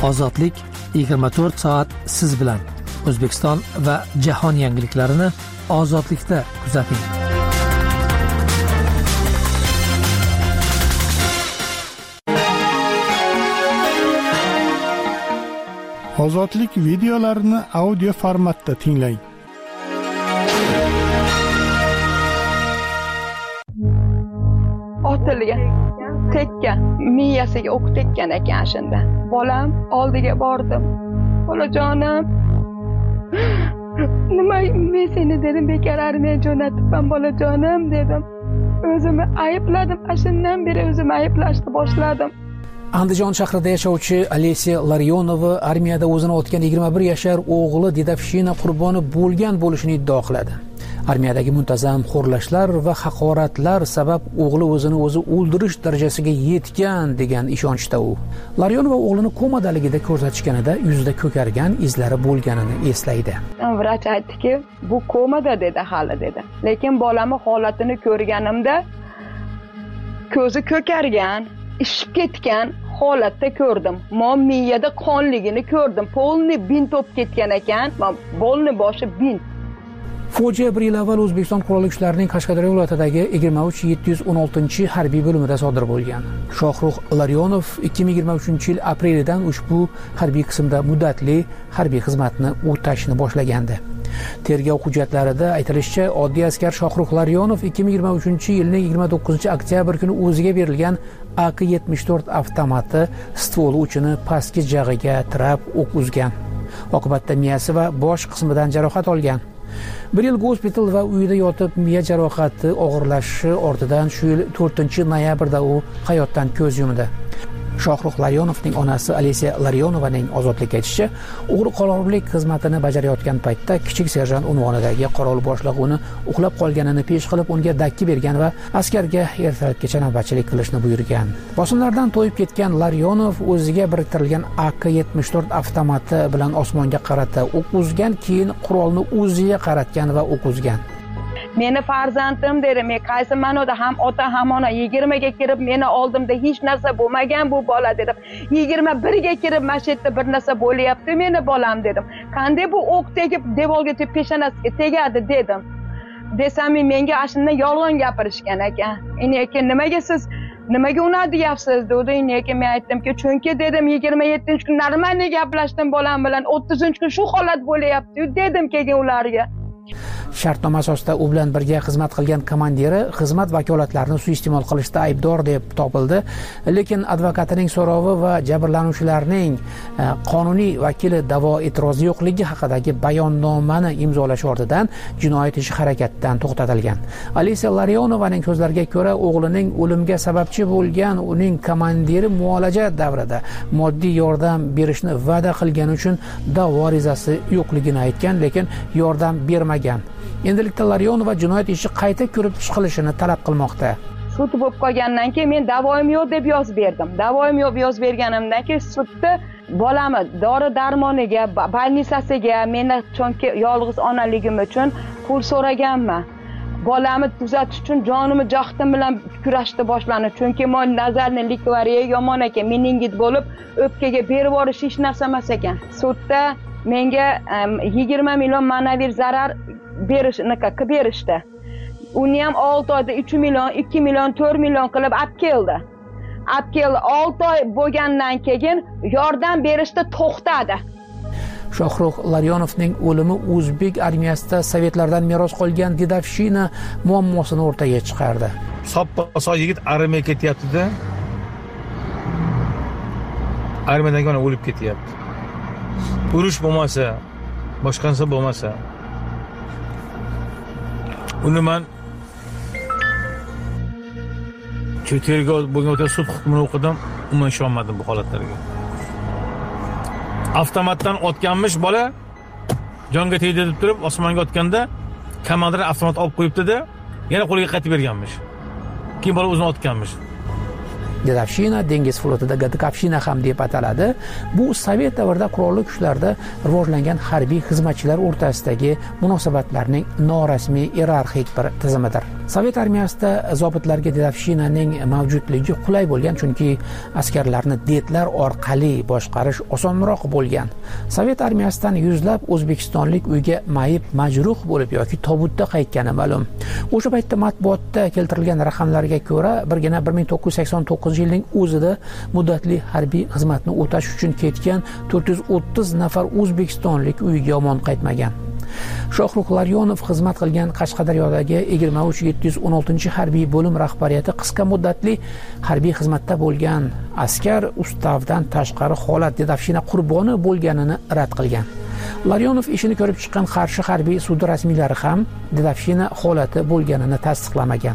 Ozodlik 24 soat siz bilan. O'zbekiston va jahon yangiliklarini Ozodlikda kuzating. Ozodlik videolarini audio formatda tinglang. Otilgan, tekkan, miyasiga o'q tekkan ekan shunda. Bolam oldiga bordim. Bolajonim, nima men seni dedim, bekor armiya jo'natibman bolajonim dedim. O'zimni aybladim, shundan beri o'zimni ayblashni boshladim. Andijon shahrida yashovchi Alesiya Laryonova armiyada o'zini otgan 21 yashar o'g'li dedafshina qurboni bo'lgan bo'lishini iddao qiladi. Armiyadagi muntazam xo'rlashlar va haqoratlar sabab o'g'li o'zini o'zi o'ldirish darajasiga yetgan degan ishonchda u. Laryonova o'g'lini komadaligida ko'rsatishganida yuzida ko'kargan izlari bo'lganini eslaydi. Vrach aytdiki, bu komada dedi, hali dedi. Lekin bolamning holatini ko'rganimda ko'zi ko'kargan, ishib ketgan holatda ko'rdim. Men miyada qonligini ko'rdim. Polni bint bo'lib ketgan ekan, bolni boshi bint. Fojia bir yil avval O'zbekiston qurolli kuchlarining Qashqadaryo viloyatidagi 23716 harbiy bo'limida sodir bo'lgan. Shohrux Laryonov 2023-yil aprelidan ushbu harbiy qismda muddatli harbiy xizmatni o'tashni boshlagandi. Tergov hujjatlarida aytilishicha, oddiy askar Shohrux Laryonov 2023-yilning 29-oktyabr kuni o'ziga berilgan AK-74 avtomati stvoli uchini pastki jag'iga tirab o'q uzgan. Oqibatda miyasi va bosh qismidan jarohat olgan. Bir yil gospital va uyida yotib miya jarohati og'irlashishi ortidan shu yil 4-noyabrda u hayotdan ko'z yumdi. Shohrux Laryonovning onasi Alesiya Laryonovaning ozodlikka aytishicha, o'g'ri qolorlik xizmatini bajarayotgan paytda kichik serjant unvonidagi qurol boshlig'i uni uxlab qolganini pesh qilib unga dakki bergan va askarga ertalabgacha navbatchilik qilishni buyurgan. Bosimlardan to'yib ketgan Laryonov o'ziga biriktirilgan AK-74 avtomati bilan osmonga qarata o'q uzgan, keyin qurolni o'ziga qaratgan va o'q uzgan. Meni farzandim dedi, men qaysi ma'noda ham ota ham ona 20 ga kirib meni oldimda hech narsa bo'lmagan bu bola dedim. 21 ga kirib masjidda bir narsa bo'lyapti meni bolam dedim. Qanday bu o'q tegib devorga peshonasiga tegadi dedim. Desam menga ashundan yolg'on gapirishgan ekan. Lekin nimaga uni deyapsiz dedi. Lekin men aytdimki, chunki dedim 27-kun normalniy gaplashdim bolam bilan, 30-kun shu holat bo'lyapti dedim keyin ularga. Shartnoma asosida u bilan birga xizmat qilgan komandiri xizmat vakolatlarini suiiste'mol qilishda aybdor deb topildi, lekin advokatining so'rovi va jabrlanuvchilarning qonuniy vakili da'vo e'tirozi yo'qligi haqidagi bayonnomani imzolash ortidan jinoyat ishi harakatdan to'xtatilgan. Alesiya Laryonovaning so'zlariga ko'ra, o'g'lining o'limga sababchi bo'lgan uning komandiri muolaja davrida moddiy yordam berishni va'da qilgani uchun da'vo arizasi yo'qligini aytgan, lekin yordam bermagan. Endilikda Laryonova jinoyat ishi qayta ko'rib chiqilishini talab qilmoqda. Sud bo'lib qolgandan keyin men da'voim yo'q deb yozib berdim. Da'voim yo'q yozib berganimdan keyin sudda bolamni dori-darmoniga, больницasiga, meni chunki yolg'iz onaligim uchun pul so'raganman. Bolamni tuzatish uchun jonimni jahdim bilan kurashni boshlandi. Chunki men nazarni likvariya yomon ekan, meningit bo'lib o'pkaga berib yuborish hech narsa emas ekan. Sudda menga 20 million ma'naviy zarar berishdi. Uni ham 6 oyda 3 million, 2 million, 4 million qilib olib keldi. 6 oy bo'lgandan keyin yordam berishni to'xtadi. Shohrux Laryonovning o'limi o'zbek armiyasida sovetlardan meros qolgan dedafshina muammosini o'rtaga chiqardi. Soppa yigit armiyaga ketyapti-da. Armiyadan yana o'lib ketyapti. Urush bo'lmasa, boshqa narsa bo'lmasa, uni men tergov bo'lgan o'ta sud hukmini o'qidim, umuman ishonmadim bu holatlarga. Avtomatdan otganmish bola, jonga tegdi deb turib, osmonga otganda komandir avtomat olib qo'yibdi-da, yana qo'liga qaytib berganmish. Keyin bola o'zini otganmish. Dedafshina dengiz flotida Gadakavshina ham deb ataladi. Bu sovet davrida qurolli kuchlarda rivojlangan harbiy xizmatchilar o'rtasidagi munosabatlarning norasmiy iyerarxik bir tizimidir. Sovet armiyasida zobitlarga dedovshinaning mavjudligi qulay bo'lgan, chunki askarlarni detlar orqali boshqarish osonroq bo'lgan. Sovet armiyasidan yuzlab o'zbekistonlik uyga mayib majruh bo'lib yoki tobutda qaytgani ma'lum. O'sha paytda matbuotda keltirilgan raqamlarga ko'ra, birgina 1989-yilning o'zida muddatli harbiy xizmatni o'tash uchun ketgan 430 nafar o'zbekistonlik uyiga omon qaytmagan. Shohruh Laryonov xizmat qilgan Qashqadaryodagi 23716 harbiy bo'lim rahbariyati qisqa muddatli harbiy xizmatda bo'lgan askar ustavdan tashqari holat dedovshina qurboni bo'lganini rad qilgan. Laryonov ishini ko'rib chiqqan Qarshi harbiy sudi rasmiylari ham dedovshina holati bo'lganini tasdiqlamagan.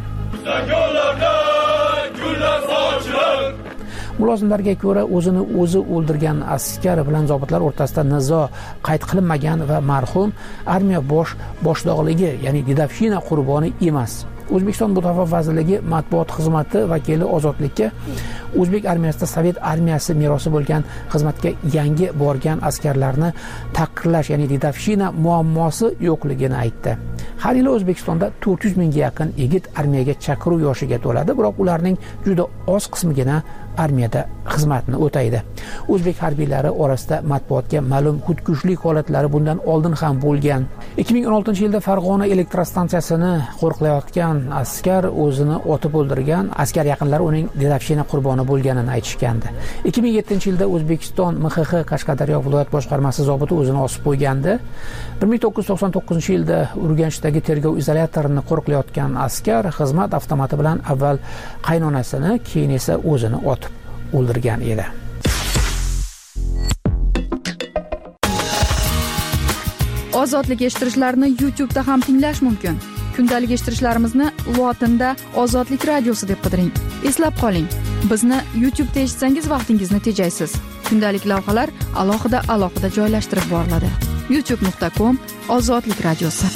Mulozimlarga ko'ra, o'zini o'zi o'ldirgan askar bilan zobitlar o'rtasida nizo qayd qilinmagan va marhum armiya boshlig'ligi, ya'ni dedovshina qurboni emas. O'zbekiston Mudofaa vazirligi matbuot xizmati vakili Ozodlikka O'zbek armiyasida Sovet armiyasi merosi bo'lgan xizmatga yangi borgan askarlarni taqdirlash, ya'ni dedovshina muammosi yo'qligini aytdi. Har yili O'zbekistonda 400 mingga yaqin yigit armiyaga chaqiruv yoshiga to'ladi, biroq ularning juda oz qismigina armiyada xizmatni o'taydi. O'zbek harbiylari orasida matbuotga ma'lum xudkushlik holatlari bundan oldin ham bo'lgan. 2016-yilda Farg'ona elektrostansiyasini qo'riqlayotgan askar o'zini otib o'ldirgan, askar yaqinlari uning dedovshina qurboni bo'lganini aytishgandi. 2007-yilda O'zbekiston MXX Qashqadaryo viloyat boshqarmasi zobiti o'zini osib qo'ygandi. 1999-yilda Urganchdagi tergov izolyatorini qo'riqlayotgan askar xizmat avtomati bilan avval qaynonasini, keyin esa o'zini otib o'ldirgan edi. Ozodlik eshittirishlarni YouTube'da ham tinglash mumkin. Kundalik eshittirishlarimizni lotinda Ozodlik radiosi deb qidiring. Eslab qoling, bizni YouTube'da eshitsangiz vaqtingizni tejaysiz. Kundalik lavhalar alohida joylashtirib boriladi. youtube.com/Ozodlik radiosi.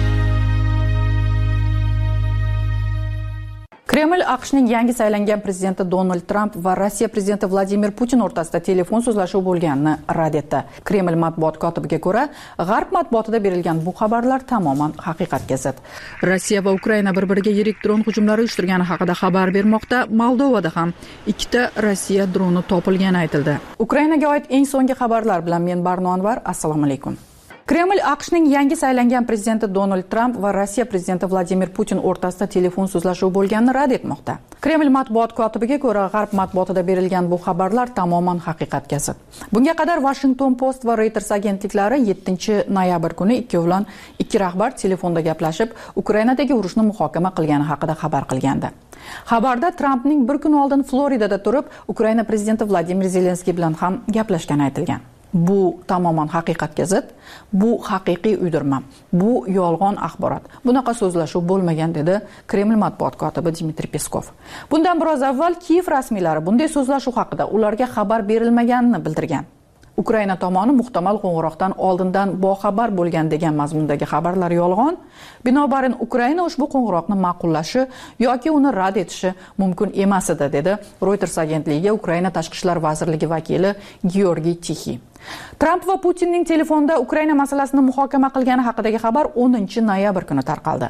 Kreml AQShning yangi saylangan prezidenti Donald Tramp va Rossiya prezidenti Vladimir Putin o'rtasida telefon so'zlashuvi bo'lganini rad etdi. Kreml matbuot kotibiga ko'ra, G'arb matbuotida berilgan bu xabarlar tamoman haqiqatga zid. Rossiya va Ukraina bir-biriga yirik dron hujumlari uyushtirgani haqida xabar bermoqda. Moldovada ham 2 Rossiya droni topilgani aytildi. Ukrainaga oid eng so'nggi xabarlar bilan men Barno Anvar. Assalomu alaykum. Kreml AQShning yangi saylangan prezidenti Donald Tramp va Rossiya prezidenti Vladimir Putin o'rtasida telefon so'zlashuvi bo'lganini rad etmoqda. Kreml matbuot kotibiga ko'ra, G'arb matbuotida berilgan bu xabarlar tamoman haqiqatga zid. Bunga qadar Washington Post va Reuters agentliklari 7-noyabr kuni ikkovlon 2 rahbar telefonda gaplashib, Ukrainadagi urushni muhokama qilgani haqida xabar qilgandi. Xabarda Trampning bir kun oldin Floridada turib, Ukraina prezidenti Vladimir Zelenskiy bilan ham gaplashgani aytilgan. Bu tamoman haqiqatga zid, bu haqiqiy uydirma, bu yolg'on axborot. Bunaqa so'zlashuv bo'lmagan, dedi Kreml matbuot kotibi Dmitriy Peskov. Bundan biroz avval Kiyev rasmiylari bunday so'zlashuv haqida ularga xabar berilmaganini bildirgan. Ukraina tomoni muhtamal qo'ng'iroqdan oldindan boxabar bo'lgan degan mazmundagi xabarlar yolg'on. Binobarin Ukraina ushbu qo'ng'iroqni ma'qullashi yoki uni rad etishi mumkin emas edi, dedi Reuters agentligiga Ukraina tashqi ishlar vazirligi vakili Georgiy Tixi. Tramp va Putinning telefonda Ukraina masalasini muhokama qilgani haqidagi xabar 10-noyabr kuni tarqaldi.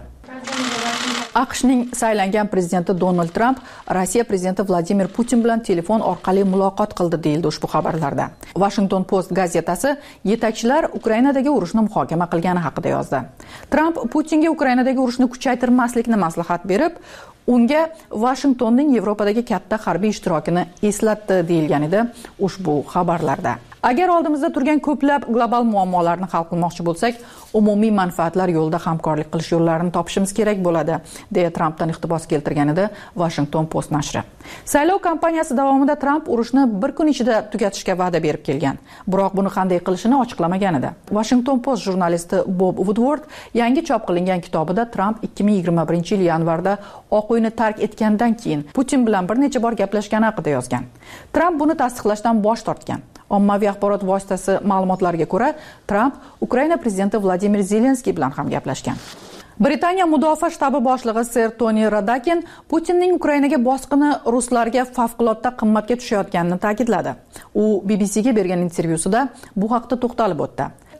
AQShning saylangan prezidenti Donald Tramp Rossiya prezidenti Vladimir Putin bilan telefon orqali muloqot qildi, deyildi ushbu xabarlarda. Washington Post gazetasi yetakchilar Ukrainadagi urushni muhokama qilgani haqida yozdi. Tramp Putinga Ukrainadagi urushni kuchaytirmaslikni maslahat berib, unga Washingtonning Yevropadagi katta harbiy ishtirokini eslatdi, deyilgan edi ushbu xabarlarda. Agar oldimizda turgan ko'plab global muammolarni hal qilmoqchi bo'lsak, umumiy manfaatlar yo'lida hamkorlik qilish yo'llarini topishimiz kerak bo'ladi, deya Trampdan iqtibos keltirgan edi Washington Post nashri. Saylov kampaniyasi davomida Tramp urushni bir kun ichida tugatishga va'da berib kelgan, biroq buni qanday qilishini ochiqlamagan edi. Washington Post jurnalisti Bob Woodward yangi chop qilingan kitobida Tramp 2021-yil yanvarda Oq uyni tark etgandan keyin Putin bilan bir necha bor gaplashgani haqida yozgan. Tramp buni tasdiqlashdan bosh tortgan. Ommaviy axborot vositasi ma'lumotlariga ko'ra, Tramp Ukraina prezidenti Vladimir Zelenskiy bilan ham gaplashgan. Britaniya mudofaa shtabi boshlig'i Sir Tony Radakin Putinning Ukrainaga bosqini ruslarga favqulodda qimmatga tushayotganini ta'kidladi. U BBCga bergan intervyusida bu haqda to'xtalib o'tdi.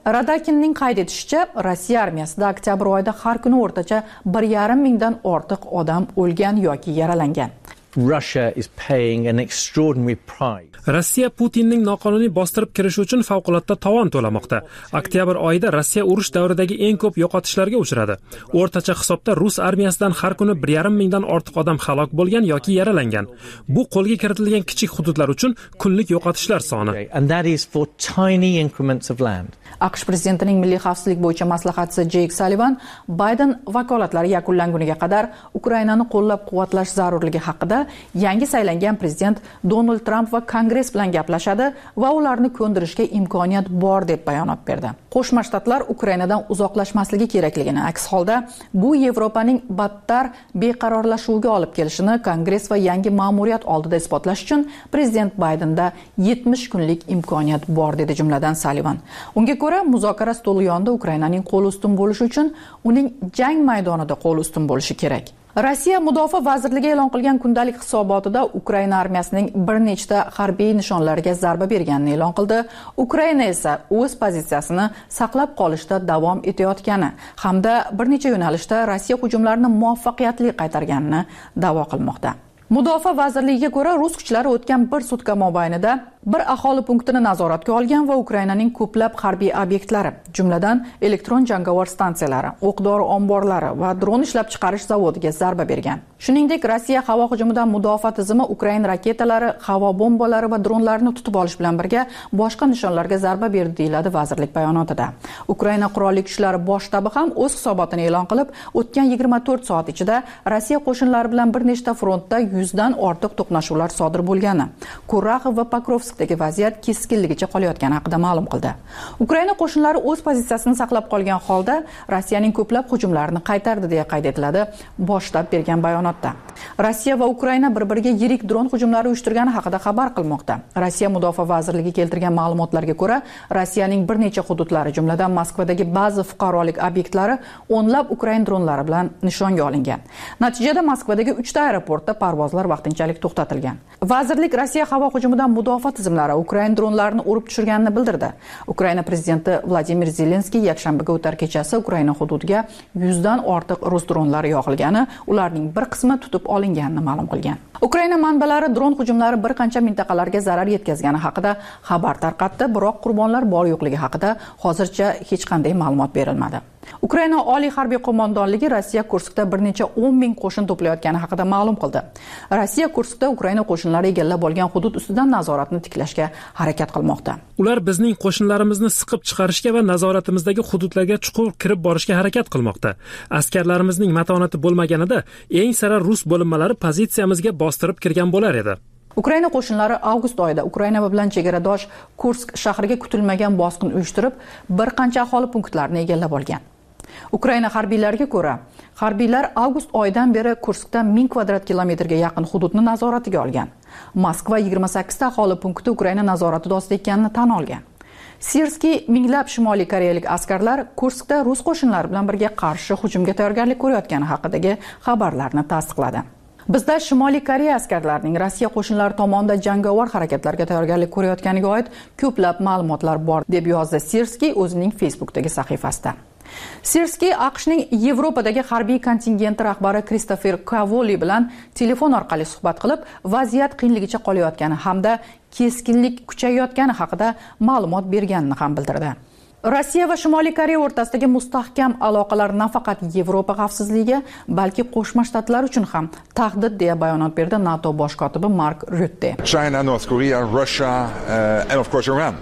Radakinning qayd etishicha, Rossiya armiyasida oktyabr oyida har kuni o'rtacha 1,5 mingdan ortiq odam o'lgan yoki yaralangan. Russia is paying an extraordinary price. Rossiya Putinning noqonuniy bostirib kirishi uchun favqulodda tovon to'lamoqda. Oktyabr oyida Rossiya urush davridagi eng ko'p yo'qotishlarga uchradi. O'rtacha hisobda Rus armiyasidan har kuni 1,5 mingdan ortiq odam halok bo'lgan yoki yaralangan. Bu qo'lga kiritilgan kichik hududlar uchun kunlik yo'qotishlar soni. And that is for tiny increments of land. AQSh prezidentining milliy xavfsizlik bo'yicha maslahatchisi Jake Sullivan Biden vakolatlari yakunlanguniga qadar Ukrainani qo'llab-quvvatlash zarurligi haqida yangi saylangan prezident Donald Trump va Kongress bilan gaplashadi va ularni ko'ndirishga imkoniyat bor deb bayonot berdi. Qo'shma Shtatlar Ukrainadan uzoqlashmasligi kerakligini, aks holda bu Yevropaning battar beqarorlashuviga olib kelishini Kongress va yangi ma'muriyat oldida isbotlash uchun prezident Baydenda 70 kunlik imkoniyat bor dedi jumladan Sullivan. Unga ko'ra, muzokara stoli yonida Ukrainaning qo'li ustun bo'lishi uchun uning jang maydonida qo'li ustun bo'lishi kerak. Rossiya Mudofaa vazirligi e'lon qilgan kundalik hisobotida Ukraina armiyasining bir nechta harbiy nishonlariga zarba berganini e'lon qildi. Ukraina esa o'z pozitsiyasini saqlab qolishda davom etayotgani hamda bir necha yo'nalishda Rossiya hujumlarini muvaffaqiyatli qaytarganini da'vo qilmoqda. Mudofaa vazirligiga ko'ra, rus kuchlari o'tgan bir sutka mobaynida bir aholi punktini nazoratga olgan va Ukrainaning ko'plab harbiy obyektlari, jumladan elektron jangovar stansiyalari, o'q-dori omborlari va dron ishlab chiqarish zavodiga zarba bergan. Shuningdek, Rossiya havo hujumidan mudofaa tizimi Ukraina raketalari, havo bombalari va dronlarni tutib olish bilan birga boshqa nishonlarga zarba berdi, deyiladi vazirlik bayonotida. Ukraina qurolli kuchlari bosh shtabi ham o'z hisobotini e'lon qilib, o'tgan 24 soat ichida Rossiya qo'shinlari bilan bir nechta frontda 100 dan ortiq to'qnashuvlar sodir bo'lgani, Kuraxov va Pokrovskdagi vaziyat keskinligicha qolayotgani haqida ma'lum qildi. Ukraina qo'shinlari o'z pozitsiyasini saqlab qolgan holda Rossiyaning ko'plab hujumlarini qaytardi deya qayd etiladi bosh shtab bergan bayonotda. Rossiya va Ukraina bir-biriga yirik dron hujumlari uyushtirgani haqida xabar qilmoqda. Rossiya Mudofaa vazirligi keltirgan ma'lumotlarga ko'ra, Rossiyaning bir necha hududlari, jumladan Moskvadagi ba'zi fuqarolik obyektlari o'nlab Ukraina dronlari bilan nishonga olingan. Natijada Moskvadagi 3 ta aeroportda parvozlar vaqtinchalik to'xtatilgan. Vazirlik Rossiya havo hujumidan mudofaa tizimlari Ukraina dronlarini urib tushirganini bildirdi. Ukraina prezidenti Vladimir Zelenskiy yakshanbaga o'tar kechasi Ukraina hududiga 100 dan ortiq rus dronlari yo'qilgani, ularning bir qismi tutib olinganini ma'lum qilgan. Ukraina manbalari dron hujumlari bir qancha mintaqalarga zarar yetkazgani haqida xabar tarqatdi, biroq qurbonlar bor yo'qligi haqida hozircha hech qanday ma'lumot berilmadi. Ukraina Oliy harbiy qo'mondonligi Rossiya Kurskda bir necha 10 ming qo'shin to'playotgani haqida ma'lum qildi. Rossiya Kurskda Ukraina qo'shinlari egallab olgan hudud ustidan nazoratni tiklashga harakat qilmoqda. Ular bizning qo'shinlarimizni siqib chiqarishga va nazoratimizdagi hududlarga chuqur kirib borishga harakat qilmoqda. Askarlarimizning matonati bo'lmaganida eng sara rus bo'linmalari pozitsiyamizga bostirib kirgan bo'lar edi. Ukraina qo'shinlari avgust oyida Ukraina bilan chegaradosh Kursk shahriga kutilmagan bosqin uyushtirib, bir qancha aholi punktlarini egallab olgan. Ukraina harbiylariga ko'ra, harbiylar avgust oyidan beri Kurskda 1000 kvadrat kilometrga yaqin hududni nazoratiga olgan. Moskva 28 ta aholi punkti Ukraina nazorati ostida ekanini tan olgan. Sirskiy minglab Shimoliy koreyalik askarlar Kurskda rus qo'shinlari bilan birga qarshi hujumga tayyorgarlik ko'rayotgani haqidagi xabarlarni tasdiqladi. Bizda Shimoliy Koreya askarlarining Rossiya qo'shinlari tomonidan jangovar harakatlarga tayyorgarlik ko'rayotganiga oid ko'plab ma'lumotlar bor, deb yozdi Sirskiy o'zining Facebook'dagi sahifasida. Sirskiy AQShning Yevropadagi harbiy kontingenti rahbari Kristofer Kavoli bilan telefon orqali suhbat qilib, vaziyat qiyinligicha qolayotgani hamda keskinlik kuchayayotgani haqida ma'lumot berganini ham bildirdi. Rossiya va Shimoliy Koreya o'rtasidagi mustahkam aloqalar nafaqat Yevropa xavfsizligiga, balki Qo'shma Shtatlar uchun ham tahdid deya bayonot berdi NATO bosh kotibi Mark Rutte. China, North Korea, Russia and of course Iran.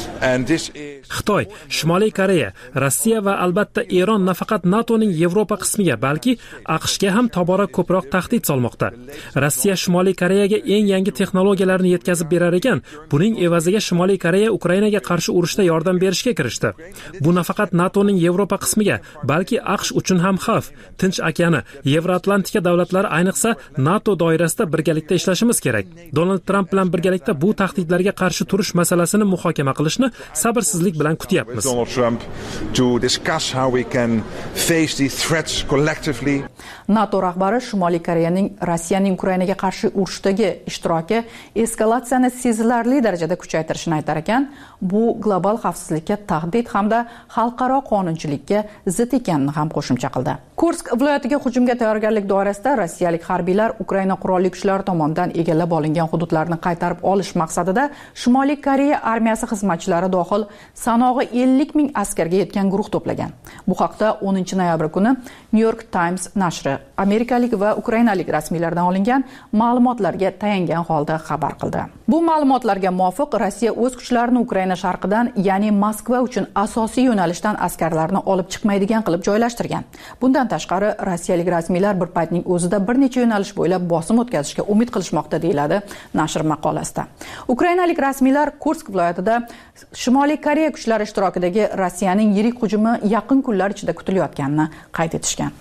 Xitoy, Shimoliy Koreya, Rossiya va albatta Eron nafaqat NATOning Yevropa qismiga, balki AQShga ham tobora ko'proq tahdid solmoqda. Rossiya Shimoliy Koreyaga eng yangi texnologiyalarni yetkazib berar ekan, buning evaziga Shimoliy Koreya Ukrainaga qarshi urushda yordam berishga kirishdi. Bu nafaqat NATOning Yevropa qismiga, balki AQSh uchun ham xavf. Tinch okeani, Yevroatlantika davlatlari ayniqsa NATO doirasida birgalikda ishlashimiz kerak. Donald Trump bilan birgalikda bu tahdidlarga qarshi turish masalasini muhokama qilishni sabrsizlik tayyorgarlik bilan kutyapmiz. Donald Trump to discuss how we can face these threats collectively. NATO rahbari Shimoliy Koreyaning Rossiyaning Ukrainaga qarshi urushdagi ishtiroki eskalatsiyani sezilarli darajada kuchaytirishini aytar ekan, bu global xavfsizlikka tahdid hamda xalqaro qonunchilikka zid ekanini ham qo'shimcha qildi. Kursk viloyatiga hujumga tayyorgarlik doirasida rossiyalik harbiylar Ukraina qurolli kuchlari tomonidan egallab olingan hududlarni qaytarib olish maqsadida Shimoliy Koreya armiyasi xizmatchilari dohil sanog'i 50 ming askarga yetgan guruh to'plagan. Bu haqda 10 noyabr kuni New York Times nashri amerikalik va ukrainalik rasmiylardan olingan ma'lumotlarga tayangan holda xabar qildi. Bu ma'lumotlarga muvofiq Rossiya o'z kuchlarini Ukraina sharqidan, ya'ni Moskva uchun asosiy yo'nalishdan askarlarni olib chiqmaydigan qilib joylashtirgan. Bundan tashqari, rossiyalik rasmiylar bir paytning o'zida bir necha yo'nalish bo'ylab bosim o'tkazishga umid qilishmoqda, deyiladi nashr maqolasida. Ukrainalik rasmiylar Kursk viloyatida Shimoliy Koreya kuchlari ishtirokidagi Rossiyaning yirik hujumi yaqin kunlar ichida kutilayotganini qayd etishgan.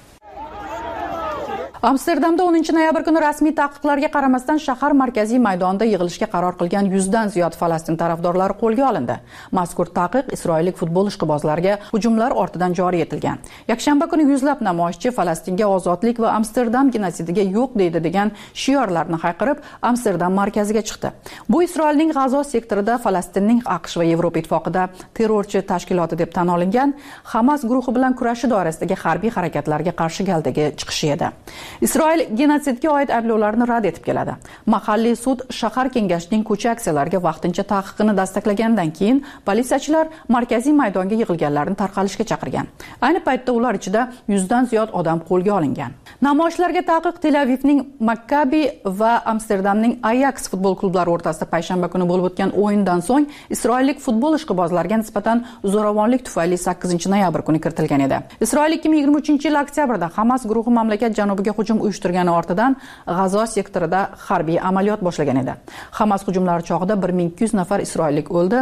Amsterdamda 10 noyabr kuni rasmiy taqiqlarga qaramasdan shahar markaziy maydonida yig'ilishga qaror qilgan 100 dan ziyod Falastin tarafdorlari qo'lga olindi. Mazkur taqiq isroillik futbol ishqibozlariga hujumlar ortidan joriy etilgan. Yakshanba kuni yuzlab namoyishchi Falastinga ozodlik va Amsterdam genosidiga yo'q deydi degan shiorlarni hayqirib Amsterdam markaziga chiqdi. Bu Isroilning G'azo sektorida Falastinning AQSh va Yevropa ittifoqida terrorchi tashkiloti deb tan olingan Hamas guruhi bilan kurashish doirasidagi harbiy harakatlarga qarshi galdagi chiqishi edi. Isroil genotsidga oid ayblovlarni rad etib keladi. Mahalliy sud shahar kengashining ko'cha aksiyalariga vaqtincha taqiqini dasturlagandan keyin politsiyachilar markaziy maydonga yig'ilganlarni tarqalishga chaqirgan. Ayni paytda ular ichida 100 dan ziyod odam qo'lga olingan. Namoyishlarga taqiq Tel Avivning Maccabi va Amsterdamning Ajax futbol klublari o'rtasida payshanba kuni bo'lib o'tgan o'yindan so'ng isroillik futbol ishqibozlariga nisbatan zo'ravonlik tufayli 8 noyabr kuni kiritilgan edi. Isroil 2023-yil oktyabrda Hamas guruhi mamlakat janubiga hujum uyushtirgani ortidan G'azo sektorida harbiy amaliyot boshlagan edi. Hamas hujumlari chog'ida 1200 nafar isroillik o'ldi,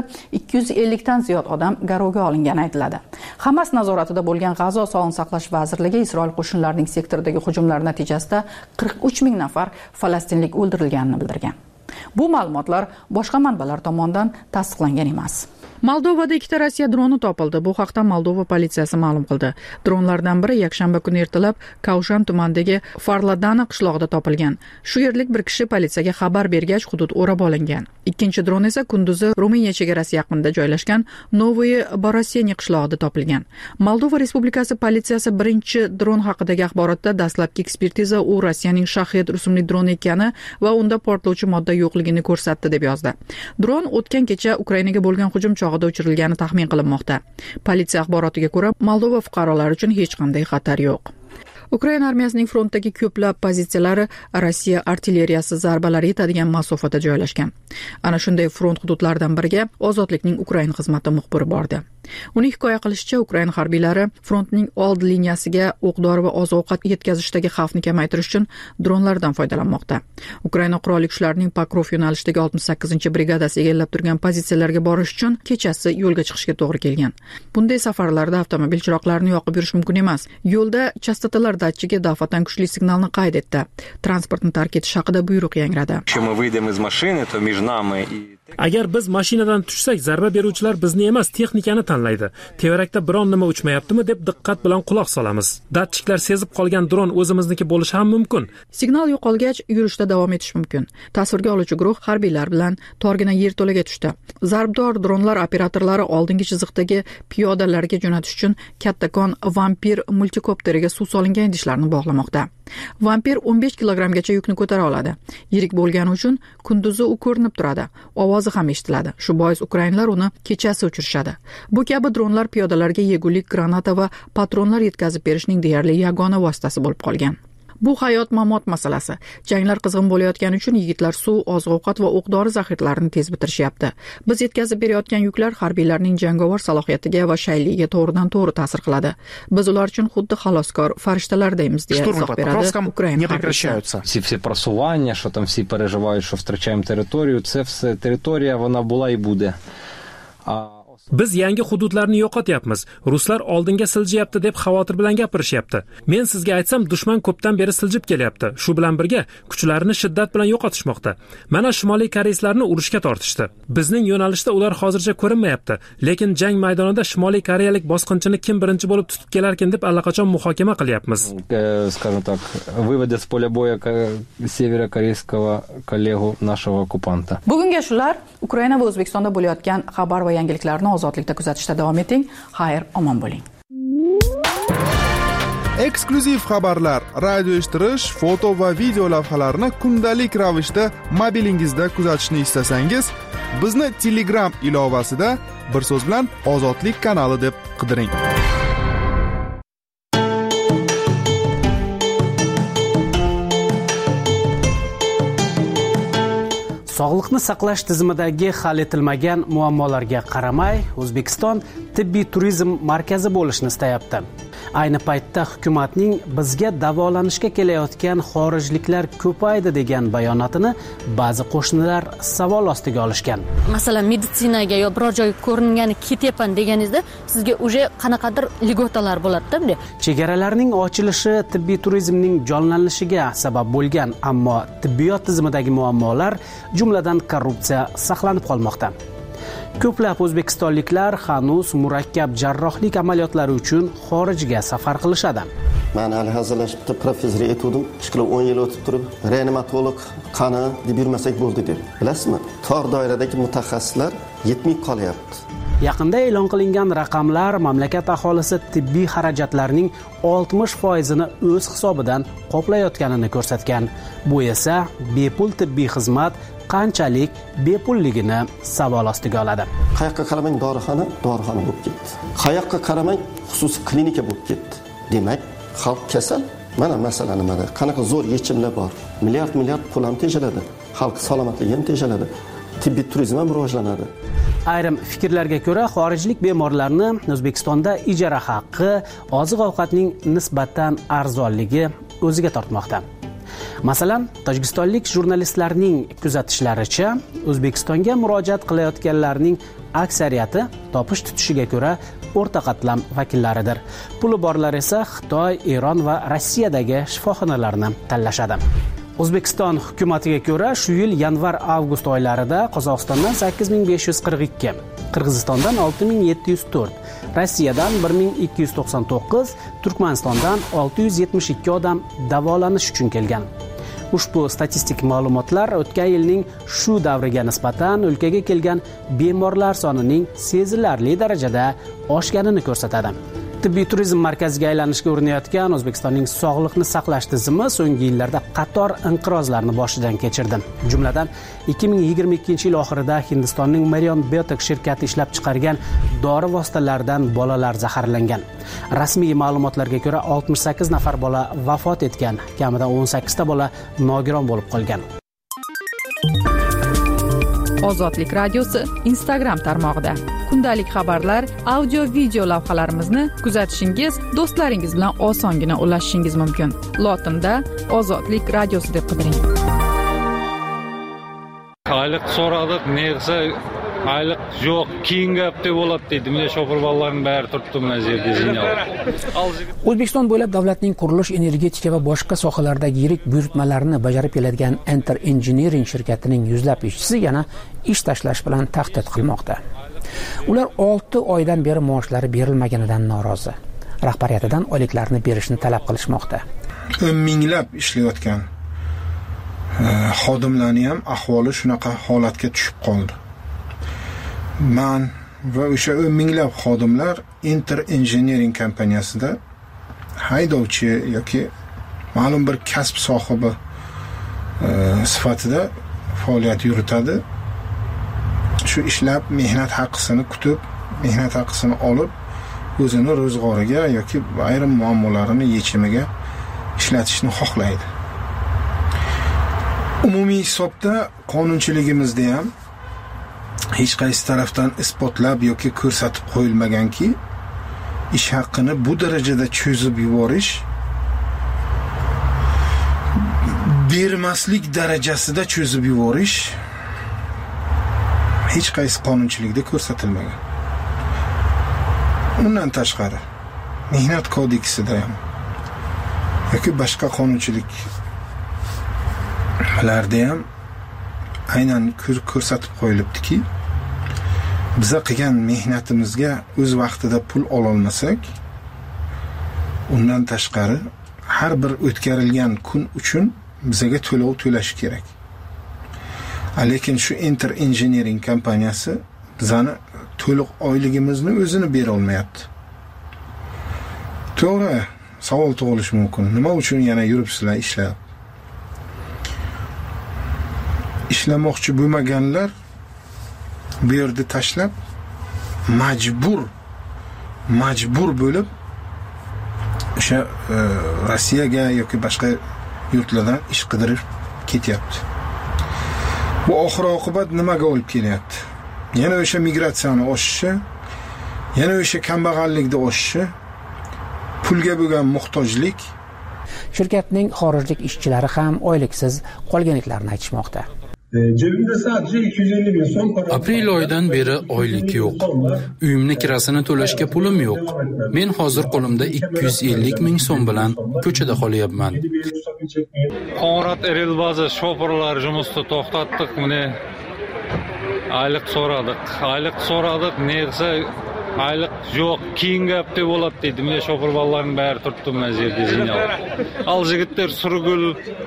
250 dan ziyod odam garovga olingani aytiladi. Hamas nazoratida bo'lgan G'azo sog'liqni saqlash vazirligi Isroil qo'shinlarining sektordagi hujumlar natijasida 43 ming nafar falastinlik o'ldirilganini bildirgan. Bu ma'lumotlar boshqa manbalar tomonidan tasdiqlangan emas. Moldovada 2 Rossiya droni topildi. Bu haqda Moldova politsiyasi ma'lum qildi. Dronlardan biri yakshanba kuni ertalab Kaushan tumanidagi Farladana qishlog'ida topilgan. Shu yerlik bir kishi politsiyaga xabar bergach hudud o'rab olingan. Ikkinchi dron esa kunduzi Ruminiya chegarasi yaqinida joylashgan Novoye Boroseniy qishlog'ida topilgan. Moldova Respublikasi politsiyasi birinchi dron haqidagi axborotda dastlabki ekspertiza u Rossiyaning Shahed rusumli droni ekani va unda portlovchi modda yo'qligini ko'rsatdi deb yozdi. Dron o'tgan kecha Ukrainaga bo'lgan hujum chog'ida uchirilgani taxmin qilinmoqda. Politsiya axborotiga ko'ra, Moldova fuqarolari uchun hech qanday xatar yo'q. Ukraina armiyasining frontdagi ko'plab pozitsiyalari Rossiya artilleriyasi zarbalari yetadigan masofada joylashgan. Ana shunday front hududlaridan biriga Ozodlikning Ukraina xizmati muxbiri bordi. Uning hikoya qilishicha, Ukraina harbiylari frontning old liniyasiga o'q-dori va oziq-ovqat yetkazishdagi xavfni kamaytirish uchun dronlardan foydalanmoqda. Ukraina qurolli kuchlarining Pokrov yo'nalishidagi 68-brigadasi egallab turgan pozitsiyalarga borish uchun kechasi yo'lga chiqishga to'g'ri kelgan. Bunday safarlarda avtomobil chiroqlarini yoqib yurish mumkin emas. Yo'lda chastotalar datchigi daf'atan kuchli signalni qayd etdi. Transportni tark etish haqida buyruq yangradi. Agar biz mashinadan tushsak, zarba beruvchilar bizni emas, texnikani tanlaydi. Tevarakda biron nima uchmayaptimi deb diqqat bilan quloq solamiz. Datchiklar sezib qolgan dron o'zimizniki bo'lishi ham mumkin. Signal yo'qolgach, yurishda davom etish mumkin. Tasvirga oluvchi guruh harbiylar bilan torgina yerto'laga tushdi. Zarbdor dronlar operatorlari oldingi chiziqdagi piyodalarga jo'natish uchun kattakon Vampir multikopteriga suv solingan idishlarni bog'lamoqda. Vampir 15 kilogramgacha yukni ko'tara oladi. Yirik bo'lgani uchun kunduzi u ko'rinib turadi. Ovozi ham eshitiladi. Shu bois ukrainlar uni kechasi uchirishadi. Bu kabi dronlar piyodalarga yegulik, granata va patronlar yetkazib berishning deyarli yagona vositasi bo'lib qolgan. Bu hayot-mamot masalasi. Janglar qizg'in bo'layotgani uchun yigitlar suv, oziq-ovqat va o'q-dori zaxiralarini tez bitirishyapti. Biz yetkazib berayotgan yuklar harbiylarning jangovar salohiyatiga va shayligiga to'g'ridan-to'g'ri ta'sir qiladi. Biz ular uchun xuddi xaloskor farishtalardaymiz deya izoh beradi Ukraina harbiylari. Всі просування, що там всі переживають, що втрачаємо територію, це все територія, вона була і буде. Biz yangi hududlarni yo'qotyapmiz. Ruslar oldinga siljayapti deb xavotir bilan gapirishyapti. Men sizga aytsam, dushman ko'pdan beri siljib kelyapti. Shu bilan birga kuchlarini shiddat bilan yo'qotishmoqda. Mana Shimoliy koreyslarni urushga tortishdi. Bizning yo'nalishda ular hozircha ko'rinmayapti, lekin jang maydonida Shimoliy koreyalik bosqinchini kim birinchi bo'lib tutib kelarkan deb allaqachon muhokama qilyapmiz. Скажем так, выводят с поля боя северокорейского коллегу нашего оккупанта. Bugunga shular. Ukraina va O'zbekistonda bo'layotgan xabar va yangiliklarni ozodlikda kuzatishda davom eting. Xayr, omon bo'ling. Eksklyuziv xabarlar, radio eshittirish, foto va video lavhalarni kundalik ravishda mobilingizda kuzatishni istasangiz, bizni Telegram ilovasida bir so'z bilan Ozodlik kanali deb qidiring. Sog'liqni saqlash tizimidagi hal etilmagan muammolarga qaramay, O'zbekiston tibbiy turizm markazi bo'lishni istayapti. Ayni paytda hukumatning bizga davolanishga kelayotgan xorijliklar ko'paydi degan bayonotini ba'zi qo'shnilar savol ostiga olishgan. Masalan, meditsinaga yo biror joyga ko'ringani ketyapman deganingizda sizga o'sha qanaqadir ligotalar bo'ladi-da bunday. Chegaralarning ochilishi tibbiy turizmning jonlanishiga sabab bo'lgan, ammo tibbiyot tizimidagi muammolar, jumladan korrupsiya saqlanib qolmoqda. Ko'plab o'zbekistonliklar hanuz murakkab jarrohlik amaliyotlari uchun xorijga safar qilishadi. Men hali hazırlashibdi, professor etdim, 10 yil o'tib turib, reanimatolog qani deb yurmasak bo'ldi deb. Bilasizmi? Tor doiradagi mutaxassislar yetmay qolyapti. Yaqinda e'lon qilingan raqamlar mamlakat aholisi tibbiy xarajatlarning 60%ni o'z hisobidan qoplayotganini ko'rsatgan. Bu esa bepul tibbiy xizmat qanchalik bepulligini savol ostiga oladi. Qayoqqa qaramang dorixona bo'lib ketdi. Qayoqqa qaramang xususiy klinika bo'lib ketdi. Demak, xalq kasal. Mana masala nimada? Qanaqa zo'r yechimlar bor. Milliard pul ham tejaladi. Xalq salomatligi ham tejaladi. Tibbiy turizm ham rivojlanadi. Ayrim fikrlarga ko'ra, xorijlik bemorlarni O'zbekistonda ijara haqqi, oziq-ovqatning nisbatan arzonligi o'ziga tortmoqda. Masalan, tojikistonlik jurnalistlarning kuzatishlaricha, O'zbekistonga murojaat qilayotganlarning aksariyati topish tutishiga ko'ra o'rta qatlam vakillaridir. Puli borlar esa Xitoy, Eron va Rossiyadagi shifoxonalarni tanlashadi. O'zbekiston hukumatiga ko'ra, shu yil yanvar-avgust oylarida Qozog'istondan 8542, Qirg'izistondan 6704, Rossiyadan 1299, Turkmanistondan 672 odam davolanish uchun kelgan. Ushbu statistik ma'lumotlar o'tgan yilning shu davriga nisbatan o'lkaga kelgan bemorlar sonining sezilarli darajada oshganini ko'rsatadi. Tibbiy turizm markaziga aylanishga urinayotgan O'zbekistonning sog'liqni saqlash tizimi so'nggi yillarda qator inqirozlarni boshidan kechirdi. Jumladan 2022-yil oxirida Hindistonning Marion Biotech shirkati ishlab chiqargan dori vositalaridan bolalar zaharlangan. Rasmiy ma'lumotlarga ko'ra 68 nafar bola vafot etgan, kamida 18 ta bola nogiron bo'lib qolgan. Ozodlik radiosi Instagram tarmog'ida kundalik xabarlar, audio video lavhalarimizni kuzatishingiz, do'stlaringiz bilan osongina ulashishingiz mumkin. Lotinda Ozodlik radiosi deb qidiring. Ayliq so'radik, neyse ayliq yo'q, keyin gap deb bo'ladi dedi. Meni shofir bolalarning bari turibdi mana yerda zinalab. O'zbekiston bo'ylab davlatning qurilish, energetika va boshqa sohalardagi yirik buyurtmalarni bajarib keladigan Enter Engineering shirkatining yuzlab ishchisi yana ish tashlash bilan tahdid qilmoqda. Ular 6 oydan beri maoshlari berilmaganidan norozi. Rahbariyatidan oyliklarni berishni talab qilishmoqda. Minglab ishlayotgan xodimlarning ham ahvoli shunaqa holatga tushib qoldi. Men va o'sha minglab xodimlar Enter Engineering kompaniyasida haydovchi yoki ma'lum bir kasb sohibi sifatida faoliyat yuritadi. Shu ishlab mehnat haqqini kutib, mehnat haqqini olib, o'zini ro'zg'origa yoki ayrim muammolarini yechimiga ishlatishni xohlaydi. Umumiy hisobda qonunchiligimizda ham hech qaysi tarafdan isbotlab yoki ko'rsatib qo'yilmaganki, ish haqqini bu darajada cho'zib yuborish, bermaslik darajasida cho'zib yuborish hech qaysi qonunchilikda ko'rsatilmagan. Undan tashqari mehnat kodeksida ham yoki boshqa qonunchiliklarda ham aynan ko'rsatib qo'yilibdiki, biza qilgan mehnatimizga o'z vaqtida pul ola olmasak, undan tashqari har bir o'tkarilgan kun uchun bizaga to'lov to'lash kerak. Lekin shu Enter Engineering kompaniyasi bizani to'liq oyligimizni o'zini bera olmayapti. To'g'ri, savol tug'ilishi mumkin. Nima uchun yana yuribsizlar ishlab? Ishlamoqchi bo'lmaganlar bu yerda tashlab majbur bo'lib o'sha Rossiyaga yoki boshqa yurtlardan ish qidirib ketyapti. Bu oxir oqibat nimaga olib kelyapti? Yana o'sha migratsiyani oshishi, yana o'sha kambag'allikda oshishi, pulga bo'lgan muhtojlik. Shirkatning xorijlik ishchilari ham oyliksiz qolganliklarini aytishmoqda. Aprel oyidan beri oylik yo'q. Uyimni kirasini to'lashga pulim yo'q. Men hozir qo'limda 250 ming so'm bilan ko'chada qolyapman. Qonrat Erelbaza shoferlar жұмысты to'xtatdik. Mine ayliq so'radik. Neyse ayliq yo'q, keyingi hafta bo'ladi dedi. Mine shofer balalarning bari turibdi mana yerda zinalab. Al jigitlar Surgul,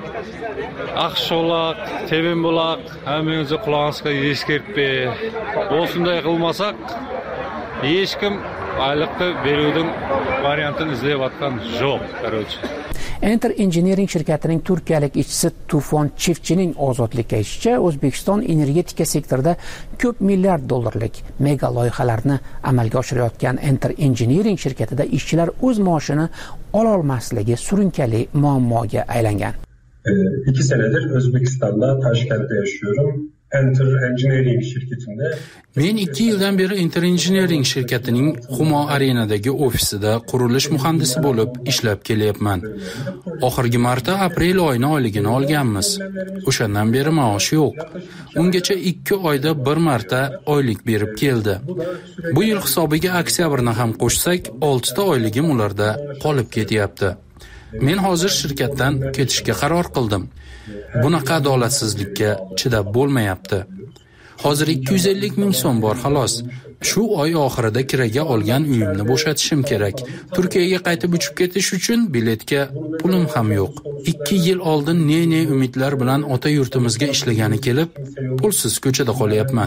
Aqsholaq, Tebenbulaq, hammamizni qulog'ingizga eskirtib, o'shunday qilmasak, hech kim ayliqni beruvning variantini izlayotgan yo'q, qarochi. Enter Engineering shirkatining turkiyalik ishchisi Tufon Chivchining ozodlikka aytishicha, O'zbekiston energetika sektorida ko'p milliard dollarlik mega loyihalarni amalga oshirayotgan Enter Engineering shirkatida ishchilar o'z maoshini ola olmasligi surunkali muammoga aylangan. 2 senedir Özbekistan'da Taşkent'te yaşıyorum. Enter Engineering şirketinde. Men 2 yildan beri Enter Engineering shirkatining Humo Arenadagi ofisida qurilish muhandisi bo'lib ishlab kelyapman. Oxirgi marta aprel oyini oyligini olganmiz. O'shandan beri maosh yo'q. Ungacha 2 oyda bir marta oylik berib keldi. Bu yil hisobiga oktyabrni ham qo'shsak, 6 ta oyligim ularda qolib ketyapti. Men hozir shirkatdan ketishga qaror qildim. Bunaqa adolatsizlikka chidab bo'lmayapti. Hozir 250 ming so'm bor xolos. Shu oy oxirida kiraga olgan uyimni bo'shatishim kerak. Turkiyaga qaytib uchib ketish uchun biletga pulim ham yo'q. 2 yil oldin ne umidlar bilan ota yurtimizga ishlagani kelib, pulsiz ko'chada qolyapman.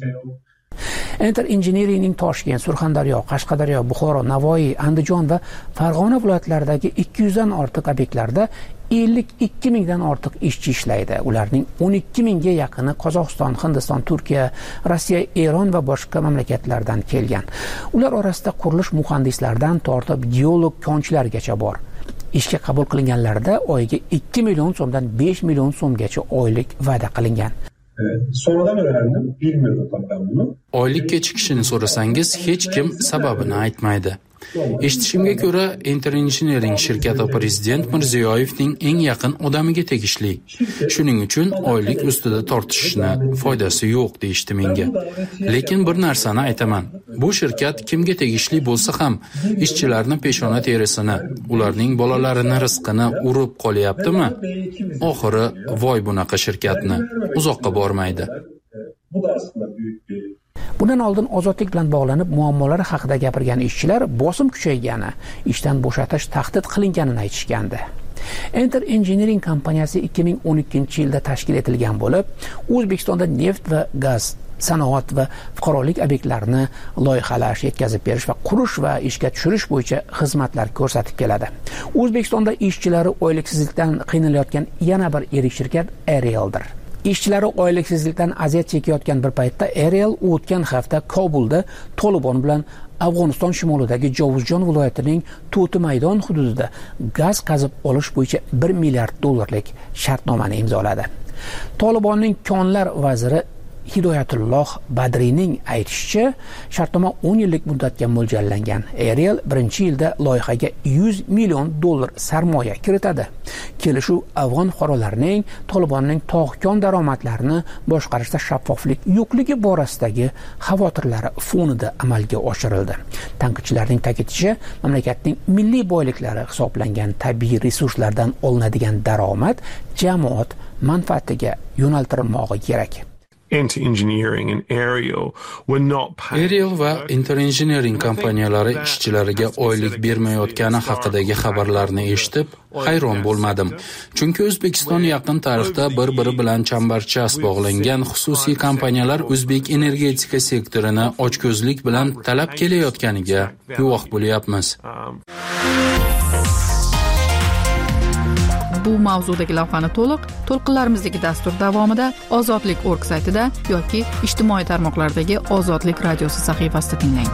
Enter Engineeringning Toshkent, Surxondaryo, Qashqadaryo, Buxoro, Navoiy, Andijon va Farg'ona viloyatlaridagi 200 dan ortiq obyektlarda 52 mingdan ortiq ishchi ishlaydi. Ularning 12 mingga yaqini Qozog'iston, Hindiston, Turkiya, Rossiya, Eron va boshqa mamlakatlardan kelgan. Ular orasida qurilish muhandislaridan tortib geolog, konchilargacha bor. Ishga qabul qilinganlarda oyiga 2 million so'mdan 5 million so'mgacha oylik va'da qilingan. Sonradan öğrendim, bilmiyordum ben bunu. Oylik kechikishini so'rasangiz, hech kim sababini aytmaydi. Eshitishimga ko'ra, Enter Engineering shirkati prezident Mirziyoyevning eng yaqin odamiga tegishli. Shuning uchun oylik ustida tortishishni foydasi yo'q deyishdi menga. Lekin bir narsani aytaman. Bu shirkat kimga tegishli bo'lsa ham, ishchilarning peshona terisini, ularning bolalarini rizqini urib qolyaptimi? Oxiri voy bunaqa shirkatni uzoqqa bormaydi. Bu da aslında büyük bir Bundan oldin ozodlik bilan bog'lanib muammolari haqida gapirgan ishchilar bosim kuchaygani, ishdan bo'shatish tahdid qilinganini aytishgandi. Enter Engineering kompaniyasi 2012-yilda tashkil etilgan bo'lib, O'zbekistonda neft va gaz, sanoat va fuqarolik obyektlarini loyihalash, yetkazib berish va qurish va ishga tushirish bo'yicha xizmatlar ko'rsatib keladi. O'zbekistonda ishchilari oyliksizlikdan qiynalayotgan yana bir yirik shirkat Aerialdir. Ishchilari oyliksizlikdan aziyat chekayotgan bir paytda Aerial o'tgan hafta Kobulda Tolibon bilan Afg'oniston shimolidagi Jovuzjon viloyatining To'ti maydon hududida gaz qazib olish bo'yicha 1 milliard dollarlik shartnomani imzoladi. Tolibonning konlar vaziri Hidoyatulloh Badriyning aytishicha, shartnoma 10 yillik muddatga mo'ljallangan. Ariel birinchi yilda loyihaga $100 million sarmoya kiritadi. Kelishuv afg'on fuqarolarining Tolibonning tog'kon daromadlarini boshqarishda shaffoflik yo'qligi borasidagi xavotirlari fonida amalga oshirildi. Tanqidchilarning ta'kidlashicha, mamlakatning milliy boyliklari hisoblangan tabiiy resurslardan olinadigan daromad jamoat manfaatiga yo'naltirilmog'i kerak. Ariel va Interengineering kompaniyalari ishchilariga oylik bermayotgani haqidagi xabarlarni eshitib, hayron bo'lmadim. Chunki O'zbekiston yaqin tarixda bir-biri bilan chambarchas bog'langan xususiy kompaniyalar o'zbek energetika sektorini ochko'zlik bilan talab kelayotganiga guvoh bo'lyapmiz. Bu mavzudagi lavhani to'lqinlarimizdagi dastur davomida Ozodlik.org saytida yoki ijtimoiy tarmoqlardagi Ozodlik radiosi sahifasida tinglang.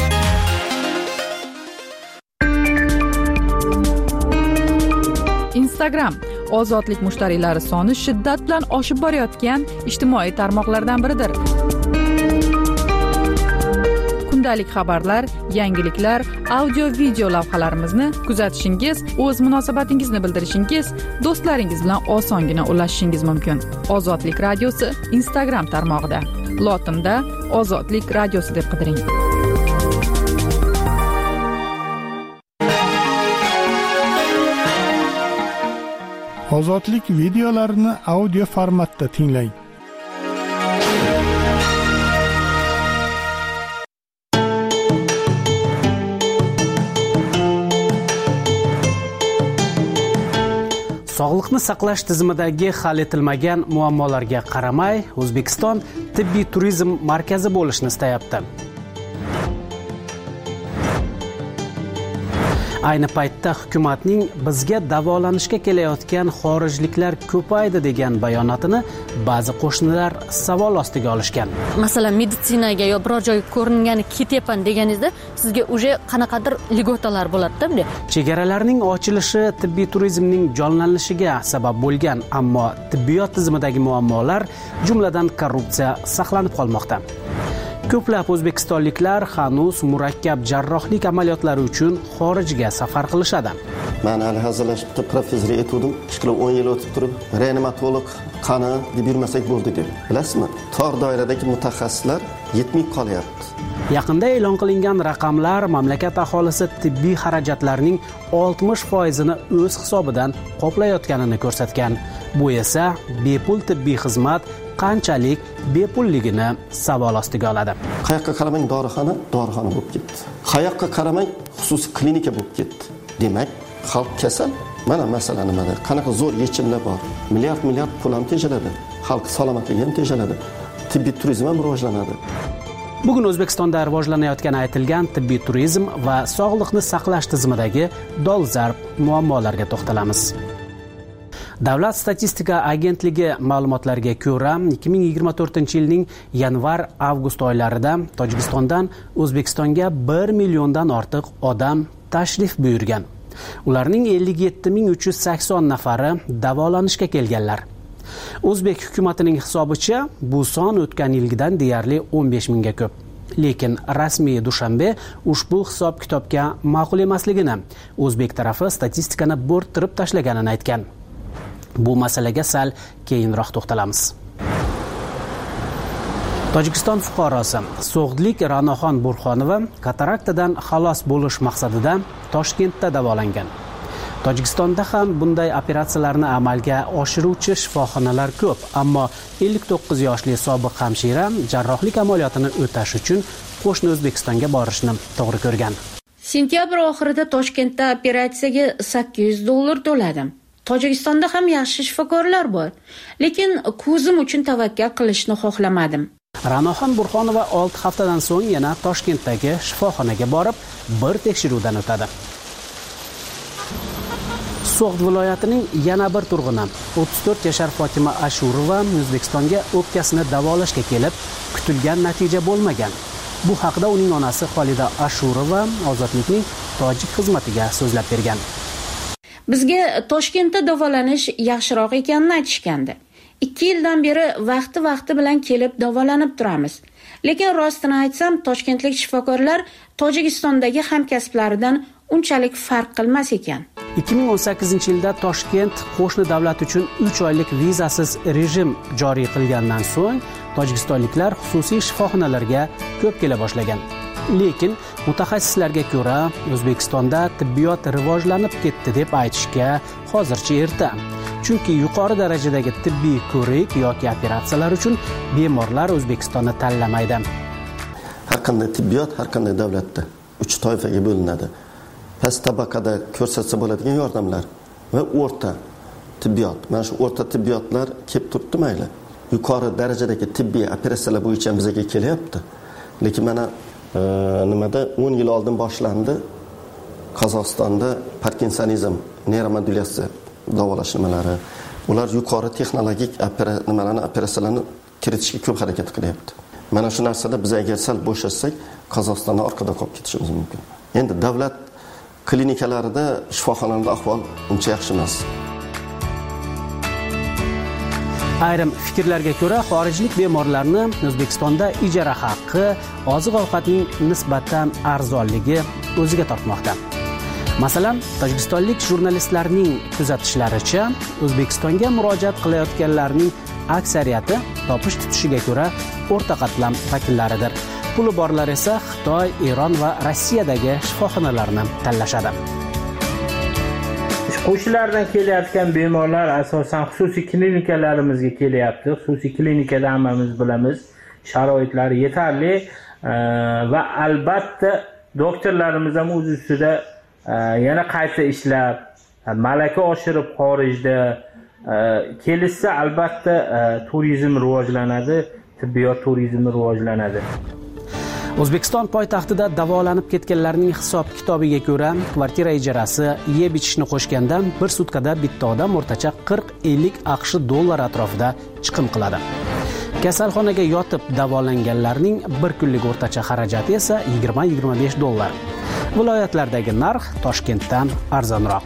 Instagram Ozodlik mushtariylari soni shiddat bilan oshib borayotgan ijtimoiy tarmoqlardan biridir. Kundalik xabarlar, yangiliklar, audio-video lavhalarimizni kuzatishingiz, o'z munosabatingizni bildirishingiz, do'stlaringiz bilan osongina ulashishingiz mumkin. Ozodlik radiosi Instagram tarmog'ida. Lotinda Ozodlik radiosi deb qidiring. Ozodlik videolarini audio formatda tinglang. Sog'liqni saqlash tizimidagi hal etilmagan muammolarga qaramay, O'zbekiston tibbiy turizm markazi bo'lishni istayapti. Ayni paytda hukumatning bizga davolanishga kelayotgan xorijliklar ko'paydi degan bayonotini ba'zi qo'shnilar savol ostiga olishgan. Masalan, meditsinaga yo biror joyga ko'ringani ketyapman deganingizda sizga uje qanaqadir ligotalar bo'ladi-da bunday. Chegaralarning ochilishi tibbiy turizmning jonlanishiga sabab bo'lgan, ammo tibbiyot tizimidagi muammolar, jumladan korrupsiya saqlanib qolmoqda. Ko'plab o'zbekistonliklar hanuz murakkab jarrohlik amaliyotlari uchun xorijga safar qilishadi. Men hali hazırlashibdi, professor etdim. 10 yil o'tib turib, reanimatolog qani deb yurmasak bo'ldi deb. Bilasizmi? Tor doiradagi mutaxassislar yetmay qolyapti. Yaqinda e'lon qilingan raqamlar mamlakat aholisi tibbiy xarajatlarning 60%ni o'z hisobidan qoplayotganini ko'rsatgan. Bu esa bepul tibbiy xizmat qanchalik bepulligini savol ostiga oladi. Qayoqqa qaramang dorixona bo'lib ketdi. Qayoqqa qaramang xususiy klinika bo'lib ketdi. Demak, xalq kasal. Mana masala nimada? Qanaqa zo'r yechimlar bor. Milliard pul ham tejaladi. Xalq salomatligi ham tejaladi. Tibbiy turizm ham rivojlanadi. Bugun O'zbekistonda rivojlanayotgani aytilgan tibbiy turizm va sog'liqni saqlash tizimidagi dolzarb muammolarga to'xtalamiz. Davlat statistika agentligi ma'lumotlariga ko'ra, 2024-yilning yanvar-avgust oylarida Tojikistondan O'zbekistonga 1 milliondan ortiq odam tashrif buyurgan. Ularning 57.380 nafari davolanishga kelganlar. O'zbek hukumatining hisobicha bu son o'tgan yilgidan deyarli 15 mingga ko'p. Lekin rasmiy Dushanbe ushbu hisob-kitobga ma'qul emasligini, O'zbek tarafi statistikani bo'rttirib tashlaganini aytgan. Bu masalaga sal keyinroq to'xtalamiz. Tojikiston fuqarosi So'g'dlik Ra'noxon Burxonova kataraktadan xalos bo'lish maqsadida Toshkentda davolangan. Tojikistonda ham bunday operatsiyalarni amalga oshiruvchi shifoxonalar ko'p, ammo 59 yoshli sobiq hamshira jarrohlik amaliyotini o'tash uchun qo'shni O'zbekistonga borishni to'g'ri ko'rgan. Sentyabr oxirida Toshkentda operatsiyaga $800 to'ladim. Tojikistonda ham yaxshi shifokorlar bor, lekin ko'zim uchun tavakkal qilishni xohlamadim. Ra'noxon Burxonova 6 haftadan so'ng yana Toshkentdagi shifoxonaga borib, bir tekshiruvdan o'tadi. So'g'd viloyatining yana bir turg'uni 34 yashar Fotima Ashurova O'zbekistonga o'pkasini davolashga kelib, kutilgan natija bo'lmagan. Bu haqda uning onasi Xolida Ashurova Ozodlikning tojik xizmatiga so'zlab bergan. Bizga Toshkentda davolanish yaxshiroq ekanini aytishgandi. 2 yildan beri vaqti bilan kelib davolanib turamiz. Lekin rostini aytsam, toshkentlik shifokorlar Tojikistondagi hamkasblaridan unchalik farq qilmas ekan. 2018-yilda Toshkent qo'shni davlat uchun 3 oylik vizasiz rejim joriy qilgandan so'ng tojikistonliklar xususiy shifoxonalarga ko'p kela boshlagan. Lekin mutaxassislarga ko'ra, O'zbekistonda tibbiyot rivojlanib ketdi deb aytishga hozircha erta. Chunki yuqori darajadagi tibbiy ko'rik yoki operatsiyalar uchun bemorlar O'zbekistonni tanlamaydi. Har qanday tibbiyot har qanday davlatda 3 toifaga bo'linadi. Past tabaqada ko'rsatsa bo'ladigan yordamlar va o'rta tibbiyot. Mana shu o'rta tibbiyotlar kelib turibdi mayli. Yuqori darajadagi tibbiy operatsiyalar bo'yicha bizga kelyapti. Lekin mana 10 yil oldin boshlandi Qozog'istonda Parkinsonizm, neuromodulyatsiya davolash nimalari. Ular yuqori texnologik operatsiyalarni kiritishga ko'p harakat qilyapti. Mana shu narsada biz agar sal bo'shashsak, Qozog'istondan orqada qolib ketishimiz mumkin. Endi davlat klinikalarida, shifoxonalarda ahvol uncha yaxshi emas. Ayrim fikrlarga ko'ra, xorijlik bemorlarni O'zbekistonda ijara haqqi, oziq-ovqatning nisbatan arzonligi o'ziga tortmoqda. Masalan, tojikistonlik jurnalistlarning kuzatishlaricha, O'zbekistonga murojaat qilayotganlarning aksariyati topish-tutishiga ko'ra o'rta qatlam vakillaridir. Puli borlar esa Xitoy, Eron va Rossiyadagi shifoxonalarni tanlashadi. Qo'shnilardan kelayotgan bemorlar asosan xususiy klinikalarimizga kelyapti. Xususiy klinikada hammamiz bilamiz, sharoitlari yetarli va albatta doktorlarimiz ham o'z ustida yana qayta ishlab, malaka oshirib xorijda kelishsa albatta turizm rivojlanadi, tibbiyot turizmi rivojlanadi. O'zbekiston poytaxtida davolanib ketganlarning hisob-kitobiga ko'ra, kvartira ijarasi, yeb-ichishni qo'shganda bir sutkada bitta odam o'rtacha 40-50 AQSh dollar atrofida chiqim qiladi. Kasalxonaga yotib davolanganlarning bir kunlik o'rtacha xarajati esa 20-25 dollar. Viloyatlardagi narx Toshkentdan arzonroq.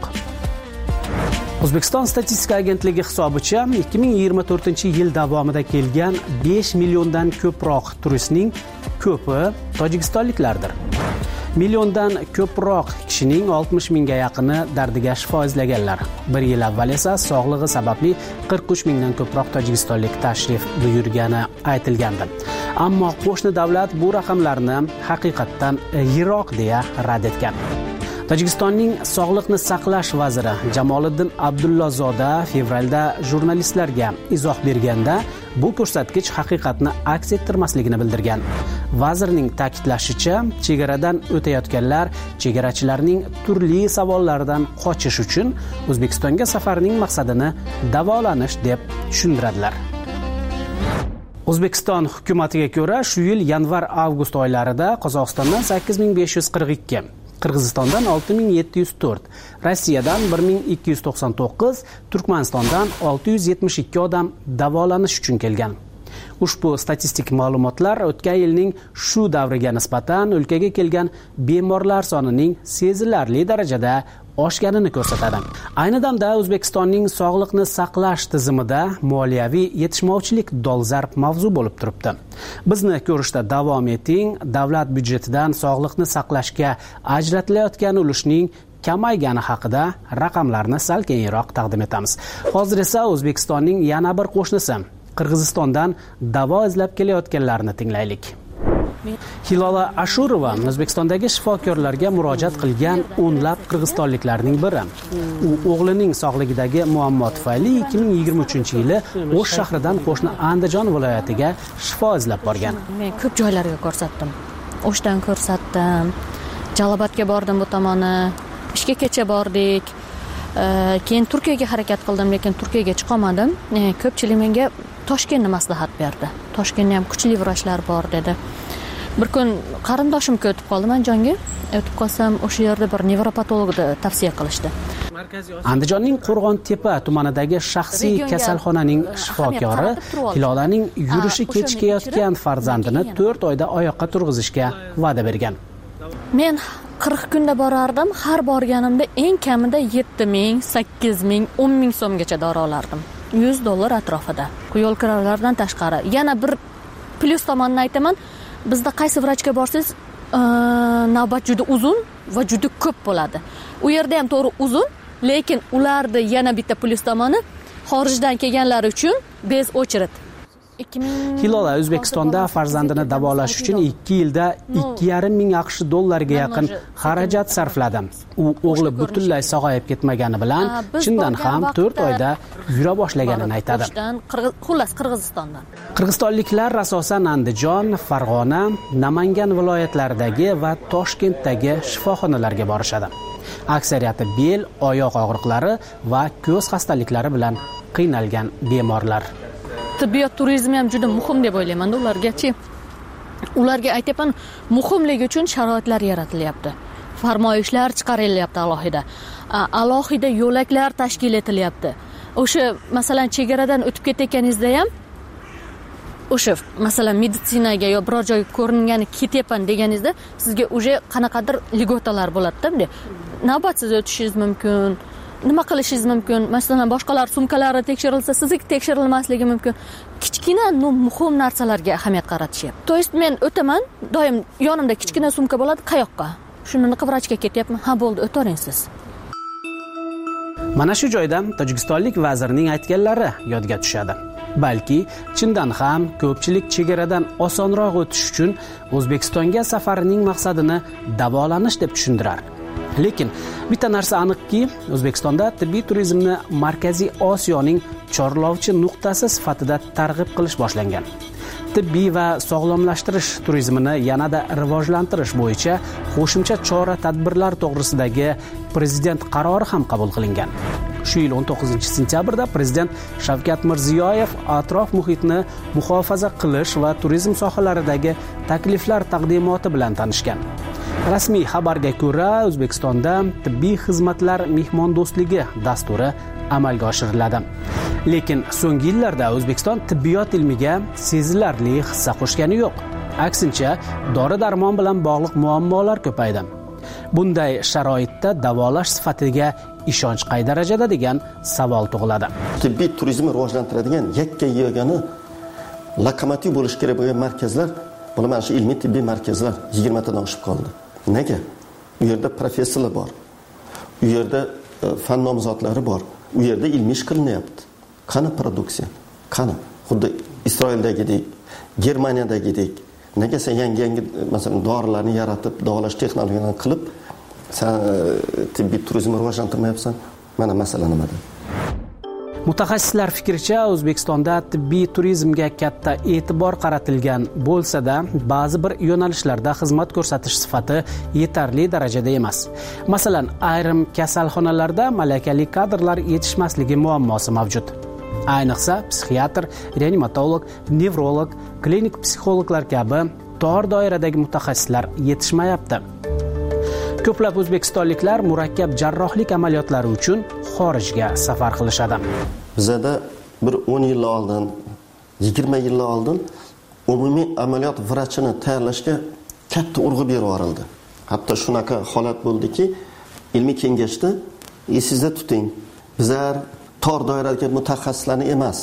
O'zbekiston statistika agentligi hisobicha 2024-yil davomida kelgan 5 milliondan ko'proq turistning ko'pi tojikistonliklardir. Milliondan ko'proq kishining 60 mingga yaqini dardiga shifo izlaganlar. Bir yil avval esa sog'lig'i sababli 43 mingdan ko'proq tojikistonlik tashrif buyurgani aytilgandi. Ammo qo'shni davlat bu raqamlarni haqiqatdan yiroq deya rad etgan. Tojikistonning sog'liqni saqlash vaziri Jamoliddin Abdullazoda fevralda jurnalistlarga izoh berganda bu ko'rsatkich haqiqatni aks ettirmasligini bildirgan. Vazirning ta'kidlashicha, chegaradan o'tayotganlar chegarachilarning turli savollaridan qochish uchun O'zbekistonga safarining maqsadini davolanish deb tushuntiradilar. O'zbekiston hukumatiga ko'ra, shu yil yanvar-avgust oylarida Qozog'istondan 8542, Qirg'izistondan 6704, Rossiyadan 1299, Turkmanistondan 672 odam davolanish uchun kelgan. Ushbu statistik ma'lumotlar o'tgan yilning shu davriga nisbatan o'lkaga kelgan bemorlar sonining sezilarli darajada oshganini ko'rsatadi. Ayni damda O'zbekistonning sog'liqni saqlash tizimida moliyaviy yetishmovchilik dolzarb mavzu bo'lib turibdi. Bizni ko'rishda davom eting. Davlat byudjetidan sog'liqni saqlashga ajratilayotgan ulushning kamaygani haqida raqamlarni sal keyinroq taqdim etamiz. Hozir esa O'zbekistonning yana bir qo'shnisi Qirg'izistondan davo izlab kelayotganlarni tinglaylik. Hilola Ashurova O'zbekistondagi shifokorlarga murojaat qilgan o'nlab qirg'izistonliklarning biri. U o'g'lining sog'ligidagi muammo tufayli 2023-yili O'sh shahridan qo'shni Andijon viloyatiga shifo izlab borgan. Men ko'p joylarga ko'rsatdim. O'shdan ko'rsatdim. Jalobotga bordim bu tomoni. Ishga kecha bordik. Keyin Turkiyaga harakat qildim, lekin Turkiyaga chiqa olmadim. Ko'pchilik menga Toshkentni maslahat berdi. Toshkentda ham kuchli vrachlar bor dedi. Bir kun qarindoshimga o'tib qoldim, Andijonga. O'tib qolsam, o'sha yerda bir nevropatologni tavsiya qilishdi. Andijonning Qo'rg'on-Tepa tumanidagi shaxsiy kasalxonaning shifokori Hilolaning yurishi kechikayotgan farzandini 4 oyda oyoqqa turg'izishga va'da bergan. Men 40 kunda borardim. Har borganimda eng kamida 7 ming, 8 ming, 10 ming so'mgacha dori olardim. $100 atrofida. Yo'l kiralardan tashqari. Yana bir plyus tomonini aytaman. Bizda qaysi vrachga borsangiz, navbat juda uzun va juda ko'p bo'ladi. U yerda ham to'g'ri uzun, lekin ularda yana bitta plyus tomoni xorijdan kelganlar uchun bez очередь. Hilola O'zbekistonda farzandini davolash uchun 2 yilda $2,5 yaqin xarajat sarfladi. U o'g'li butunlay sog'ayib ketmagani bilan chindan ham 4 oyda yura boshlaganini aytadi. Xullas Qirg'izistondan. Qirg'izistonliklar asosan Andijon, Farg'ona, Namangan viloyatlaridagi va Toshkentdagi shifoxonalarga borishadi. Aksariyati bel, oyoq og'riqlari va ko'z xastaliklari bilan qiynalgan bemorlar. Tibbiyot turizmi ham juda muhim deb o'ylayman. Ularga aytaman, muhimligi uchun sharoitlar yaratilyapti. Farmoyishlar chiqarilyapti alohida yo'laklar tashkil etilyapti. O'sha masalan chegaradan o'tib ketayotganingizda ham o'sha masalan meditsinaga yo biror joyga ko'ringani ketyapman deganingizda sizga o'sha qanaqadir ligotalar bo'ladi-da. Navbatsiz o'tishingiz mumkin. Nima qilishingiz mumkin? Masalan, boshqalar sumkalari tekshirilsa, sizniki tekshirilmasligi mumkin. Kichkina, muhim narsalarga ahamiyat qaratishyapti. To есть men o'taman, doim yonimda kichkina sumka bo'ladi, qayoqqa? Shuni vrachga ketyapman. Ha, bo'ldi, o'taring siz. Mana shu joyda Tojikistonlik vazirning aytganlari yodga tushadi. Balki chindan ham ko'pchilik chegaradan osonroq o'tish uchun O'zbekistonga safarining maqsadini davolanish deb tushundirar. Lekin bitta narsa aniqki, O'zbekistonda tibbiy turizmni Markaziy Osiyoning chorlovchi nuqtasi sifatida targ'ib qilish boshlangan. Tibbiy va sog'lomlashtirish turizmini yanada rivojlantirish bo'yicha qo'shimcha chora-tadbirlar to'g'risidagi prezident qarori ham qabul qilingan. Shu yil 19-sentyabrda prezident Shavkat Mirziyoyev atrof muhitni muhofaza qilish va turizm sohalaridagi takliflar taqdimoti bilan tanishgan. Rasmiy xabarga ko'ra, O'zbekistonda tibbiy xizmatlar mehmondo'stligi dasturi amalga oshiriladi. Lekin so'nggi yillarda O'zbekiston tibbiyot ilmiga sezilarli hissa qo'shgani yo'q. Aksincha, dori-darmon bilan bog'liq muammolar ko'paydi. Bunday sharoitda davolash sifatiga ishonch qay darajada degan savol tug'iladi. Tibbiy turizmni rivojlantiradigan yakka-yagona lokomotiv bo'lish kerak bo'lgan markazlar, bular mana shu ilmiy tibbiy markazlar 20 tadan oshib qoldi. Nega? U yerda professorlar bor. U yerda fan nomzodlari bor. U yerda ilmiy ish qilinyapti. Qani produksiya? Qani? Xuddi Isroildagidek, Germaniyadagidek. Nega sen yangi masalan dorilarni yaratib, davolash texnologiyalarini qilib, sen tibbiy turizmni rivojlantirmayapsan? Mana masala nimada? Mutaxassislar fikricha, O'zbekistonda tibbiy turizmga katta e'tibor qaratilgan bo'lsa-da, ba'zi bir yo'nalishlarda xizmat ko'rsatish sifati yetarli darajada emas. Masalan, ayrim kasalxonalarda malakali kadrlar yetishmasligi muammosi mavjud. Ayniqsa, psixiatr, reanimatolog, nevrolog, klinik psixologlar kabi tor doiradagi mutaxassislar yetishmayapti. Ko'plab o'zbekistonliklar murakkab jarrohlik amaliyotlari uchun xorijga safar qilishadi. Bizda bir 10 yil oldin, 20 yil oldin umumiy amaliyot vrachini tayyorlashga katta urg'u berib yuborildi. Hatto shunaqa holat bo'ldiki, ilmiy kengashda esingizda tuting, bizlar tor doiradagi mutaxassislarni emas,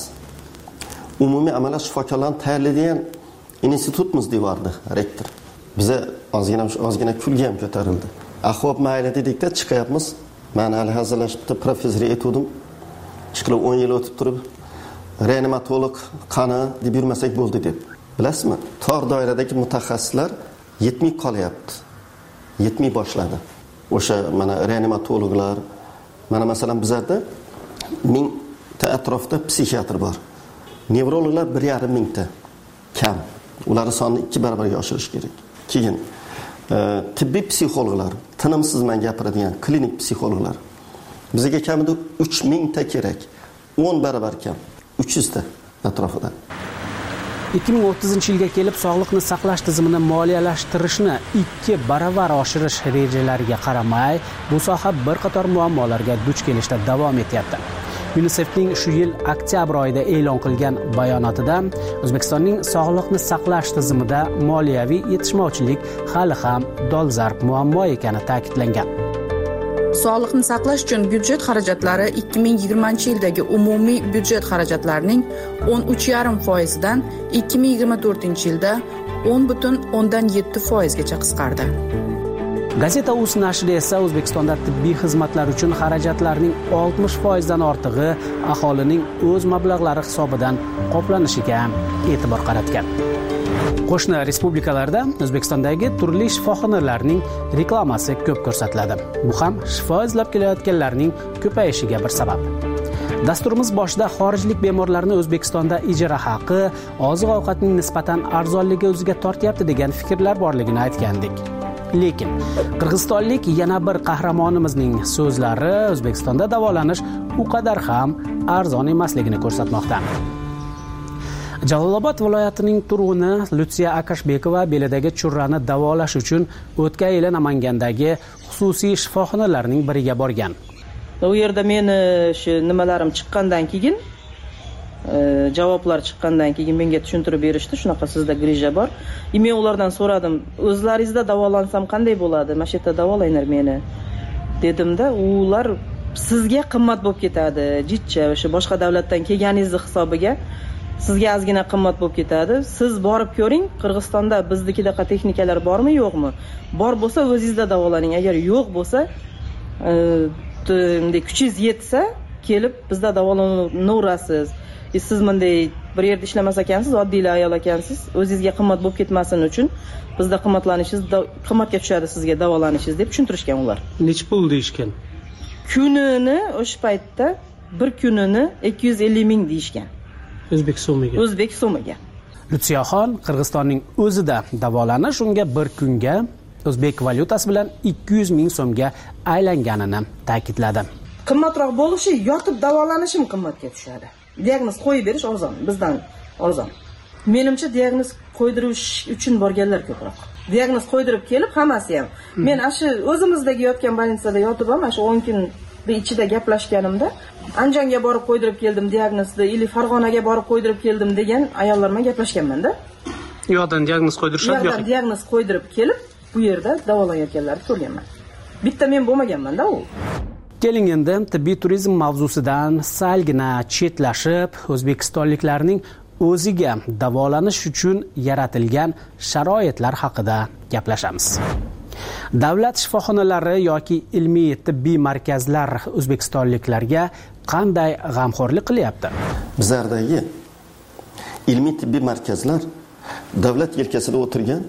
umumiy amaliyot shifokorlarini tayyorlaydigan institutimiz deyordi rektor. Biza ozgina kulga ham ko'tarildi. Ahvob mayli dedikda chiqyapmiz. Men hali hazırlashibdi, professor aytdim. Chiqib 10 yil o'tib turib, reanimatolog qani deb yurmasak bo'ldi deb. Bilasizmi? Tor doiradagi mutaxassislar yetmay qolyapti. Yetmay boshladi. O'sha mana reanimatologlar, mana masalan bizda 1000 ta atrofda psixiatr bor. Nevrologlar 1,5 ta kam. Ularning sonini 2 barobarga oshirish kerak. Keyin tibbiy psixologlar, tinimsiz men gapiradigan klinik psixologlar. Bizga kamida 3000 ta kerak. 10 barobar kam. 300 ta atrofida. 2030-yilga kelib sog'liqni saqlash tizimini moliyalashtirishni 2 barobar oshirish rejalariga qaramay, bu soha bir qator muammolarga duch kelishda davom etyapti. UNICEFning shu yil oktyabr oyida e'lon qilgan bayonotida O'zbekistonning sog'liqni saqlash tizimida moliyaviy yetishmovchilik hali ham dolzarb muammo ekani ta'kidlangan. Sog'liqni saqlash uchun byudjet xarajatlari 2020-yildagi umumiy byudjet xarajatlarining 13,5%dan 2024-yilda 10,7% gacha qisqardi. Gazeta.uz nashri esa O'zbekistonda tibbiy xizmatlar uchun xarajatlarning 60% dan ortig'i aholining o'z mablag'lari hisobidan qoplanishiga e'tibor qaratgan. Qo'shni respublikalarda O'zbekistondagi turli shifoxonalarning reklamasi ko'p ko'rsatiladi. Bu ham shifo izlab kelayotganlarning ko'payishiga bir sabab. Dasturimiz boshida xorijlik bemorlarni O'zbekistonda ijara haqi, oziq-ovqatning nisbatan arzonligi o'ziga tortyapti degan fikrlar borligini aytgandik. Lekin qirg'izistonlik yana bir qahramonimizning so'zlari O'zbekistonda davolanish u qadar ham arzon emasligini ko'rsatmoqda. Jalolobod viloyatining turg'uni Lutsiya Akashbekova belidagi churrani davolash uchun o'tgan yili Namangandagi xususiy shifoxonalarning biriga borgan. U yerda meni shu nimalarim chiqqandan keyin, javoblar chiqqandan keyin menga tushuntirib berishdi, shunaqa sizda grija bor. Men ulardan so'radim, o'zlaringizda davolansam qanday bo'ladi? Mana shu yerda davolanglar meni dedimda, ular sizga qimmat bo'lib ketadi, jitcha o'sha boshqa davlatdan kelganingiz hisobiga sizga ozgina qimmat bo'lib ketadi. Siz borib ko'ring, Qirg'izistonda biznikidaqa texnikalar bormi, yo'qmi? Bor bo'lsa o'zingizda davolaning. Agar yo'q bo'lsa, kuchingiz yetsa, kelib bizda davolanaverasiz. Siz bunday bir yerda ishlamas ekansiz, oddiy ayol ekansiz, o'zingizga qimmat bo'lib ketmasin uchun bizda qimmatlanishingiz qimmatga tushadi sizga davolanishingiz deb tushuntirishgan ular. Nech pul deyishgan? Kunini o'sha paytda bir kunini 250 ming deyishgan. O'zbek so'miga. O'zbek so'miga. Lutsiyaxon Qirg'izistonning o'zida davolanish unga bir kunga o'zbek valyutasi bilan 200 ming so'mga aylanganini ta'kidladi. Qimmatroq bo'lishi, yotib davolanishim qimmatga tushadi. Diagnoz qo'yib berish arzon, bizdan arzon. Menimcha diagnoz qo'ydirish uchun borganlar ko'proq. Diagnoz qo'ydirib kelib hammasi ham. Men shu o'zimizdagi yotgan больницада yotib ham shu 10 kun ichida gaplashganimda Anjonga borib qo'ydirib keldim diagnozni, ili Farg'onaga borib qo'ydirib keldim degan ayollar bilan gaplashganman-da. Yo'qdan diagnoz qo'ydirishadi, yo'q. Diagnoz qo'ydirib kelib bu yerda davolanayotganlarni ko'rganman. Bitta men bo'lmaganman-da u. Keling endi tibbiy turizm mavzusidan salgina chetlashib, o'zbekistonliklarning o'ziga davolanish uchun yaratilgan sharoitlar haqida gaplashamiz. Davlat shifoxonalari yoki ilmiy tibbiy markazlar o'zbekistonliklarga qanday g'amxo'rlik qilyapti? Bizlardagi ilmiy tibbiy markazlar davlat yelkasida o'tirgan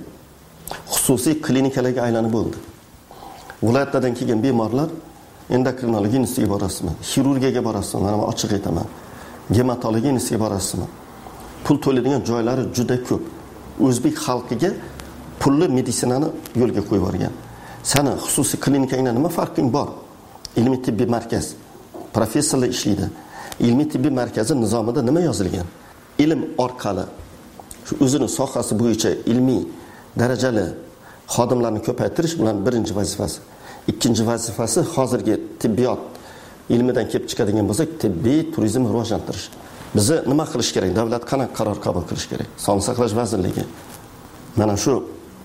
xususiy klinikalarga aylanib bo'ldi. Viloyatlardan kelgan bemorlar endokrinologiya institutiga borasizmi, xirurgiyaga borasizmi, mana men ochiq aytaman. Gematologiya institutiga borasizmi? Pul to'laydigan joylari juda ko'p. O'zbek xalqiga pulli meditsinani yo'lga qo'yib yuborgan. Sani xususiy klinikangdan nima farqing bor? Ilmiy tibbiy markaz professorlar ishlaydi. Ilmiy tibbiy markazi nizomida nima yozilgan? Ilm orqali shu o'zining sohasi bo'yicha ilmiy darajali xodimlarni ko'paytirish bilan birinchi vazifasi. Ikkinchi vazifasi hozirgi tibbiyot ilmidan kelib chiqadigan bo'lsa, tibbiy turizmni rivojlantirish. Bizni nima qilish kerak? Davlat qanaqa qaror qabul qilish kerak? Sog'liqni saqlash vazirligi. Mana shu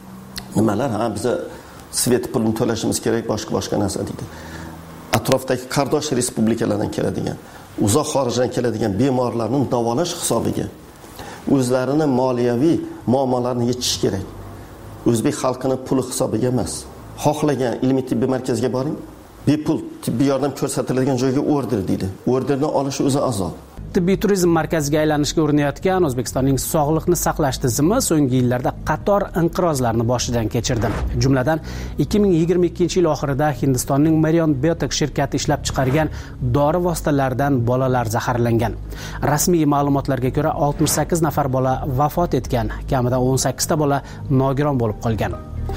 nimalar biza svet pulini to'lashimiz kerak, boshqa narsa deydi. Atrofdagi qardosh respublikalardan keladigan, uzoq xorijdan keladigan bemorlarning davolash hisobiga o'zlarini moliyaviy muammolarini yechish kerak. O'zbek xalqini puli hisobiga emas. Xohlagan ilmiy tibbiy markazga boring, bepul tibbiy yordam ko'rsatiladigan joyga order deydi. Orderni olish o'zi azob. Tibbiy turizm markaziga aylanishga urinayotgan O'zbekistonning sog'liqni saqlash tizimi so'nggi yillarda qator inqirozlarni boshidan kechirdi. Jumladan 2022-yil oxirida Hindistonning Marion Biotech shirkati ishlab chiqargan dori vositalaridan bolalar zaharlangan. Rasmiy ma'lumotlarga ko'ra 68 nafar bola vafot etgan, kamida 18 ta bola nogiron bo'lib qolgan.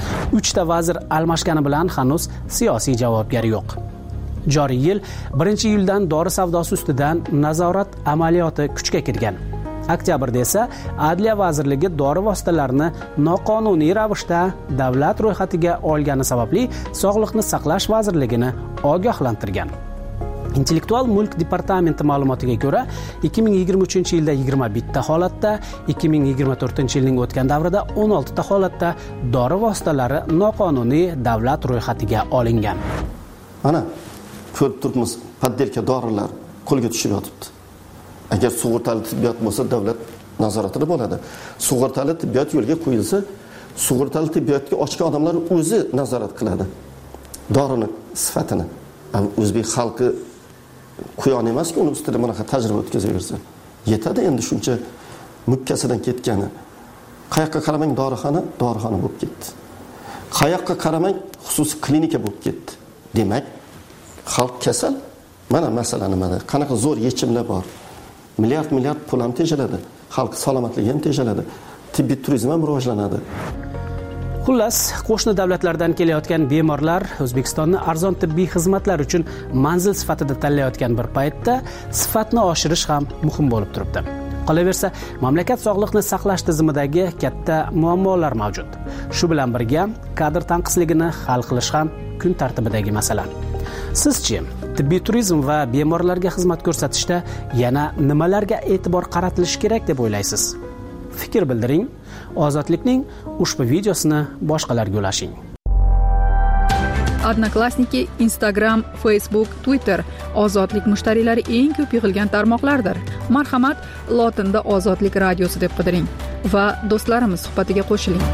3 ta vazir almashgani bilan hanuz siyosiy javobgar yo'q. Joriy yil 1-iyuldan dori savdosi ustidan nazorat amaliyoti kuchga kirgan. Oktyabrda esa Adliya vazirligi dori vositalarini noqonuniy ravishda davlat ro'yxatiga olgani sababli Sog'liqni saqlash vazirligini ogohlantirgan. Intellektual mulk departamenti ma'lumotiga ko'ra, 2023-yilda 21 ta holatda, 2024-yilning o'tgan davrida 16 ta holatda dori vositalari noqonuniy davlat ro'yxatiga olingan. Mana ko'rib turibmiz, poddelka dorilar qo'lga tushib yotibdi. Agar sug'urtali tibbiyot bo'lsa, davlat nazoratida bo'ladi. Sug'urtali tibbiyot yo'lga qo'yilsa, sug'urtali tibbiyotga ochgan odamlar o'zi nazorat qiladi. Dorini sifatini. O'zbek xalqi quyon emas-ku, uni ustida bunaqa tajriba o'tkazaversa. Yetadi endi shuncha mukkasidan ketgani. Qayoqqa qaramang dorixona bo'lib ketdi. Qayoqqa qaramang xususiy klinika bo'lib ketdi. Demak, xalq kasal. Mana masala nimada? Qanaqa zo'r yechimlar bor. Milliard pul ham tejaladi. Xalq salomatligi ham tejaladi. Tibbiy turizm ham rivojlanadi. Xullas, qo'shni davlatlardan kelayotgan bemorlar O'zbekistonni arzon tibbiy xizmatlar uchun manzil sifatida tanlayotgan bir paytda sifatni oshirish ham muhim bo'lib turibdi. Qolaversa, mamlakat sog'liqni saqlash tizimidagi katta muammolar mavjud. Shu bilan birga kadr tanqisligini hal qilish ham kun tartibidagi masala. Sizchi, tibbiy turizm va bemorlarga xizmat ko'rsatishda yana nimalarga e'tibor qaratilishi kerak deb o'ylaysiz? Fikr bildiring. Ozodlikning ushbu videosini boshqalarga ulashing. Odnoklassniki, Instagram, Facebook, Twitter Ozodlik mushtariylari eng ko'p yig'ilgan tarmoqlardir. Marhamat, lotinda Ozodlik radiosi deb qidiring va do'stlarimiz suhbatiga qo'shiling.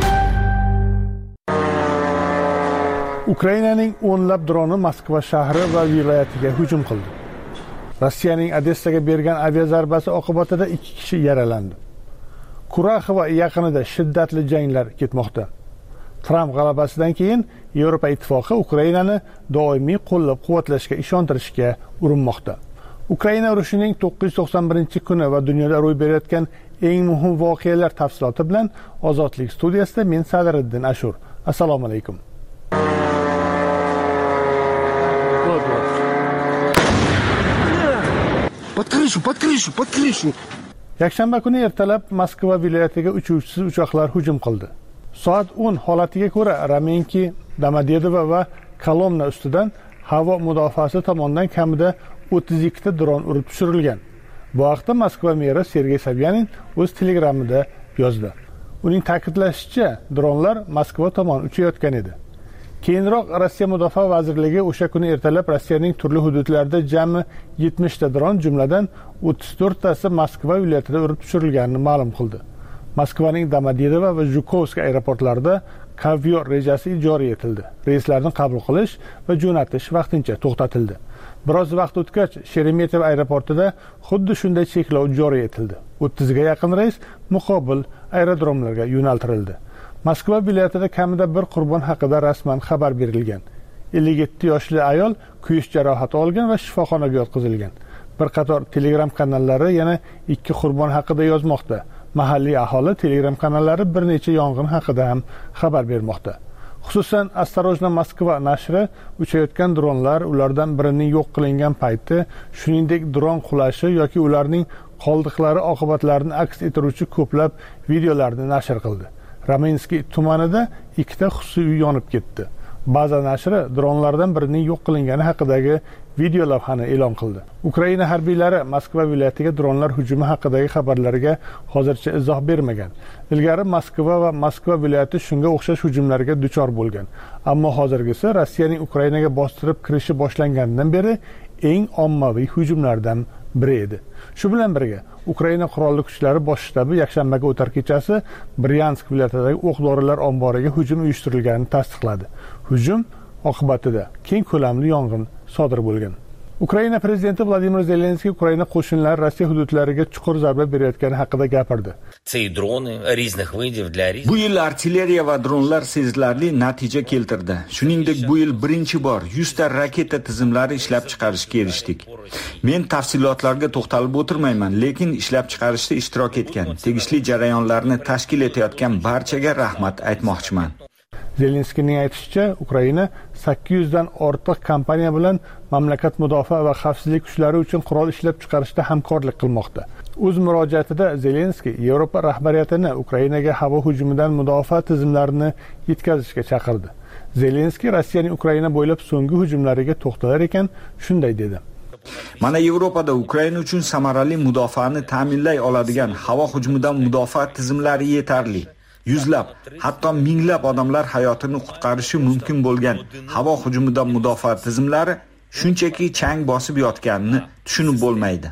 Ukrainaning o'nlab droni Moskva shahri va viloyatiga hujum qildi. Rossiyaning Odessaga bergan aviazarbasi oqibatida 2 kishi yaralandi. Kuraxova yaqinida shiddatli janglar ketmoqda. Tramp g'alabasidan keyin Yevropa ittifoqi Ukrainani doimiy qo'llab-quvvatlashga ishontirishga urinmoqda. Ukraina urushining 991-kuni va dunyoda ro'y berayotgan eng muhim voqealar tafsiloti bilan Ozodlik studiyasida men Sadriddin Ashur. Assalomu alaykum. Под крышу. Yakshanba kuni ertalab Moskva viloyatiga uchuvchisiz uchoqlar hujum qildi. Soat 10 holatiga ko'ra Ramenki, Domodedovo va Kolomna ustidan havo mudofaasi tomonidan kamida 32 ta dron urib tushirilgan. Bu haqda Moskva meri Sergey Sobyanin o'z telegramida yozdi. Uning ta'kidlashicha, dronlar Moskva tomon uchayotgan edi. Keyinroq Rossiya Mudofaa vazirligi o'sha kuni ertalab Rossiyaning turli hududlarida jami 70 ta dron, jumladan 34 tasi Moskva viloyatida urib tushirilganini ma'lum qildi. Moskvaning Domodedovo va Zhukovsk aeroportlarida Kavyor rejasi joriy etildi. Reyslarni qabul qilish va jo'natish vaqtincha to'xtatildi. Biroz vaqt o'tgach, Sheremetyevo aeroportida xuddi shunday cheklov joriy etildi. 30 ga yaqin reys muqobil aerodromlarga yo'naltirildi. Moskva viloyatida kamida bir qurbon haqida rasman xabar berilgan. 57 yoshli ayol kuyish jarohati olgan va shifoxonaga yotqizilgan. Bir qator Telegram kanallari yana 2 qurbon haqida yozmoqda. Mahalliy aholi Telegram kanallari bir necha yong'in haqida ham xabar bermoqda. Xususan, Осторожно Moskva nashri uchayotgan dronlar, ulardan birining yo'q qilingan payti, shuningdek dron qulashi yoki ularning qoldiqlari oqibatlarini aks ettiruvchi ko'plab videolarni nashr qildi. Ramenskiy tumanida 2 ta xususiy uy yonib ketdi. Baza nashri dronlardan birining yo'q qilingani haqidagi video lavhani e'lon qildi. Ukraina harbiylari Moskva viloyatiga dronlar hujumi haqidagi xabarlarga hozircha izoh bermagan. Ilgari Moskva va Moskva viloyati shunga o'xshash hujumlarga duchor bo'lgan. Ammo hozirgisi Rossiyaning Ukrainaga bostirib kirishi boshlanganidan beri eng ommaviy hujumlardan biri edi. Shu bilan birga Ukraina qurolli kuchlari bosh shtabi yakshanbaga o'tar kechasi Bryansk viloyatidagi o'q-dorilar omboriga hujum uyushtirilganini tasdiqladi. Hujum oqibatida keng ko'lamli yong'in sodir bo'lgan. Ukraina prezidenti Vladimir Zelenskiy Ukraina qo'shinlari Rossiya hududlariga chuqur zarba berayotgani haqida gapirdi. Bu yil artilleriya va dronlar sezilarli natija keltirdi. Shuningdek, bu yil birinchi bor 100 ta raketa tizimlari ishlab chiqarishga erishdik. Men tafsilotlarga to'xtalib o'tirmayman, lekin ishlab chiqarishda ishtirok etgan, tegishli jarayonlarni tashkil etayotgan barchaga rahmat aytmoqchiman. Zelenskiyning aytishicha, Ukraina 800 dan ortiq kompaniya bilan mamlakat mudofaa va xavfsizlik kuchlari uchun qurol ishlab chiqarishda hamkorlik qilmoqda. O'z murojaatida Zelenskiy Yevropa rahbariyatini Ukrainaga havo hujumidan mudofaa tizimlarini yetkazishga chaqirdi. Zelenskiy Rossiyaning Ukraina bo'ylab so'nggi hujumlariga to'xtalar ekan, shunday dedi. Mana Yevropada Ukraina uchun samarali mudofaani ta'minlay oladigan havo hujumidan mudofaa tizimlari yetarli. yuzlab, hatto minglab odamlar hayotini qutqarishi mumkin bo'lgan havo hujumidan mudofaa tizimlari shunchaki chang bosib yotganini tushunib bo'lmaydi.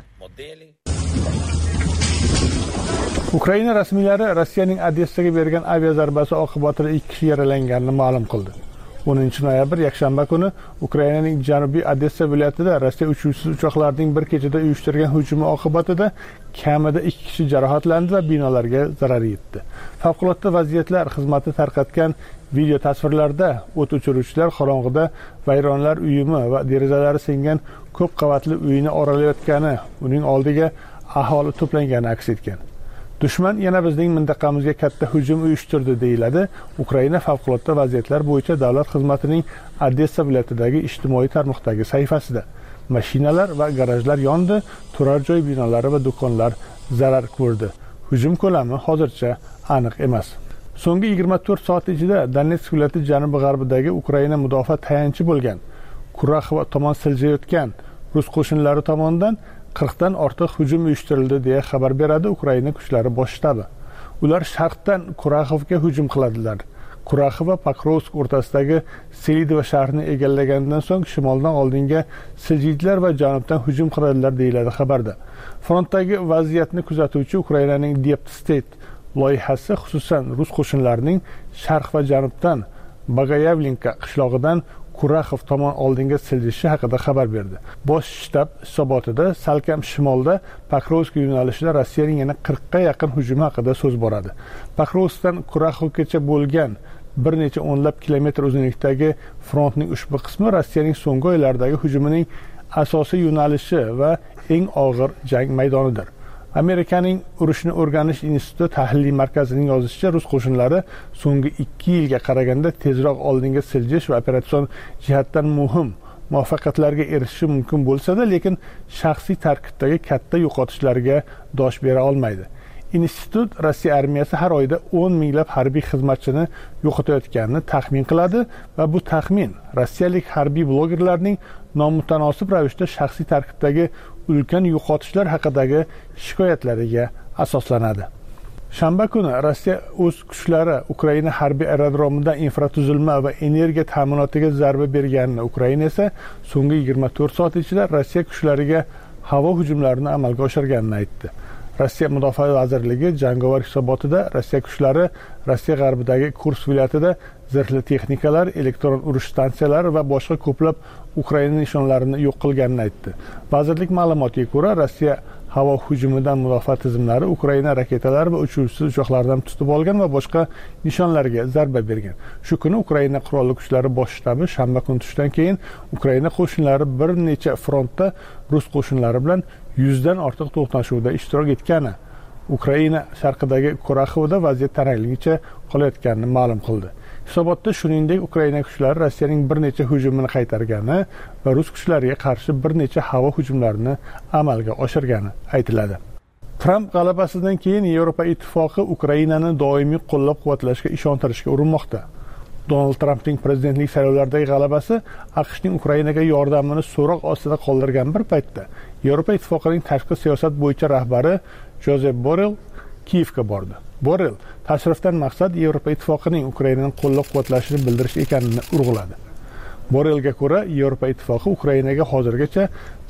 Ukraina rasmiylari Rossiyaning Odessaga bergan aviazarbasi oqibatida 2 kishi yaralanganini ma'lum qildi. 10 noyabr yakshanba kuni Ukrainaning janubiy Odessa viloyatida Rossiya uchuvchisiz uchoqlarning bir kechada uyushtirgan hujumi oqibatida kamida 2 kishi jarohatlandi va binolarga zarar yetdi. Favqulodda vaziyatlar xizmati tarqatgan video tasvirlarda o't o'chiruvchilar qorong'ida vayronlar uyumi va derazalari singan ko'p qavatli uyni oralayotgani, uning oldiga aholi to'plangani aks etgan. Dushman yana bizning mintaqamizga katta hujum uyushtirdi deyiladi Ukraina favqulodda vaziyatlar bo'yicha davlat xizmatining Odessa viloyatidagi ijtimoiy tarmoqdagi sahifasida. Mashinalar va garajlar yondi, turar joy binolari va do'konlar zarar ko'rdi. Hujum ko'lami hozircha aniq emas. So'nggi 24 soat ichida Donetsk viloyati janubi-g'arbidagi Ukraina mudofaa tayanchi bo'lgan Kuraxova tomon siljayotgan rus qo'shinlari tomonidan 40 dan ortiq hujum uyushtirildi deya xabar beradi Ukraina kuchlari bosh shtabi. Ular sharqdan Kuraxovga hujum qiladilar. Kuraxov va Pokrovsk o'rtasidagi Selidovo shahrini egallagandan so'ng shimoldan oldinga siljiydilar va janubdan hujum qiladilar deyiladi xabarda. Frontdagi vaziyatni kuzatuvchi Ukrainaning Deep State loyihasi xususan rus qo'shinlarining sharq va janubdan Bagayavlinka qishlog'idan Kuraxov tomon oldinga siljishi haqida xabar berdi. Bosh shtab hisobotida salkam shimolda Pokrovsk yo'nalishida Rossiyaning yana 40 ga yaqin hujumi haqida so'z boradi. Pokrovskdan Kuraxovgacha bo'lgan bir necha o'nlab kilometr uzunlikdagi frontning ushbu qismi Rossiyaning so'nggi oylardagi hujumining asosiy yo'nalishi va eng og'ir jang maydonidir. Amerikaning urushni o'rganish instituti tahliliy markazining yozishicha, rus qo'shinlari so'nggi 2 yilga qaraganda tezroq oldinga siljish va operatsion jihatdan muhim muvaffaqiyatlarga erishishi mumkin bo'lsa-da, lekin shaxsiy tarkibdagi katta yo'qotishlarga dosh bera olmaydi. Institut Rossiya armiyasi har oyda 10 minglab harbiy xizmatchini yo'qotayotganini taxmin qiladi va bu taxmin rossiyalik harbiy blogerlarning nomutanosib ravishda shaxsiy tarkibdagi ulkan yo'qotishlar haqidagi shikoyatlariga asoslanadi. Shanba kuni Rossiya o'z kuchlari Ukraina harbiy aerodromidan infratuzilma va energiya ta'minotiga zarba berganini, Ukraina esa so'nggi 24 soat ichida Rossiya kuchlariga havo hujumlarini amalga oshirganini aytdi. Rossiya Mudofaa vazirligi jangovar hisobotida Rossiya kuchlari Rossiya g'arbidagi Kursk viloyatida zirhli texnikalar, elektron urush stansiyalari va boshqa ko'plab Ukraina nishonlarini yo'q qilganini aytdi. Vazirlik ma'lumotiga ko'ra, Rossiya havo hujumidan mudofaa tizimlari Ukraina raketalari va uchuvchisiz uchoqlardan tutib olgan va boshqa nishonlarga zarba bergan. Shu kuni Ukraina qurolli kuchlari bosh shtabi shanba kuni tushdan keyin Ukraina qo'shinlari bir necha frontda rus qo'shinlari bilan 100 dan ortiq to'qnashuvda ishtirok etgani, Ukraina sharqidagi Kuraxovda vaziyat tarangligicha qolayotganini ma'lum qildi. Hisobotda shuningdek Ukraina kuchlari Rossiyaning bir necha hujumini qaytargani va rus kuchlariga qarshi bir necha havo hujumlarini amalga oshirgani aytiladi. Tramp g'alabasidan keyin Yevropa ittifoqi Ukrainani doimiy qo'llab-quvvatlashga ishontirishga urinmoqda. Donald Trampning prezidentlik saylovlaridagi g'alabasi AQShning Ukrainaga yordamini so'roq ostida qoldirgan bir paytda Yevropa ittifoqining tashqi siyosat bo'yicha rahbari Josep Borrell Kiyevga bordi. Borrell tashrifdan maqsad Yevropa ittifoqining Ukrainani qo'llab-quvvatlashini bildirish ekanini urg'uladi. Borrellga ko'ra, Yevropa ittifoqi Ukrainaga hozirgacha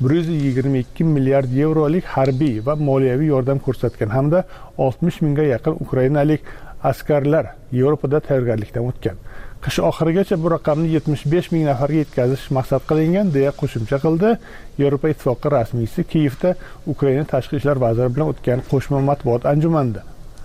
122 milliard yevrolik harbiy va moliyaviy yordam ko'rsatgan hamda 60 mingga yaqin ukrainalik askarlar Yevropada tayyorgarlikdan o'tgan. Qish oxirigacha bu raqamni 75 ming nafarga yetkazish maqsad qilingan deya qo'shimcha qildi. Yevropa ittifoqi rasmiysi Kiyevda Ukraina tashqi ishlar vaziri bilan o'tgan qo'shma matbuot anjumanida.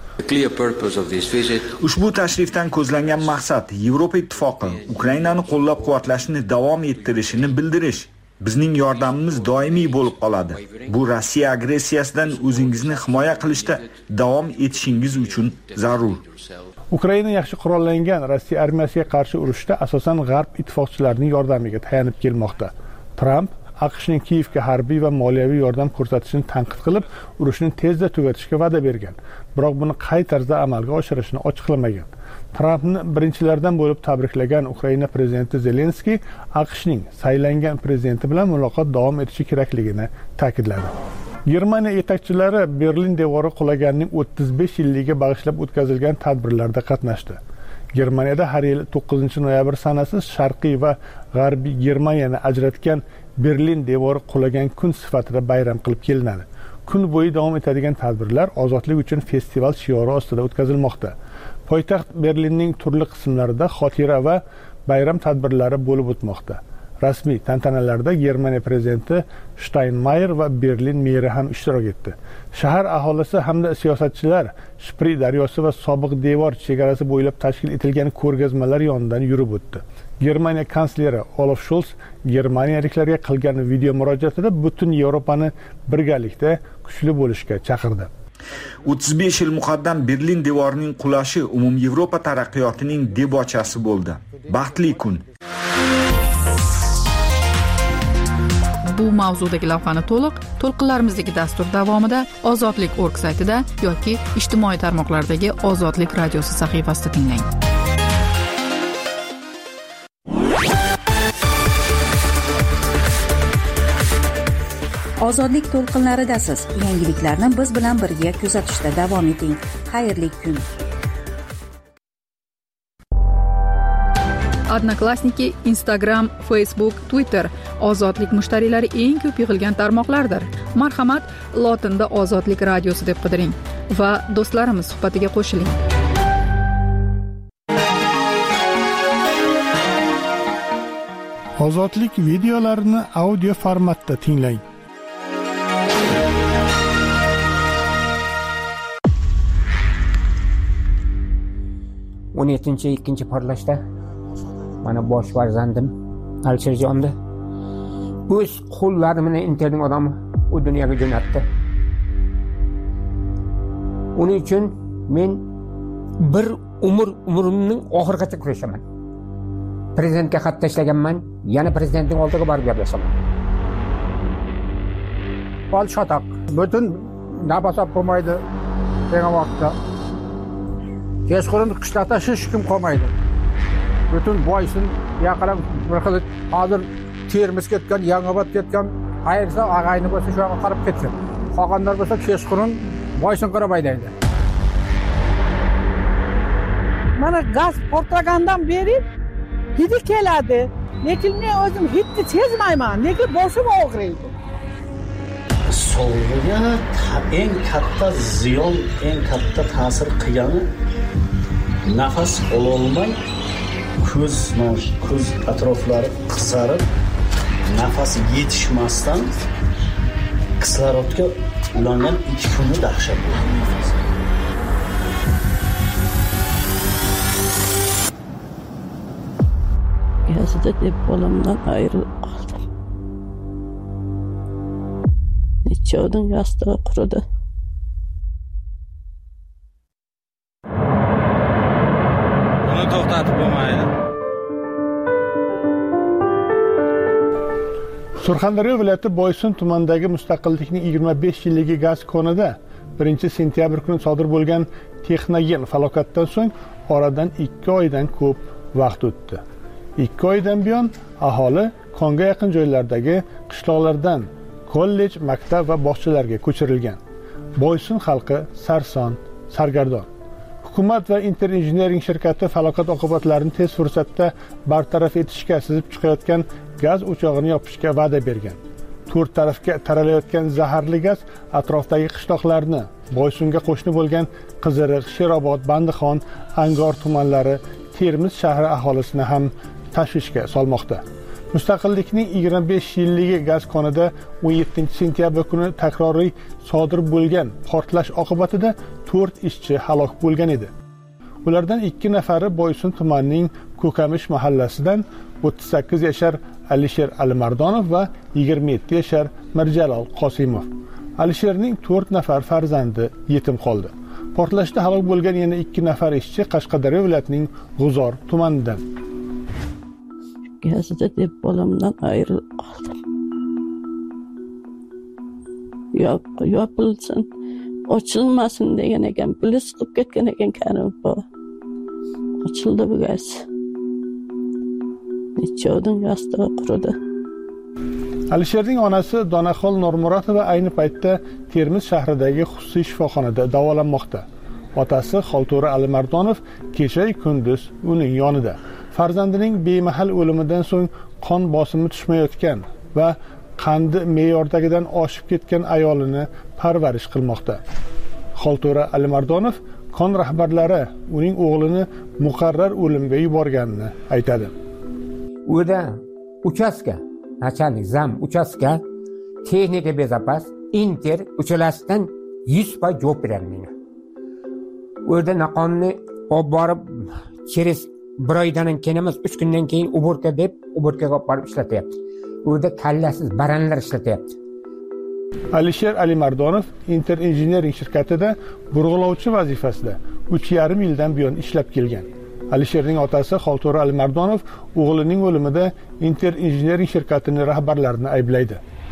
Ushbu tashrifdan ko'zlangan maqsad Yevropa ittifoqi Ukrainani qo'llab-quvvatlashni davom ettirishini bildirish. Bizning yordamimiz doimiy bo'lib qoladi. Bu Rossiya agressiyasidan o'zingizni himoya qilishda davom etishingiz uchun zarur. Ukraina yaxshi qurollangan Rossiya armiyasiga qarshi urushda asosan g'arb ittifoqchilarining yordamiga tayanib kelmoqda. Tramp AQShning Kiyevga harbiy va moliyaviy yordam ko'rsatishini tanqid qilib, urushni tezda tugatishga va'da bergan. Biroq buni qay tarzda amalga oshirishini ochiqlamagan. Trampni birinchilardan bo'lib tabriklagan Ukraina prezidenti Zelenskiy AQShning saylangan prezidenti bilan muloqot davom etishi kerakligini ta'kidladi. Germaniya yetakchilari Berlin devori qulaganining 35 yilligiga bag'ishlab o'tkazilgan tadbirlarda qatnashdi. Germaniyada har yil 9 noyabr sanasi Sharqiy va G'arbiy Germaniyani ajratgan Berlin devori qulagan kun sifatida bayram qilib kelinadi. Kun bo'yi davom etadigan tadbirlar ozodlik uchun festival shiori ostida o'tkazilmoqda. Poytaxt Berlinning turli qismlarida xotira va bayram tadbirlari bo'lib o'tmoqda. Rasmiy tantanalarda Germaniya prezidenti Steinmeier va Berlin meri ham ishtirok etdi. Shahar aholisi hamda siyosatchilar Shpri daryosi va sobiq devor chegarasi bo'ylab tashkil etilgan ko'rgazmalar yonidan yurib o'tdi. Germaniya kansleri Olaf Scholz germaniyaliklarga qilgan video murojaatida butun Yevropani birgalikda kuchli bo'lishga chaqirdi. 35 yil muqaddam Berlin devorining qulashi Yevropa taraqqiyotining debochasi bo'ldi. Baxtli kun. Bu mavzudagi lavhani to'lqinlarimizdagi dastur davomida ozodlik.org saytida yoki ijtimoiy tarmoqlardagi Ozodlik radiosi sahifasida tinglang. Ozodlik to'lqinlaridasiz. Yangiliklarni biz bilan birga kuzatishda davom eting. Xayrli kun. Odnoklassniki, Instagram, Facebook, Twitter ozodlik mushtariylari eng ko'p yig'ilgan tarmoqlardir. Marhamat, lotinda Ozodlik radiosi deb qidiring va do'stlarimiz suhbatiga qo'shiling. Ozodlik videolarini audio formatda tinglang. ikkinchi portlashda mana bosh farzandim Alisherjonni o'z qo'llari bilan interning odami u dunyoga jo'natdi. Uning uchun men bir umrimning oxirigacha kurashaman. Prezidentga xat tashlaganman, yana prezidentning oldiga borib gaplashaman. Pol shotoq, butun nafas olib bo'lmaydi degan vaqtda kechqurun qishloqda hech kim qolmaydi. Butun boysin yaqinam bir xil hozir Termiz ketgan, Yangiobod ketgan, qayersa og'ayni bo'lsa shu yoqqa qarab ketsin. Qolganlar bo'lsa kechqurun boysin qarab haydaydi. Mana gaz portlagandan beri hidi keladi. Lekin men o'zim hidni sezmayman, lekin boshim og'riydi. Sog'lig'iga eng katta ziyon, eng katta ta'sir qilgani nafas ololmay ko'z atroflari qizarib, nafas yetishmasdan kislorodga ulangan 2 kunni dahshat bo'ldi. Yazida deb bolamdan ayrilib qoldim. Nechog'dan yastig'i quridi. Buni to'xtatib bo'lmaydi. Surxondaryo viloyati Boysun tumanidagi Mustaqillikning 25 yilligi gaz konida 1-sentyabr kuni sodir bo'lgan texnogen falokatdan so'ng oradan 2 oydan ko'p vaqt o'tdi. 2 oydan buyon aholi konga yaqin joylardagi qishloqlardan kollej, maktab va bog'chalarga ko'chirilgan. Boysun xalqi sarson, sargardon. Hukumat va Inter Engineering shirkati falokat oqibatlarini tez fursatda bartaraf etishga sizib chiqayotgan gaz o'chog'ini yopishga va'da bergan. 4 tarafga taralayotgan zaharli gaz atrofdagi qishloqlarni, Boysunga qo'shni bo'lgan Qiziriq, Sherobod, Bandixon, Angor tumanlari, Termiz shahri aholisini ham tashvishga solmoqda. Mustaqillikning 25 yilligi gaz konida 17-sentyabr kuni takroriy sodir bo'lgan portlash oqibatida 4 ishchi halok bo'lgan edi. Ulardan 2 nafari Boysun tumanining Ko'kamish mahallasidan 38 yashar Alisher Alimardonov va 27 yashar Mirjalol Qosimov. Alisherning 4 nafar farzandi yetim qoldi. Portlashda halok bo'lgan yana 2 nafar ishchi Qashqadaryo viloyatining G'uzor tumanidan. Yazida deb bolamdan ayrilib qoldim. Yopilsin, ochilmasin degan ekan, puli siqib ketgan ekan Karim baba. Ochildi bu gaz. Nechog'dan yastig'i quridi. Alisherning onasi Donaxol Nurmuratova ayni paytda Termiz shahridagi xususiy shifoxonada davolanmoqda. Otasi Xolto'ra Alimardonov kecha kunduz uning yonida. Farzandining bemahal o'limidan so'ng qon bosimi tushmayotgan va qandi me'yordagidan oshib ketgan ayolini parvarish qilmoqda. Xolto'ra Alimardonov kon rahbarlari uning o'g'lini muqarrar o'limga yuborganini aytadi. O'da uchastka, nachalnik zam uchastka, texnika bezopasnost, Inter uchalasidan 100% javob beradi. O'da naqonni olib borib, через bir oydan keyin emas, 3 kundan keyin uborka deb uborkaga olib borib ishlatyapti. O'da kallasiz baranlar ishlatyapti. Alisher Alimardonov Inter Engineering shirkatida burg'ulovchi vazifasida 3,5 yildan buyon ishlab kelgan. Alisherning otasi Xolto'ra Alimardonov o'g'lining o'limida Inter Engineering shirkatining rahbarlarini ayblaydi.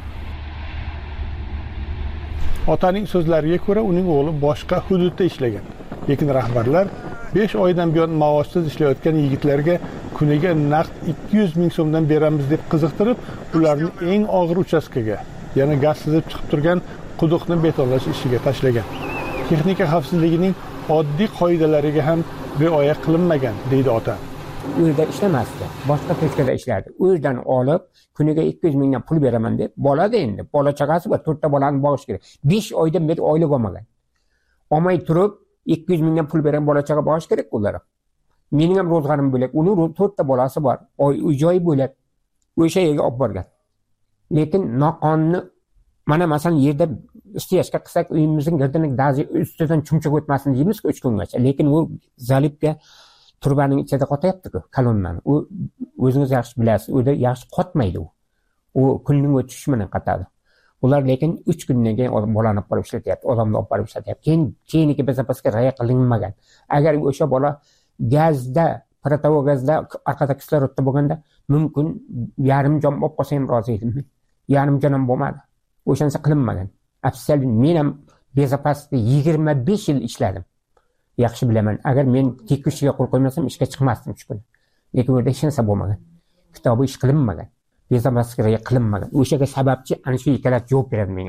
Otaning so'zlariga ko'ra, uning o'g'li boshqa hududda ishlagan. Lekin rahbarlar 5 oydan buyon maoshsiz ishlayotgan yigitlarga kuniga naqd 200 ming so'mdan beramiz deb qiziqtirib, ularni eng og'ir uchastkaga, yana gaz sizib chiqib turgan quduqni betonlash ishiga tashlagan. Texnika xavfsizligining oddiy qoidalariga ham rioya qilinmagan, deydi ota. Uyda ishlamasdi, boshqa to'shkada ishlardi. Uydan olib, kuniga 200 mingdan pul beraman deb, bolada endi, bola chaqasi bor, 4 ta bolani boqish kerak. 5 oydan beri oila bo'lmagan. Olmay turib 200 mingdan pul beran bola chaqa boqish kerak ular. Mening ham ro'zg'arim bo'lak, uning 4 ta bolasi bor, uy-joyi bo'lak. O'sha yerga olib borgan. Lekin noqonni mana masalan yerda istiyashga qilsak, uyimizning girdini dazi ustidan chumchuq o'tmasin deymiz-ku 3 kungacha. Lekin u zalibga turbaning ichida qotyapti-ku, kolonnani. U o'zingiz yaxshi bilasiz, u yaxshi qotmaydi u. U kunning o'tishi bilan qotadi. Ular lekin 3 kundan keyin bolani olib borib ishlatyapti, odamni olib borib ishlatyapti. Keyingi bezopasga rioya qilinmagan. Agar o'sha bola gazda, protovogazda, orqada kislorodda bo'lganda, mumkin yarim jon olib qolsa ham rozi edim. Yarim jon ham bo'lmadi. O'shancha qilinmagan. Afsuski men ham bezopasda 25 yil ishladim. Yaxshi bilaman. Agar men tekushiga qo'l qo'ymasam, ishga chiqmasdim 3 kun. Lekin o'rda hech narsa bo'lmagan. Kitobi ish qilinmagan. Bezopasga rioya qilinmagan. O'shaga sababchi ana shu ikkalar javob beradi menga.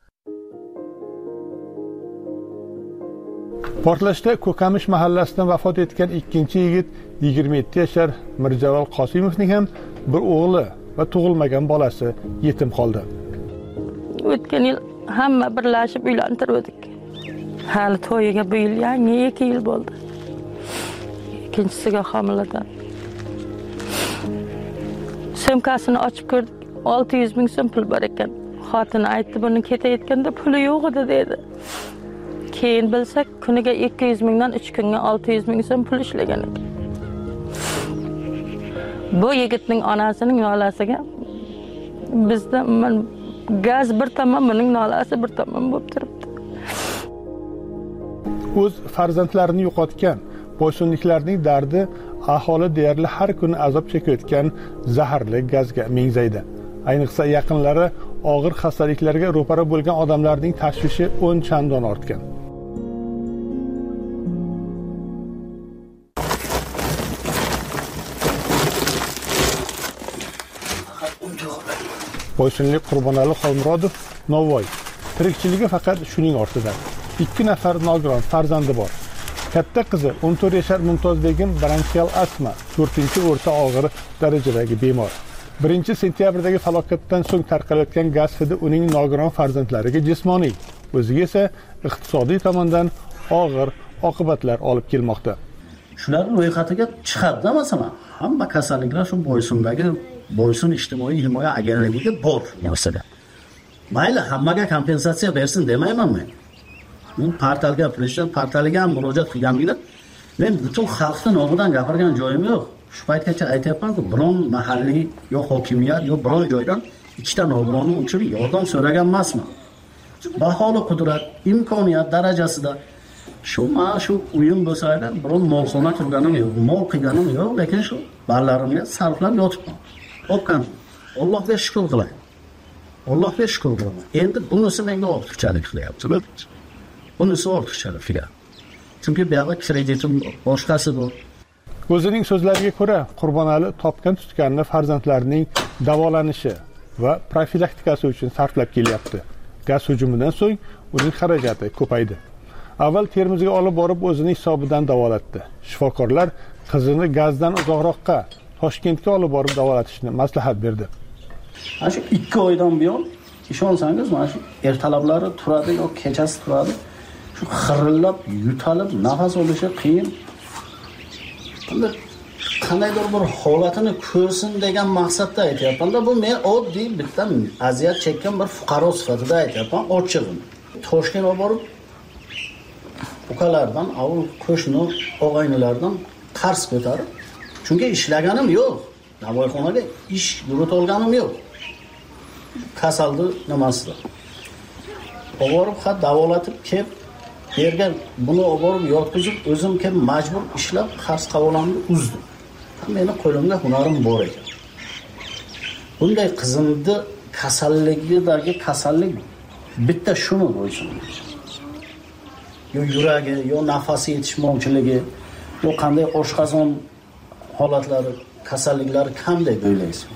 Portlashda Ko'kamish mahallasidan vafot etgan ikkinchi yigit 27 yashar Mirjavol Qosimovning ham bir o'g'li va tug'ilmagan bolasi yetim qoldi. O'tgan yil hamma birlashib uylantirdik. Hali to'yiga bu yil yangi 2 yil bo'ldi. Ikkinchisiga homiladan. Semkasini ochib ko'rdik. 600 ming so'm pul bor ekan. Xotini aytdi, buni ketayotganda puli yo'q edi dedi. Keyin bilsak, kuniga 200 mingdan 3 kunga 600 ming so'm pul ishlagan ekan. Bu yigitning onasining nolasiga bizda gaz bir tomon, buning nolasi bir tomon bo'lib turibdi. O'z farzandlarini yo'qotgan boysunliklarning dardi aholi deyarli har kuni azob chekayotgan zaharli gazga mengzaydi. Ayniqsa yaqinlari og'ir xastaliklarga ro'para bo'lgan odamlarning tashvishi 10 chandon ortgan. Boysunlik Qurbonali Xolmurodov Novvoy tirikchiligi faqat shuning ortida. 2 nafar nogiron farzandi bor. Katta qizi 14 yashar Mumtozbegim bronxial astma, 4-o'rta og'ir darajadagi bemor. 1-sentyabrdagi falokatdan so'ng tarqalayotgan gaz hidi uning nogiron farzandlariga jismoniy, o'ziga esa iqtisodiy tomondan og'ir oqibatlar olib kelmoqda. Shularning ro'yxatiga chiqadi, masalan, hamma kasalliklar shu Boysundagi Boysun ijtimoiy himoya agentligi bor narsalar. Mayli, hammaga kompensatsiya bersin demayman men. Men portalga, prezident portaliga ham murojaat qilganman. Men butun xalqning nomidan gapirgan joyim yo'q. Shu paytgacha aytayapman-ku, biron mahalliy yo hokimiyat yo biron joydan 2 ta nogironni uchun yordam so'ragan emasman. Baholi qudrat, imkoniyat darajasida shu uyim bo'lsa-da, biron molxona qurganim yo'q, mol qilganim yo'q, lekin shu ballarimga sarflab yotibman. O'pkan. Allohga shukr qilay. Allohga shukr qilaman. Endi bunisi menga ortiqchalik qilyapti. Bunisi ortiqchalik qilyapti. Chunki bu yerda kreditim boshqasi bor. O'zining so'zlariga ko'ra, Qurbonali topgan tutganini farzandlarining davolanishi, va profilaktikasi uchun sarflab kelyapti. Gaz hujumidan so'ng uning xarajati ko'paydi. Avval Termizga olib borib o'zining hisobidan davolatdi. Shifokorlar qizini gazdan uzoqroqqa Toshkentga olib borib davolatishni maslahat berdi. Ana shu 2 oydan buyon ishonsangiz, mana shu ertalablari turadi yoki kechasi turadi. Shu xirillab, yutalib, nafas olishi qiyin. Bunda qandaydir bir holatini ko'rsin degan maqsadda aytyapman-da, bu men oddiy bitta aziyat chekkan bir fuqaro sifatida aytyapman, ochig'ini. Toshkentga olib borib ukalardan, avul qo'shni og'aynilardan qarz ko'tarib, chunki ishlaganim yo'q. Navoiyxonaga ish yurit olganim yo'q. Kasaldi nimasida. Olib borib xat davolatib kelib bergan, buni olib borib yotqizib, o'zim kelib majbur ishlab qarz qavolamni uzdim. Meni qo'limda hunarim bor ekan. Bunday qizimni kasalligidagi kasallik bitta shuni bo'lsin. Yo yuragi, yo nafasi yetishmovchiligi, yo qanday oshqozon holatlari, kasalliklari qanday o'ylaysiz?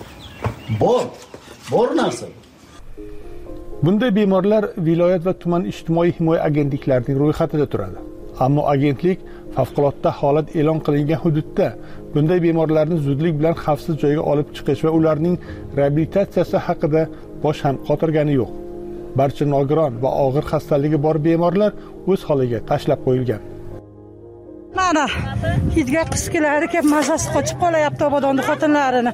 Bor narsa. Bunday bemorlar viloyat va tuman ijtimoiy himoya agentliklarining ro'yxatida turadi. Ammo agentlik favqulodda holat e'lon qilingan hududda bunday bemorlarni zudlik bilan xavfsiz joyga olib chiqish va ularning reabilitatsiyasi haqida bosh ham qotirgani yo'q. Barcha nogiron va og'ir xastaligi bor bemorlar o'z holiga tashlab qo'yilgan. Mana hidga qish keladi, kelib mazasi qochib qolyapti obodonni xotinlarini.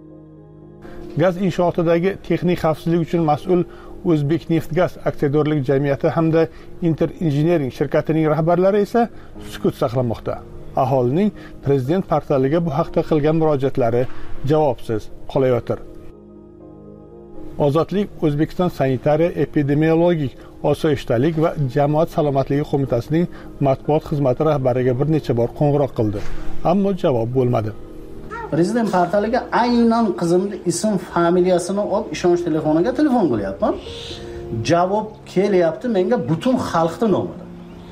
Gaz inshootidagi texnik xavfsizlik uchun mas'ul O'zbekneftgaz aksiyadorlik jamiyati hamda Inter Engineering shirkatining rahbarlari esa sukut saqlamoqda. Aholining prezident portaliga bu haqda qilgan murojaatlari javobsiz qolayotir. Ozodlik O'zbekiston sanitariya epidemiologik osoyishtalik va jamoat salomatligi qo'mitasining matbuot xizmati rahbariga bir necha bor qo'ng'iroq qildi, ammo javob bo'lmadi. Prezident portaliga aynan qizimning ism familiyasini olib ishonch telefoniga telefon qilyapman. Javob kelyapti menga butun xalqning nomida.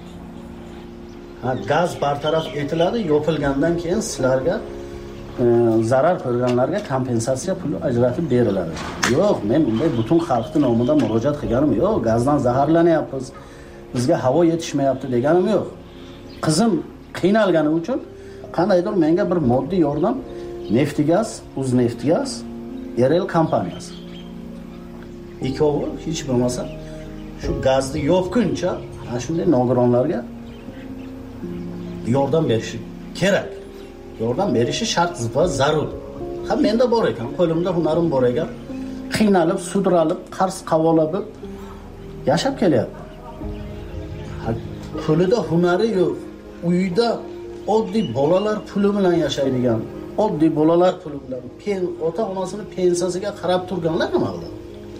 Gaz bartaraf etiladi, yopilgandan keyin sizlarga zarar ko'rganlarga kompensatsiya puli ajratib beriladi. Yo'q, men bunday butun xalqning nomida murojaat qilganim yo'q. Gazdan zaharlanyapmiz, bizga havo yetishmayapti deganim yo'q. Qizim qiynalgani uchun qandaydir menga bir moddiy yordam Neftigaz, Uzneftigaz, RL kompaniyasi. Ikkovi hech bo'lmasa shu gazni yopguncha ana shunday nogironlarga yordam berishi kerak. Yordam berishi shart va zarur. Ha menda bor ekan, qo'limda hunarim bor ekan. Qiynalib, sudralib, qarz qavolab yashab kelyapman. Qo'lida hunari yo'q. Uyda oddiy bolalar puli bilan yashaydigan, oddiy bolalar puli bilan ota-onasini pensiyasiga qarab turganlar nima qiladi?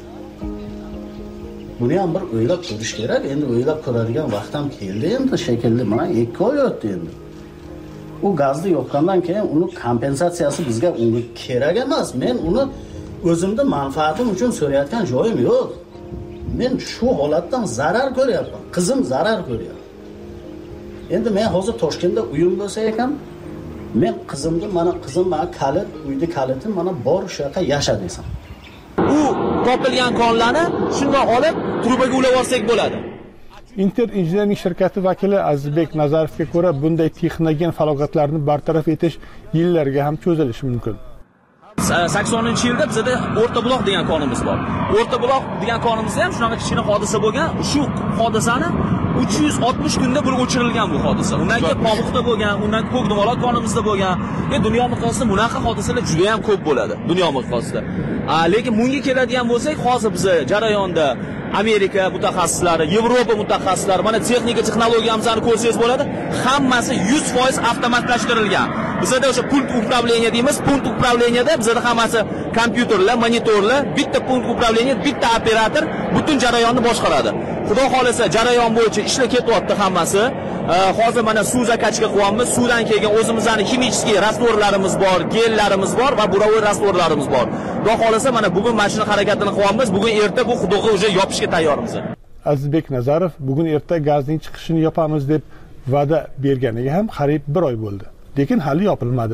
Buni ham bir o'ylab ko'rish kerak. Endi o'ylab ko'radigan vaqt ham keldi endi shekilli. Mana 2 oy o'tdi endi. U gazni yoqqandan keyin uni kompensatsiyasi bizga unga kerak emas. Men uni o'zimda manfaatim uchun so'rayotgan joyim yo'q. Men shu holatdan zarar ko'ryapman. Qizim zarar ko'ryapti. Endi men hozir Toshkentda uyim bo'lsa ekan, men qizimni mana kalit, uyni kaliti mana bor shu yoqqa yasha desam. U topilgan konlarni shundan olib trubaga ulab olsak bo'ladi. Inter Engineering shirkati vakili Azizbek Nazarovga ko'ra, bunday texnogen falokatlarni bartaraf etish yillarga ham cho'zilishi mumkin. 80-yilda bizda O'rta buloq degan konimiz bor. O'rta buloq degan konimizda ham shunaqa kichkina hodisa bo'lgan. Shu hodisani 360 kunda bo'lib o'chirilgan bu hodisa. Undan keyin Pomuxda bo'lgan, undan keyin Ko'kdumaloq konimizda bo'lgan. Dunyo miqyosida bunaqa hodisalar juda ham ko'p bo'ladi, dunyo miqyosida. Lekin bunga keladigan bo'lsak, hozir biz jarayonda Amerika mutaxassislari, Yevropa mutaxassislari, mana texnika texnologiyamizni ko'rsangiz bo'ladi, hammasi 100% avtomatlashtirilgan. Bizda o'sha punkt upravleniya deymiz, punkt upravleniyada bizda hammasi kompyuterlar, monitorlar, bitta punkt upravleniya, bitta operator butun jarayonni boshqaradi. Xudo xolasa jarayon bo'yicha ishlar ketyapti hammasi. Hozir mana suv zakachga qo'yamiz. Suvdan keyin o'zimizning ximik rastvorlarimiz bor, gellarimiz bor va burovoy rastvorlarimiz bor. Xudo xolasa mana bugun mashina harakatini qilyapmiz. Bugun erta bu xudoga уже yopishga tayyormiz. Azizbek Nazarov bugun erta gazning chiqishini yopamiz deb va'da berganiga ham qariyb 1 oy bo'ldi. Lekin hali yopilmadi.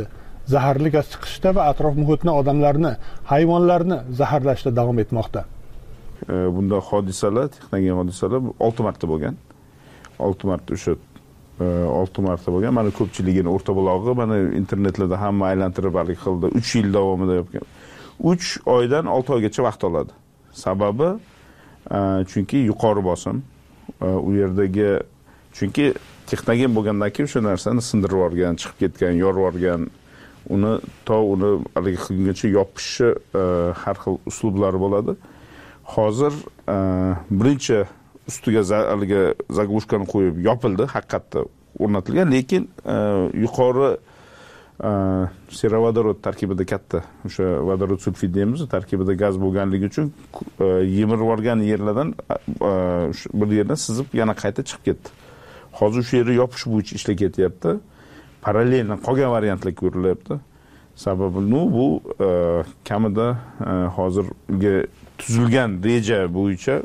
zaharli gaz chiqishda va atrof muhitni, odamlarni, hayvonlarni zaharlashda davom etmoqda. Bunda hodisalar, texnogen hodisalar 6 marta bo'lgan. 6 marta o'sha 6 marta bo'lgan. Mana ko'pchiligini o'rta bulog'i, mana internetlarda hamma aylantirib hali qildi. 3 yil davomida yapgan. 3 oydan 6 oygacha vaqt oladi. Sababi chunki yuqori bosim, u yerdagi chunki texnogen bo'lgandan keyin o'sha narsani sindirib yuborgan, chiqib ketgan, yorib yuborgan, uni haligi qilguncha yopishi har xil uslublari bo'ladi. Hozir birinchi ustiga haligi zaglushkani qo'yib yopildi, haqiqatda o'rnatilgan, lekin yuqori serovodorod tarkibida katta o'sha vodorod sulfid deymiz, tarkibida gaz bo'lganligi uchun yemirib yuborgan yerlardan bir yerdan sizib yana qayta chiqib ketdi. Hozir shu yerni yopish bo'yicha ishlar ketyapti. Parallelni qolgan variantlar ko'rilyapti. Sababi bu kamida hozirgi tuzilgan reja bo'yicha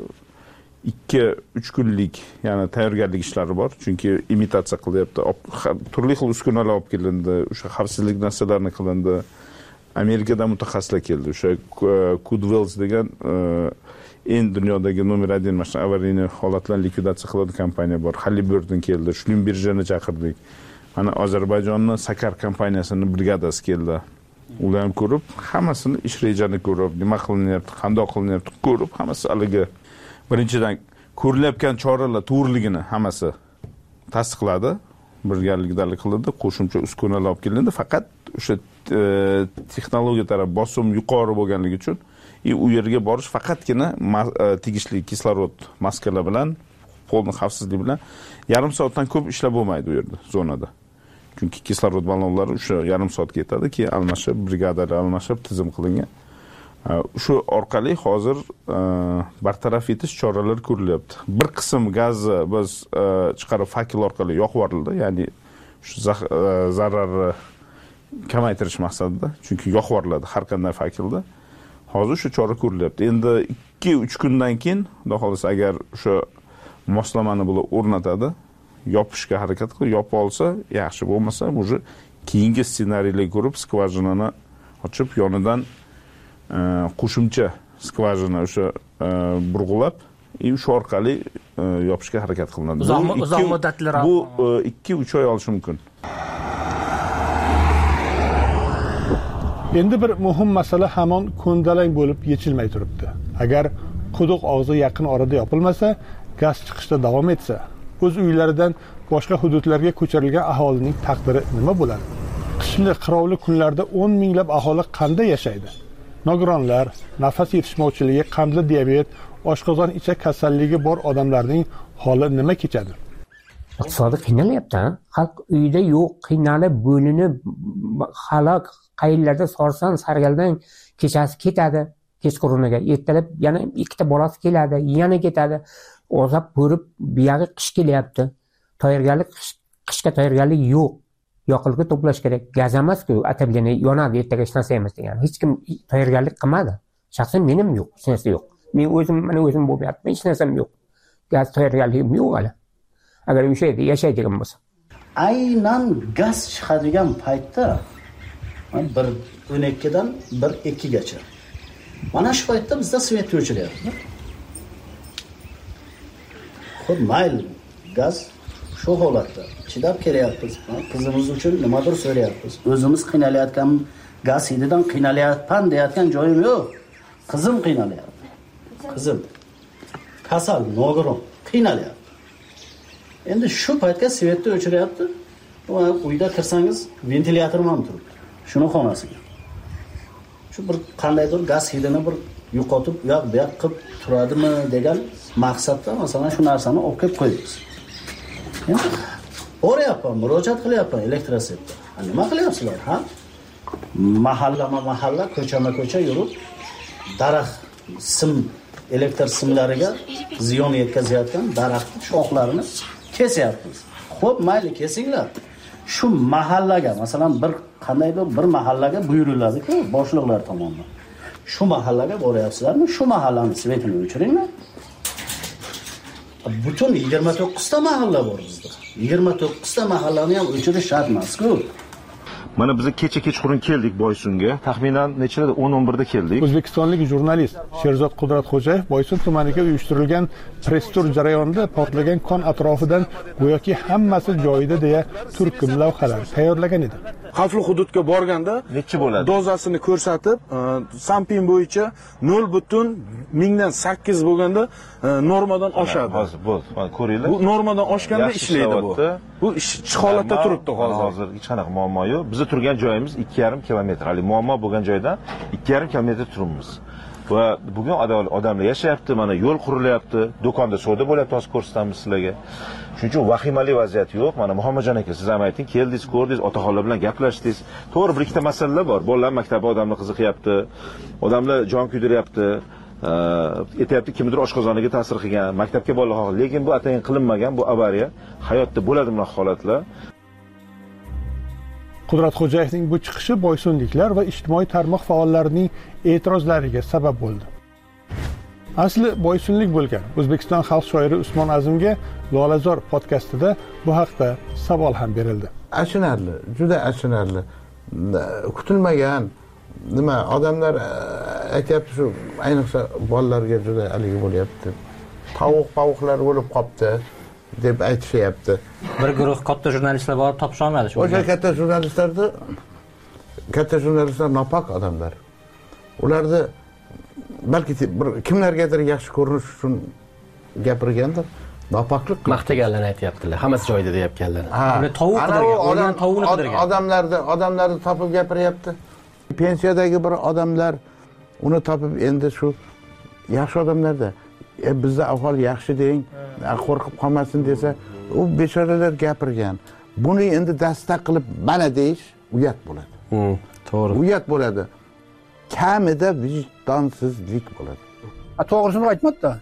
2-3 kunlik yana tayyorgarlik ishlari bor. Chunki imitatsiya qilyapti. Turli xil uskunalar olib kelindi, o'sha xavfsizlik narsalarini qilindi. Amerikadan mutaxassislar keldi. O'sha Cudwells degan dunyodagi nomer 1 mana avariyni holatlarni likvidatsiya qiladigan kompaniya bor. Halliburton keldi. Shuning birjani chaqirdik. Mana Ozarbayjonning Sakar kompaniyasining brigadasi keldi. Ular ham ko'rib, hammasini ish rejasini ko'rib, nima qilinyapti, qanday qilinyapti ko'rib, hammasi haliga birinchidan ko'rilayotgan choralar to'g'riligini hammasi tasdiqladi. Birgalikda qilindi, qo'shimcha uskunalar olib kelindi. Faqat o'sha texnologiya taraf bosim yuqori bo'lganligi uchun u yerga borish faqatgina tegishli kislorod maskalar bilan, polni xavfsizlik bilan yarim soatdan ko'p ishlab bo'lmaydi u yerda, zonada. Chunki kislorod ballonlari o'sha yarim soat ketadi, keyin almashib, brigadalar almashib, tizim qilingan. Shu orqali hozir bartaraf etish choralari ko'rilyapti. Bir qism gazni biz chiqarib fakel orqali yoqib yuborildi, ya'ni shu zararni kamaytirish maqsadida, chunki yoqib yuboriladi har qanday fakelda. Hozir shu chora ko'rilyapti. Endi 2-3 kundan keyin, xudo xolasa agar o'sha moslamani bular o'rnatadi, yopishga harakat qilib, yopib olsa, yaxshi, bo'lmasa, уже keyingi ssenariylarni ko'rib, skvajinani ochib, yonidan qo'shimcha skvajina o'sha burg'ulab, shu orqali yopishga harakat qilinadi. Uzoq muddatliroq. Bu 2-3 oy olishi mumkin. Endi bir muhim masala hamon ko'ndalang bo'lib yechilmay turibdi. Agar quduq og'zi yaqin orada yopilmasa, gaz chiqishda davom etsa, o'z uylaridan boshqa hududlarga ko'chirilgan aholining taqdiri nima bo'ladi? Qishli qirovli kunlarda 10 minglab aholi qanday yashaydi? Nogironlar, nafas yetishmovchiligi, qandli diabet, oshqozon ichak kasalligi bor odamlarning holi nima kechadi? Iqtisodi qiynalyapti. Xalq uyida yo'q, qiynalib, bo'linib, halok qayerlarda sorsan sargaldan kechasi ketadi, kechquruniga ertalab yana ikkita bolasi keladi, yana ketadi. Ozab ko'rib, buyog'i qish kelyapti. Tayyorgarlik, qishga tayyorgarlik yo'q. Yoqilg'i to'plash kerak. Gaz emas-ku, atabgani yonadi, ertaga hech narsa emas degan. Hech kim tayyorgarlik qilmadi. Shaxsan menim yo'q, hech narsa yo'q. Men o'zim bo'lyapman, hech narsam yo'q. Gaz tayyorgarligim yo'q hali. Agar o'sha yerda yashaydigan bo'lsa. Aynan gaz chiqadigan paytda 12 dan 1-2 gacha. Mana shu paytda bizda svet o'chiryapti. Xo'p, mayli, gaz shu holatda chidab kelyapmiz. Qizimiz uchun nimadir so'rayapmiz. O'zimiz qiynalayotgan, gaz hididan qiynalayapman deyotgan joyim yo'q. Qizim qiynalayapti. Qizim kasal, nogiron, qiynalayapti. Endi shu paytga svetni o'chiryapti. Uyda kirsangiz ventilyator ham turibdi. Shuni xonasiga. Shu bir qandaydir gaz hidini bir yo'qotib, yo'q bu yoq qilib turadimi degan maqsadda masalan shu narsani olib kelib qo'yamiz. O'rayapman, murojaat qilyapman elektrosetga. Nima qilyapsizlar, ha? Mahalla, ko'cha yurib, daraxt sim elektr simlariga ziyon yetkazayotgan daraxt shoxlarini kesyapmiz. Xo'p, mayli kesinglar. Shu mahallaga, masalan, bir mahallaga buyuriladi-ku, boshliqlar tomonidan. Shu mahallaga boryapsizlarmi? Shu mahallani svetini o'chiringlar. Butun 29 ta mahalla bor bizda. 29 ta mahallani ham o'chirish shart emas-ku. Mana biz kecha kechqurun keldik Boysunga. Taxminan nechada 10-11da keldik. O'zbekistonlik jurnalist Sherzod Qudratxo'jayev Boysun tumaniga uyushtirilgan press-tur jarayonida portlagan kon atrofidan go'yoki hammasi joyida deya turkum lavhalar tayyorlagan edi. Xavfli hududga borganda necha bo'ladi? Dozasini ko'rsatib, Sampin bo'yicha 0.08 bo'lganda normadan oshadi. Hozir bo'ldi. Mana ko'ringlar. Bu normadan oshganda ishlaydi bu. Bu ish holatda turibdi hozir. Hozir hech qanaqa muammo yo'q. Biz turgan joyimiz 2,5 kilometr. Hali muammo bo'lgan joydan 2,5 kilometr turibmiz. Va bugun odamlar yashayapti, mana yo'l qurilyapti, do'konda savdo bo'lyapti, hozir ko'rsatamiz sizlarga. Shuning uchun vahimali vaziyat yo'q. Mana Muhammadjon aka, siz ham ayting, keldingiz, ko'rdingiz, otaxonlar bilan gaplashdingiz. To'g'ri, bir ikkita masalalar bor. Bolalar maktabi odamlar qiziqyapti, odamlar jon kuydiryapti, aytayapti, kimdir oshqozoniga ta'sir qilgan, maktabga bolalar, lekin bu atayin qilinmagan, bu avariya. Hayotda bo'ladi bunaqa holatlar. Qudratxo'jayevning bu chiqishi boysunliklar va ijtimoiy tarmoq faollarining e'tirozlariga sabab bo'ldi. Asli boysunlik bo'lgan O'zbekiston xalq shoiri Usmon Azimga Lolazor podkastida bu haqda savol ham berildi. Achinarli, juda achinarli. Kutilmagan nima odamlar aytayapti, shu ayniqsa bolalarga juda aligi bo'lyapti. Tovuqlar bo'lib qopti deb aytishyapti. Bir guruh katta jurnalistlar bor, topisha olmadi shu. O'sha katta jurnalistlar nopok odamlar. Ularni balki kimlargadir yaxshi ko'rinish uchun gapirgandir. Nopoklik maqtaganlarni aytyaptilar. Hammasi joyida deyapganlar. Uni tovuq qidirgan, tovuqni qidirgan. Odamlarni topib gapiryapti. Pensiyadagi bir odamlar uni topib endi shu yaxshi odamlarda bizda ahvol yaxshi deng, qo'rqib qolmasin desa, u bechoralar gapirgan. Buni endi dastak qilib mana deyish uyat bo'ladi. To'g'ri. Uyat bo'ladi. Kamida vijdonsizlik bo'ladi. To'g'risini aytmadi-da.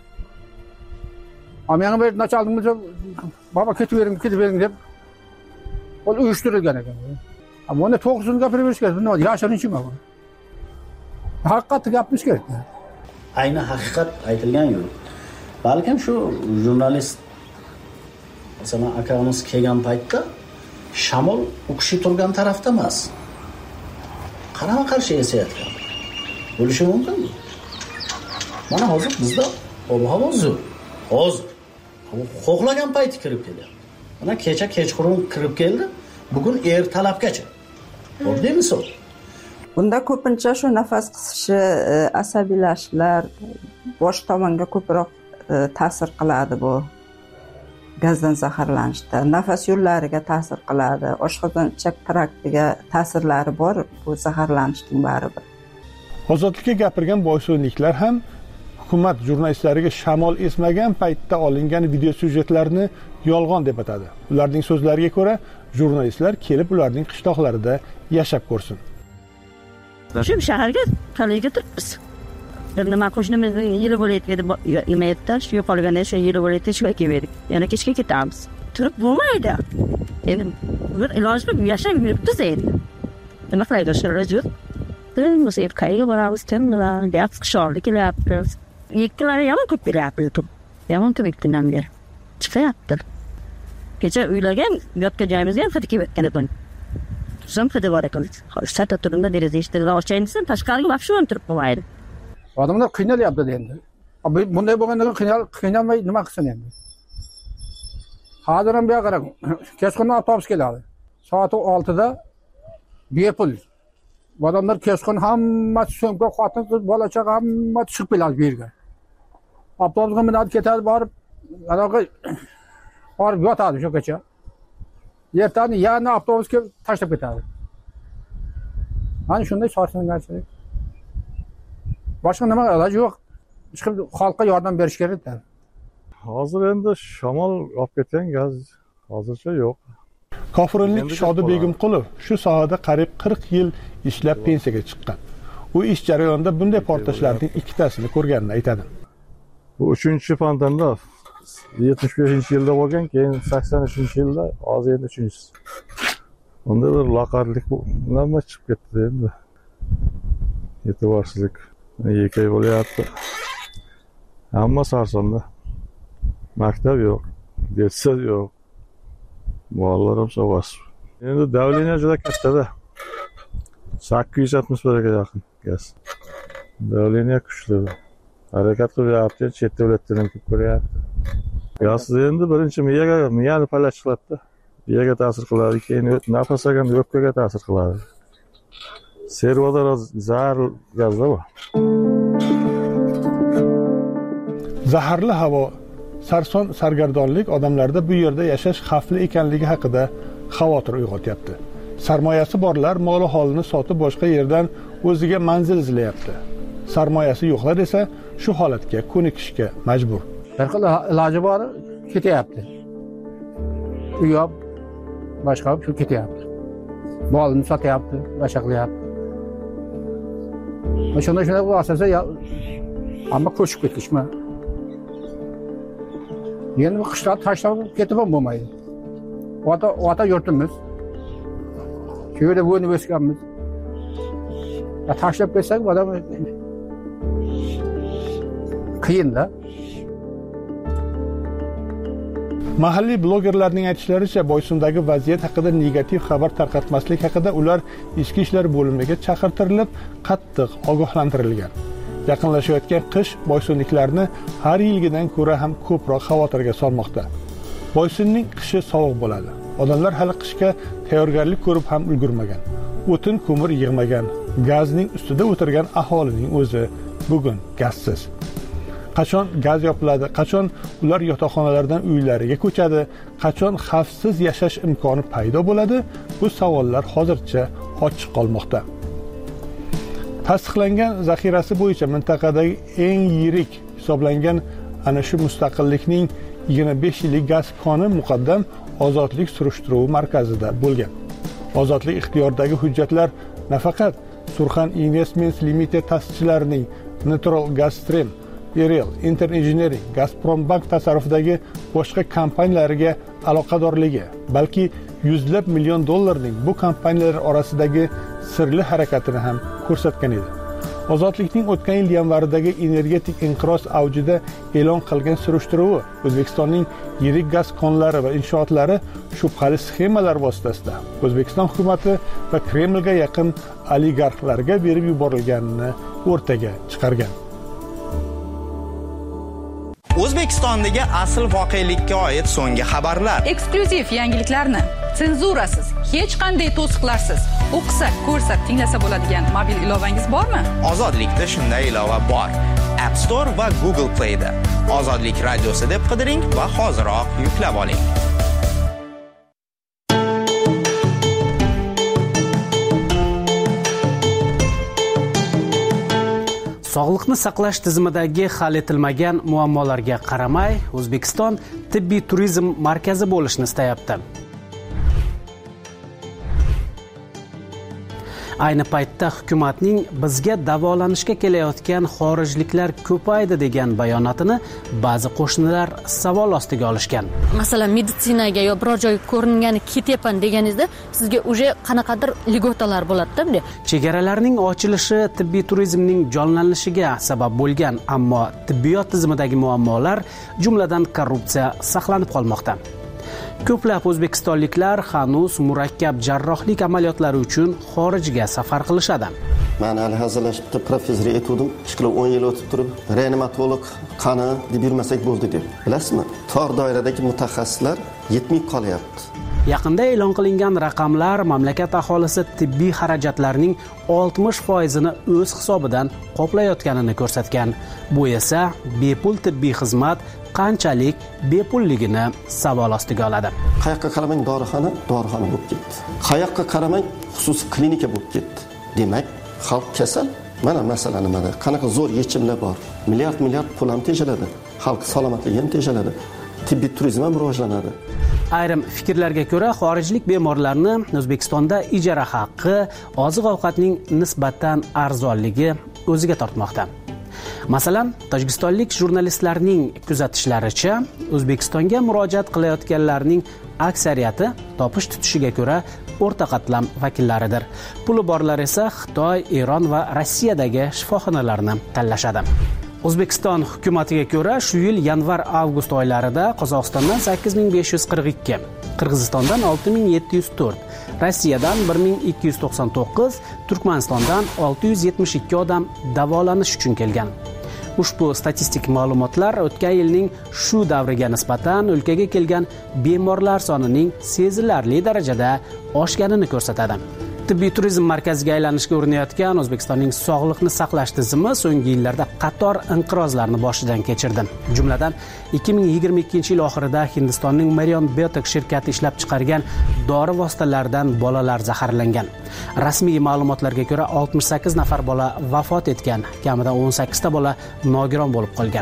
Amyani bir nachaldigimiz baba ketib bering deb ol uyushtirilgan ekan. Ammo uni to'g'risini gapiraverishga nima yashirinchimi bu? Haqiqatni gapirish kerak. Ayni haqiqat aytilgan yo'q. Balkim shu jurnalist masalan akamiz kelgan paytda shamol u kishi turgan tarafda emas. Qarama qarshi esayotgan. Bo'lishi mumkinmi? Mana hozir bizda ob-havo zo'r. Hozir xohlagan payti kirib kelyapti. Mana kecha kechqurun kirib keldi, bugun ertalabgacha. Bo'ldimi so'z? Bunda ko'pincha shu nafas qisishi, asabiylashlar bosh tomonga ko'proq ta'sir qiladi bu gazdan zaharlanishda. Nafas yo'llariga ta'sir qiladi, oshqozon ichak traktiga ta'sirlari bor bu zaharlanishning baribir. Ozodlikka gapirgan boysunliklar ham hukumat jurnalistlariga shamol esmagan paytda olingan video syujetlarni yolg'on deb atadi. Ularning so'zlariga ko'ra, jurnalistlar kelib ularning qishloqlarida yashab ko'rsin. Shu shaharga talaga turibmiz. Nima qo'shnimiz yili bo'layotgan yemayapti, shu yo'qolganda shu yili bo'layotgan shu keldik. Yana kechga ketamiz. Turib bo'lmaydi. Endi bir iloj qilib yashab yuribmiz endi. Nima qilaydi shu rajul? Biz qayerga boramiz, kimlar, gap qishorlik qilyapmiz. Yekkalar yomon ko'p beryapti. Yomon ko'p ektindan beri. Chiqyapti. Kecha uylagan, yotgan joyimizga ham xato kelib ketgan. Tuzam xato bor ekan. Hozir turibda deraza eshitdi, ochayinsin, tashqariga vaqt ham turib qo'ymaydi. Odamlar qiynalyapti endi. Bunday bo'lganda qiynalmay nima qilsin endi? Hozir ham bu yoqqa qarang. Kechqurun avtobus keladi. Soat 6da bepul. Odamlar kechqurun hammasi so'mka, xotin, qiz, bola chaqa hamma chiqib keladi bu yerga. Avtobusga minadi, ketadi, borib yotadi shu kecha. Ertani yana avtobusga tashlab ketadi. Mana shunday so'rsangarchilik. Boshqa nima iloji yo'q. Chiqib xalqqa yordam berish kerak. Hozir endi shamol olib ketgan gaz hozircha yo'q. Kofirinlik Shodi Begimqulov shu sohada qariyb 40 yil ishlab pensiyaga chiqqan. U ish jarayonida bunday portlashlarning ikkitasini ko'rganini aytadi. Bu 3-fontanda 75-yilda bo'lgan, keyin 83-yilda, hozir endi 3-chi. Unda bir loqarlik nima chiqib ketdi endi. E'tiborsizlik. Yakay bo'lyapti. Hamma sarsonda. Maktab yo'q, detsa yo'q. Bolalar ham sovg'as. Endi davleniya juda katta-da. 861 ga yaqin gaz. Davleniya kuchli. Harakat qilyapti, chet davlatlardan kelib ko'ryapti. Gaz endi birinchi miyani palash qiladi. Miyaga ta'sir qiladi, keyin nafas olganda o'pkaga ta'sir qiladi. Servodor zarar gazda bor. Zaharli havo, sarson sargardonlik odamlarda bu yerda yashash xavfli ekanligi haqida xavotir uyg'otyapti. Sarmoyasi borlar mol holini sotib boshqa yerdan o'ziga manzil izlayapti. Sarmoyasi yo'qlar esa shu holatga ko'nikishga majbur. Bir xil iloji bor, ketyapti. Uy yo'q, boshqa shu ketyapti. Molini sotyapti, boshqa qilyapti. Shunda bo'lsa, ammo ko'chib ketishma. Endi qishloq tashlab ketib bo'lmaydi. Ota yurtimiz. Köyde bu üniversitemiz. Ya tashlab ketsak, odam qiyin da. Mahalliy blogerlarning aytishlaricha, Boysundagi vaziyat haqida negativ xabar tarqatmaslik haqida ular ichki ishlar bo'limiga chaqirtirilib, qattiq ogohlantirilgan. Yaqinlashayotgan qish boysunliklarni har yilgidan ko'ra ham ko'proq xavotirga solmoqda. Boysunning qishi sovuq bo'ladi. Odamlar hali qishga tayyorgarlik ko'rib ham ulgurmagan. O'tin ko'mir yig'magan, gazning ustida o'tirgan aholining o'zi bugun gazsiz. Qachon gaz yopiladi, qachon ular yotoqxonalardan uylariga ko'chadi, qachon xavfsiz yashash imkoni paydo bo'ladi, bu savollar hozircha ochiq qolmoqda. Tasdiqlangan zaxirasi bo'yicha mintaqadagi eng yirik hisoblangan ana shu mustaqillikning 25 yillik gaz koni muqaddam Ozodlik surishtiruv markazida bo'lgan. Ozodlik ixtiyoridagi hujjatlar nafaqat Surxan Investments Limited ta'sischilarining Natural Gas Stream, Erel Interengineering, Gazprom Bank tasarrufidagi boshqa kompaniyalariga aloqadorligi, balki yuzlab million dollarning bu kompaniyalar orasidagi sirli harakatini ham ko'rsatgan edi. Ozodlikning o'tgan yil yanvaridagi energetik inqiroz avjida e'lon qilgan surishtiruvi O'zbekistonning yirik gaz konlari va inshootlari shubhali sxemalar vositasida O'zbekiston hukumatı va Kremlga yaqin oligarxlarga berib yuborilganini o'rtaga chiqargan. O'zbekistondagi asl voqelikka oid so'nggi xabarlar. Eksklyuziv yangiliklarni senzurasiz, hech qanday to'siqlarsiz o'qisa, ko'rsa, tinglasa bo'ladigan mobil ilovangiz bormi? Ozodlikda shunday ilova bor. App Store va Google Play da. Ozodlik radiosi deb qidiring va hoziroq yuklab oling. Sog'liqni saqlash tizimidagi hal etilmagan muammolarga qaramay, O'zbekiston tibbiy turizm markazi bo'lishni istayapti. Ayni paytda hukumatning bizga davolanishga kelayotgan xorijliklar ko'paydi degan bayonotini ba'zi qo'shnilar savol ostiga olishgan. Masalan, meditsinaga yo biror joyga ko'ringani ketyapman deganingizda sizga уже qanaqadir ligotalar bo'ladi-da. Chegaralarning ochilishi tibbiy turizmning jonlanishiga sabab bo'lgan, ammo tibbiyot tizimidagi muammolar, jumladan korrupsiya saqlanib qolmoqda. Ko'plab o'zbekistonliklar hanuz murakkab jarrohlik amaliyotlari uchun xorijga safar qilishadi. Men hali hazırlashibdi, professor etuvdim. 10 yil o'tib turib, reanimatolog qani deb yurmasak bo'ldi deb. Bilasizmi? Tor doiradagi mutaxassislar yetmay qolyapti. Yaqinda e'lon qilingan raqamlar mamlakat aholisi tibbiy xarajatlarning 60%ni o'z hisobidan qoplayotganini ko'rsatgan. Bu esa bepul tibbiy xizmat qanchalik bepulligini savol ostiga oladi. Qayoqqa qaramang dorixona bo'lib ketdi. Qayoqqa qaramang xususiy klinika bo'lib ketdi. Demak, xalq kasal. Mana masala nimada? Qanaqa zo'r yechimlar bor. Milliard pul ham tejaladi. Xalq salomatligi ham tejaladi. Tibbiy turizm ham rivojlanadi. Ayrim fikrlarga ko'ra, xorijlik bemorlarni O'zbekistonda ijara haqqi, oziq-ovqatning nisbatan arzonligi o'ziga tortmoqda. Masalan, tojikistonlik jurnalistlarning kuzatishlaricha, O'zbekistonga murojaat qilayotganlarning aksariyati topish tutishiga ko'ra o'rta qatlam vakillaridir. Puli borlar esa Xitoy, Eron va Rossiyadagi shifoxonalarni tanlashadi. O'zbekiston hukumatiga ko'ra, shu yil yanvar-avgust oylarida Qozog'istondan 8542, Qirg'izistondan 6704, Rossiyadan 1299, Turkmanistondan 672 odam davolanish uchun kelgan. Ushbu statistik ma'lumotlar o'tgan yilning shu davriga nisbatan o'lkaga kelgan bemorlar sonining sezilarli darajada oshganini ko'rsatadi. Tibbiy turizm markaziga aylanishga urinayotgan O'zbekistonning sog'liqni saqlash tizimi so'nggi yillarda qator inqirozlarni boshidan kechirdi. Jumladan 2022-yil oxirida Hindistonning Marion Biotech shirkati ishlab chiqargan dori vositalaridan bolalar zaharlangan. Rasmiy ma'lumotlarga ko'ra 68 nafar bola vafot etgan, kamida 18 ta bola nogiron bo'lib qolgan.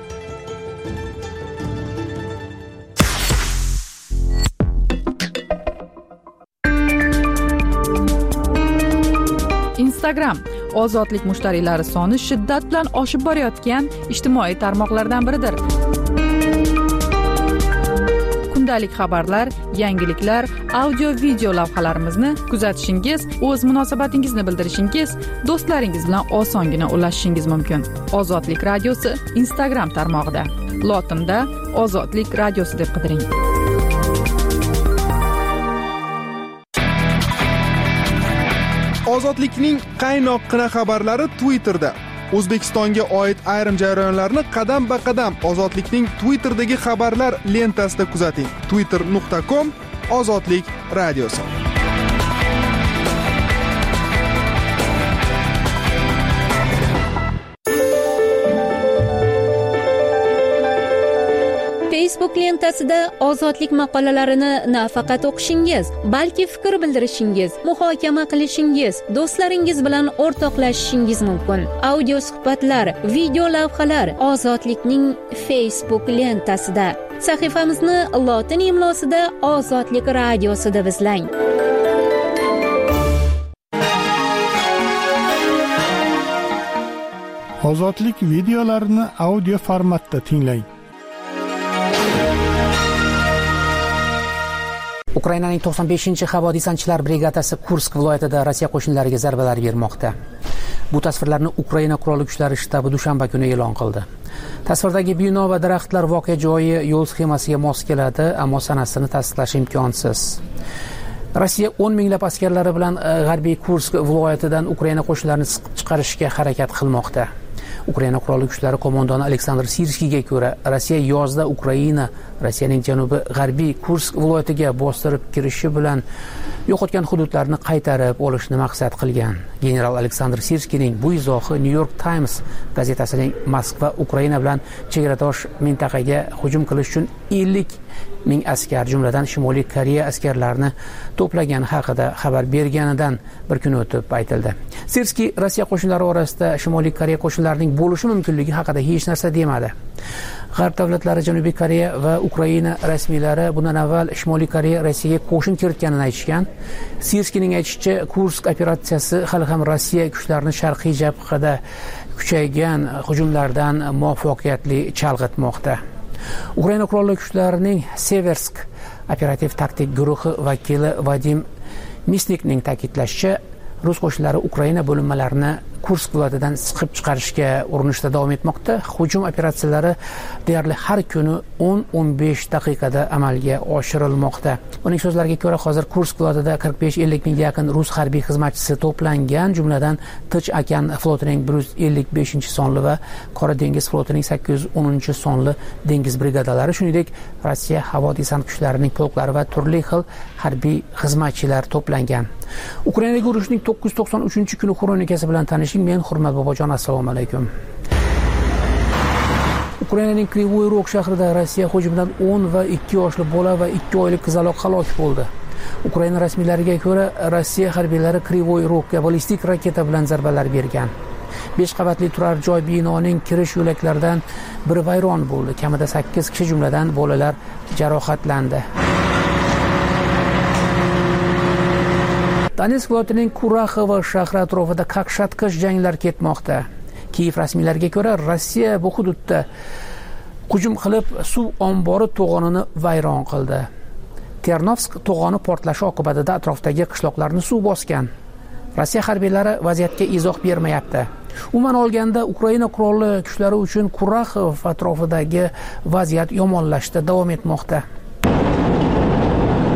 Instagram ozodlik mushtariylari soni shiddat bilan oshib borayotgan ijtimoiy tarmoqlardan biridir. Kundalik xabarlar, yangiliklar, audio-video lavhalarimizni kuzatishingiz, o'z munosabatingizni bildirishingiz, do'stlaringiz bilan osongina ulashishingiz mumkin. Ozodlik radiosi Instagram tarmog'ida. Lotinda Ozodlik radiosi deb qidiring. Ozodlikning qaynoqqina xabarlari Twitterda. O'zbekistonga oid ayrim jarayonlarni qadam-ba-qadam Ozodlikning Twitterdagi xabarlar lentasida kuzating. twitter.com/ozodlik radiosi. Facebook lentasida ozodlik maqolalarini nafaqat o'qishingiz, balki fikr bildirishingiz, muhokama qilishingiz, do'stlaringiz bilan o'rtoqlashishingiz mumkin. Audio suhbatlar, video lavhalar Ozodlikning Facebook lentasida. Sahifamizni lotin imlosida Ozodlik radiosi deb izlang. Ozodlik videolarini audio formatda tinglang. Ukrainaning 95-havo desantchilar brigadasi Kursk viloyatida Rossiya qo'shinlariga zarbalar bermoqda. Bu tasvirlarni Ukraina qurolli kuchlari shtabi dushanba kuni e'lon qildi. Tasvirdagi bino va daraxtlar voqea joyi yo'l sxemasiga mos keladi, ammo sanasini tasdiqlash imkonsiz. Rossiya 10 minglab askarlari bilan g'arbiy Kursk viloyatidan Ukraina qo'shinlarini siqib chiqarishga harakat qilmoqda. Ukraina qurolli kuchlari qo'mondoni Aleksandr Sirskiyga ko'ra, Rossiya yozda Rossiyaning janubi g'arbiy Kursk viloyatiga bostirib kirishi bilan yo'qotgan hududlarni qaytarib olishni maqsad qilgan. General Aleksandr Sirskiyning bu izohi New York Times gazetasining Moskva Ukraina bilan chegaradosh mintaqaga hujum qilish uchun 50 ming askar, jumladan Shimoliy Koreya askarlarini to'plagani haqida xabar berganidan bir kun o'tib aytildi. Sirskiy Rossiya qo'shinlari orasida Shimoliy Koreya qo'shinlarining bo'lishi mumkinligi haqida hech narsa demadi. G'arb davlatlari Janubiy Koreya va Ukraina rasmiylari bundan avval Shimoliy Koreya Rossiyaga qo'shin kiritganini aytishgan. Sirskiyning aytishicha, Kursk operatsiyasi hali ham Rossiya kuchlarini sharqiy jabhada kuchaygan hujumlardan muvaffaqiyatli chalg'itmoqda. Ukraina qurolli kuchlarining Seversk operativ taktik guruhi vakili Vadim Misnikning ta'kidlashicha, rus qo'shinlari Ukraina bo'linmalarini Kursk viloyatidan siqib chiqarishga urinishda davom etmoqda. Hujum operatsiyalari deyarli har kuni 10-15 daqiqada amalga oshirilmoqda. Uning so'zlariga ko'ra, hozir Kursk viloyatida 45-50 mingga yaqin rus harbiy xizmatchisi to'plangan, jumladan Tinch okean flotining 155-sonli va Qora dengiz flotining 810-sonli dengiz brigadalari, shuningdek Rossiya havo desant kuchlarining polklari va turli xil harbiy xizmatchilar to'plangan. Ukrainaga urushning 993-kuni xronikasi bilan tanishing. Men Hurmat Bobojon, assalomu alaykum. Ukrainaning Krivoy Rog shahrida Rossiya hujumidan 10 va 2 yoshli bola va 2 oylik qizaloq halok bo'ldi. Ukraina rasmiylariga ko'ra, Rossiya harbiylari Krivoy Rogga ballistik raketa bilan zarbalar bergan. 5 qavatli turar joy binoning kirish yo'laklaridan biri vayron bo'ldi. Kamida 8 kishi, jumladan bolalar, jarohatlandi. Donetsk viloyatining Kuraxovo shahri atrofida qaqshatqich janglar ketmoqda. Kiyev rasmiylariga ko'ra, Rossiya bu hududda hujum qilib suv ombori to'g'onini vayron qildi. Ternovsk to'g'oni portlashi oqibatida atrofdagi qishloqlarni suv bosgan. Rossiya harbiylari vaziyatga izoh bermayapti. Umuman olganda, Ukraina qurolli kuchlari uchun Kuraxov atrofidagi vaziyat yomonlashda davom etmoqda.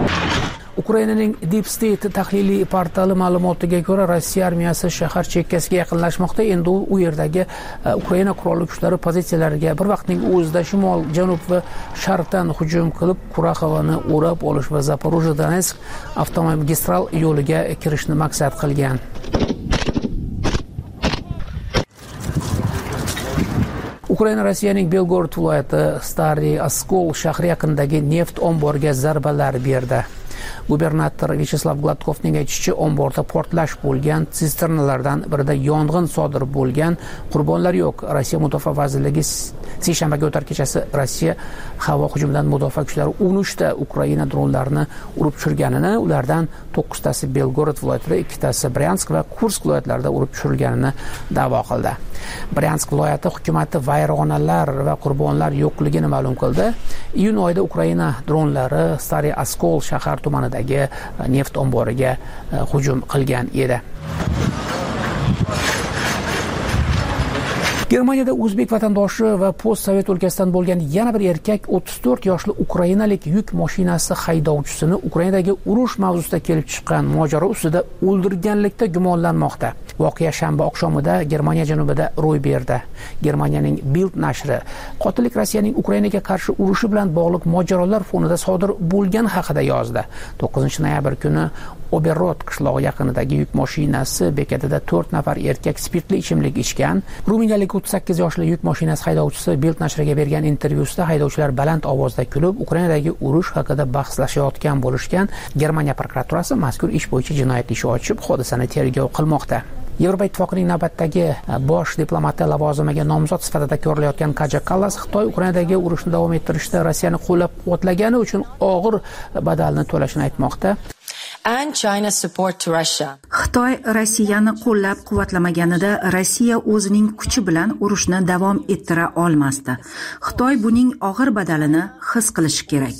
Ukrainaning Deep State tahliliy portali ma'lumotiga ko'ra, Rossiya armiyasi shahar chekkasiga yaqinlashmoqda. Endi u yerdagi Ukraina qurolli kuchlari pozitsiyalariga bir vaqtning o'zida shimol, janub va sharqdan hujum qilib, Kuraxovani o'rab olish va Zaporojye-Donetsk avtomagistral yo'liga kirishni maqsad qilgan. Ukraina Rossiyaning Belgorod viloyati Stariy Oskol shahri yaqinidagi neft omboriga zarbalar berdi. Gubernator Vyacheslav Gladkovning aytishicha, omborda portlash bo'lgan, sisternalardan birida yong'in sodir bo'lgan, qurbonlar yo'q. Rossiya mudofaa vazirligi seshanbaga o'tar kechasi Rossiya havo hujumidan mudofaa kuchlari 13 ta Ukraina dronlarini urib tushirganini, ulardan 9 tasi Belgorod viloyatida, 2 tasi Bryansk va Kursk viloyatlarida urib tushirilganini da'vo qildi. Bryansk viloyati hukumati vayronalar va qurbonlar yo'qligini ma'lum qildi. Iyun oyida Ukraina dronlari Stariy Oskol shahar tumanidagi neft omboriga hujum qilgan edi. Germaniyada o'zbek vatandoshi va post-sovet o'lkasidan bo'lgan yana bir erkak 34 yoshli ukrainalik yuk mashinasi haydovchisini Ukrainadagi urush mavzusida kelib chiqqan mojaro ustida o'ldirganlikda gumonlanmoqda. Voqea shanba oqshomida Germaniya janubida ro'y berdi. Germaniyaning Bild nashri qotillik Rossiyaning Ukrainaga qarshi urushi bilan bog'liq mojarolar fonida sodir bo'lgan haqida yozdi. 9-noyabr kuni Oberrod qishlog'i yaqinidagi yuk mashinasi bekatida 4 nafar erkak spirtli ichimlik ichgan. Ruminiyalik 38 yoshli yuk mashinasi haydovchisi Bild nashriga bergan intervyusida haydovchilar baland ovozda kulib, Ukrainadagi urush haqida bahslashayotgan bo'lishgan. Germaniya prokuraturasi mazkur ish bo'yicha jinoyat ishi ochib, hodisani tergov qilmoqda. Yevropa Ittifoqining navbatdagi bosh diplomati lavozimiga nomzod sifatida ko'rilayotgan Kaja Kallas Xitoy Ukrainadagi urushni davom ettirishda Rossiyani qo'llab-quvvatlagani uchun og'ir badalni to'lashini aytmoqda. Xitoy Rossiyani qo'llab-quvvatlamaganida Rossiya o'zining kuchi bilan urushni davom ettira olmasdi. Xitoy buning og'ir badalini his qilishi kerak.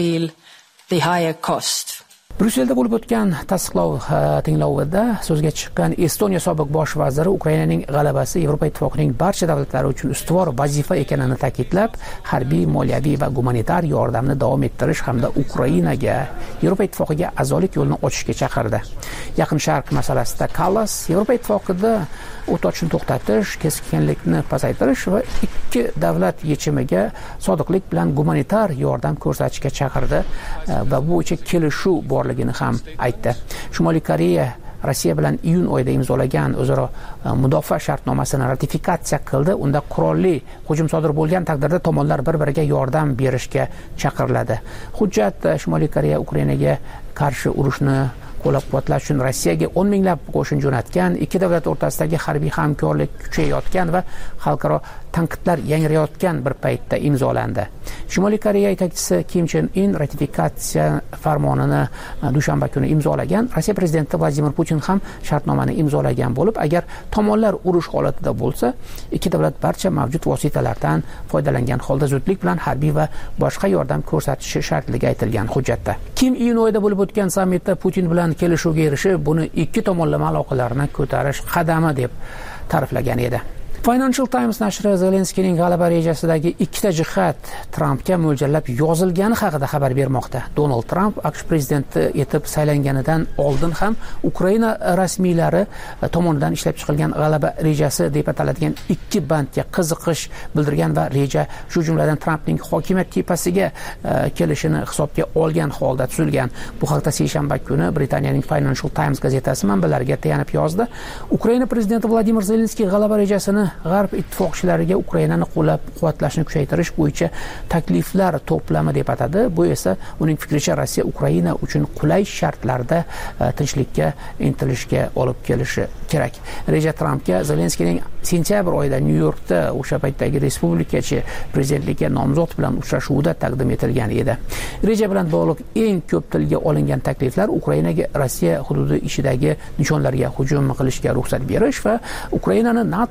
Bryusselda bo'lib o'tgan tasdiqlov tinglovida so'zga chiqqan Estoniya sobiq bosh vaziri Ukrainaning g'alabasi Yevropa Ittifoqining barcha davlatlari uchun ustuvor vazifa ekanini ta'kidlab, harbiy, moliyaviy va gumanitar yordamni davom ettirish hamda Ukrainaga Yevropa Ittifoqiga a'zolik yo'lini ochishga chaqirdi. Yaqin Sharq masalasida Kallas Yevropa Ittifoqida o't ochishni to'xtatish, keskinlikni pasaytirish va ikki davlat yechimiga sodiqlik bilan gumanitar yordam ko'rsatishga chaqirdi va bu bo'yicha kelishuv borligini ham aytdi. Shimoliy Koreya Rossiya bilan iyun oyida imzolagan o'zaro mudofaa shartnomasini ratifikatsiya qildi. Unda qurolli hujum sodir bo'lgan taqdirda tomonlar bir-biriga yordam berishga chaqiriladi. Hujjat Shimoliy Koreya Ukrainaga qarshi urushni qo'llab-quvvatlash uchun Rossiyaga 10 minglab qo'shin jo'natgan, ikki davlat o'rtasidagi harbiy hamkorlik kuchayayotgan va xalqaro tanqidlar yangrayotgan bir paytda imzolandi. Shimoliy Koreya yetakchisi Kim Chen In ratifikatsiya farmonini dushanba kuni imzolagan. Rossiya prezidenti Vladimir Putin ham shartnomani imzolagan bo'lib, agar tomonlar urush holatida bo'lsa, ikki davlat barcha mavjud vositalardan foydalangan holda zudlik bilan harbiy va boshqa yordam ko'rsatishi shartligi aytilgan hujjatda. Kim iyun oyida bo'lib o'tgan sammitda Putin bilan kelishuvga erishib, buni ikki tomonlama aloqalarni ko'tarish qadami deb ta'riflagan edi. Financial Times nashri Zelenskiyning g'alaba rejasidagi ikkita jihat Trampga mo'ljallab yozilgani haqida xabar bermoqda. Donald Trump AQSh prezidenti etib saylanganidan oldin ham Ukraina rasmiylari tomonidan ishlab chiqilgan g'alaba rejasi deb ataladigan ikki bandga qiziqish bildirgan va reja shu jumladan Trampning hokimiyat tepasiga kelishini hisobga olgan holda tuzilgan. Bu haqda seshanba kuni Britaniyaning Financial Times gazetasi manbalariga tayanib yozdi. Ukraina prezidenti Vladimir Zelenskiy g'alaba rejasini G'arb ittifoqchilariga Ukrainani qo'llab-quvvatlashni kuchaytirish bo'yicha takliflar to'plami deb atadi. Bu esa uning fikricha Rossiya Ukraina uchun qulay shartlarda tinchlikka intilishga olib kelishi kerak. Reja Trampga Zelenskiyning sentyabr oyida Nyu-Yorkda o'sha paytdagi respublikachi prezidentlikka nomzod bilan uchrashuvda taqdim etilgan edi. Reja bilan bog'liq eng ko'p tilga olingan takliflar Ukrainaga Rossiya hududi ichidagi nishonlarga hujum qilishga ruxsat berish va Ukrainani NATOga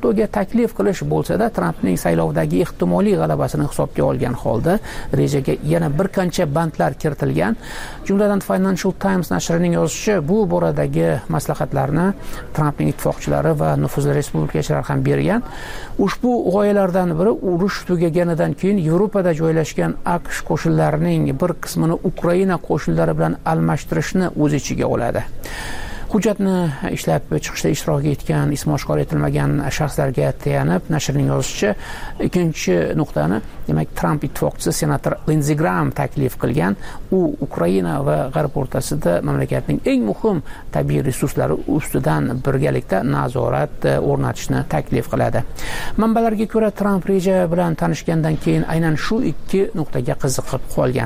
taklif qilish bo'lsa-da, Trampning saylovdagi ehtimoliy g'alabasini hisobga olgan holda rejaga yana bir qancha bandlar kiritilgan. Jumladan Financial Times nashrining yozishicha, bu boradagi maslahatlarni Trampning ittifoqchilari va nufuzli respublikachilar ham bergan. Ushbu g'oyalardan biri urush tugaganidan keyin Yevropada joylashgan AQSh qo'shinlarining bir qismini Ukraina qo'shinlari bilan almashtirishni o'z ichiga oladi. Hujjatni ishlab chiqishda ishtirok etgan ismi oshkor etilmagan shaxslarga tayanib, nashrning yozishicha, ikkinchi nuqtani, demak, Trump ittifoqchisi senator Lindsey Graham taklif qilgan. U Ukraina va G'arb o'rtasida mamlakatning eng muhim tabiiy resurslari ustidan birgalikda nazorat o'rnatishni taklif qiladi. Manbalarga ko'ra, Trump reja bilan tanishgandan keyin aynan shu ikki nuqtaga qiziqib qolgan.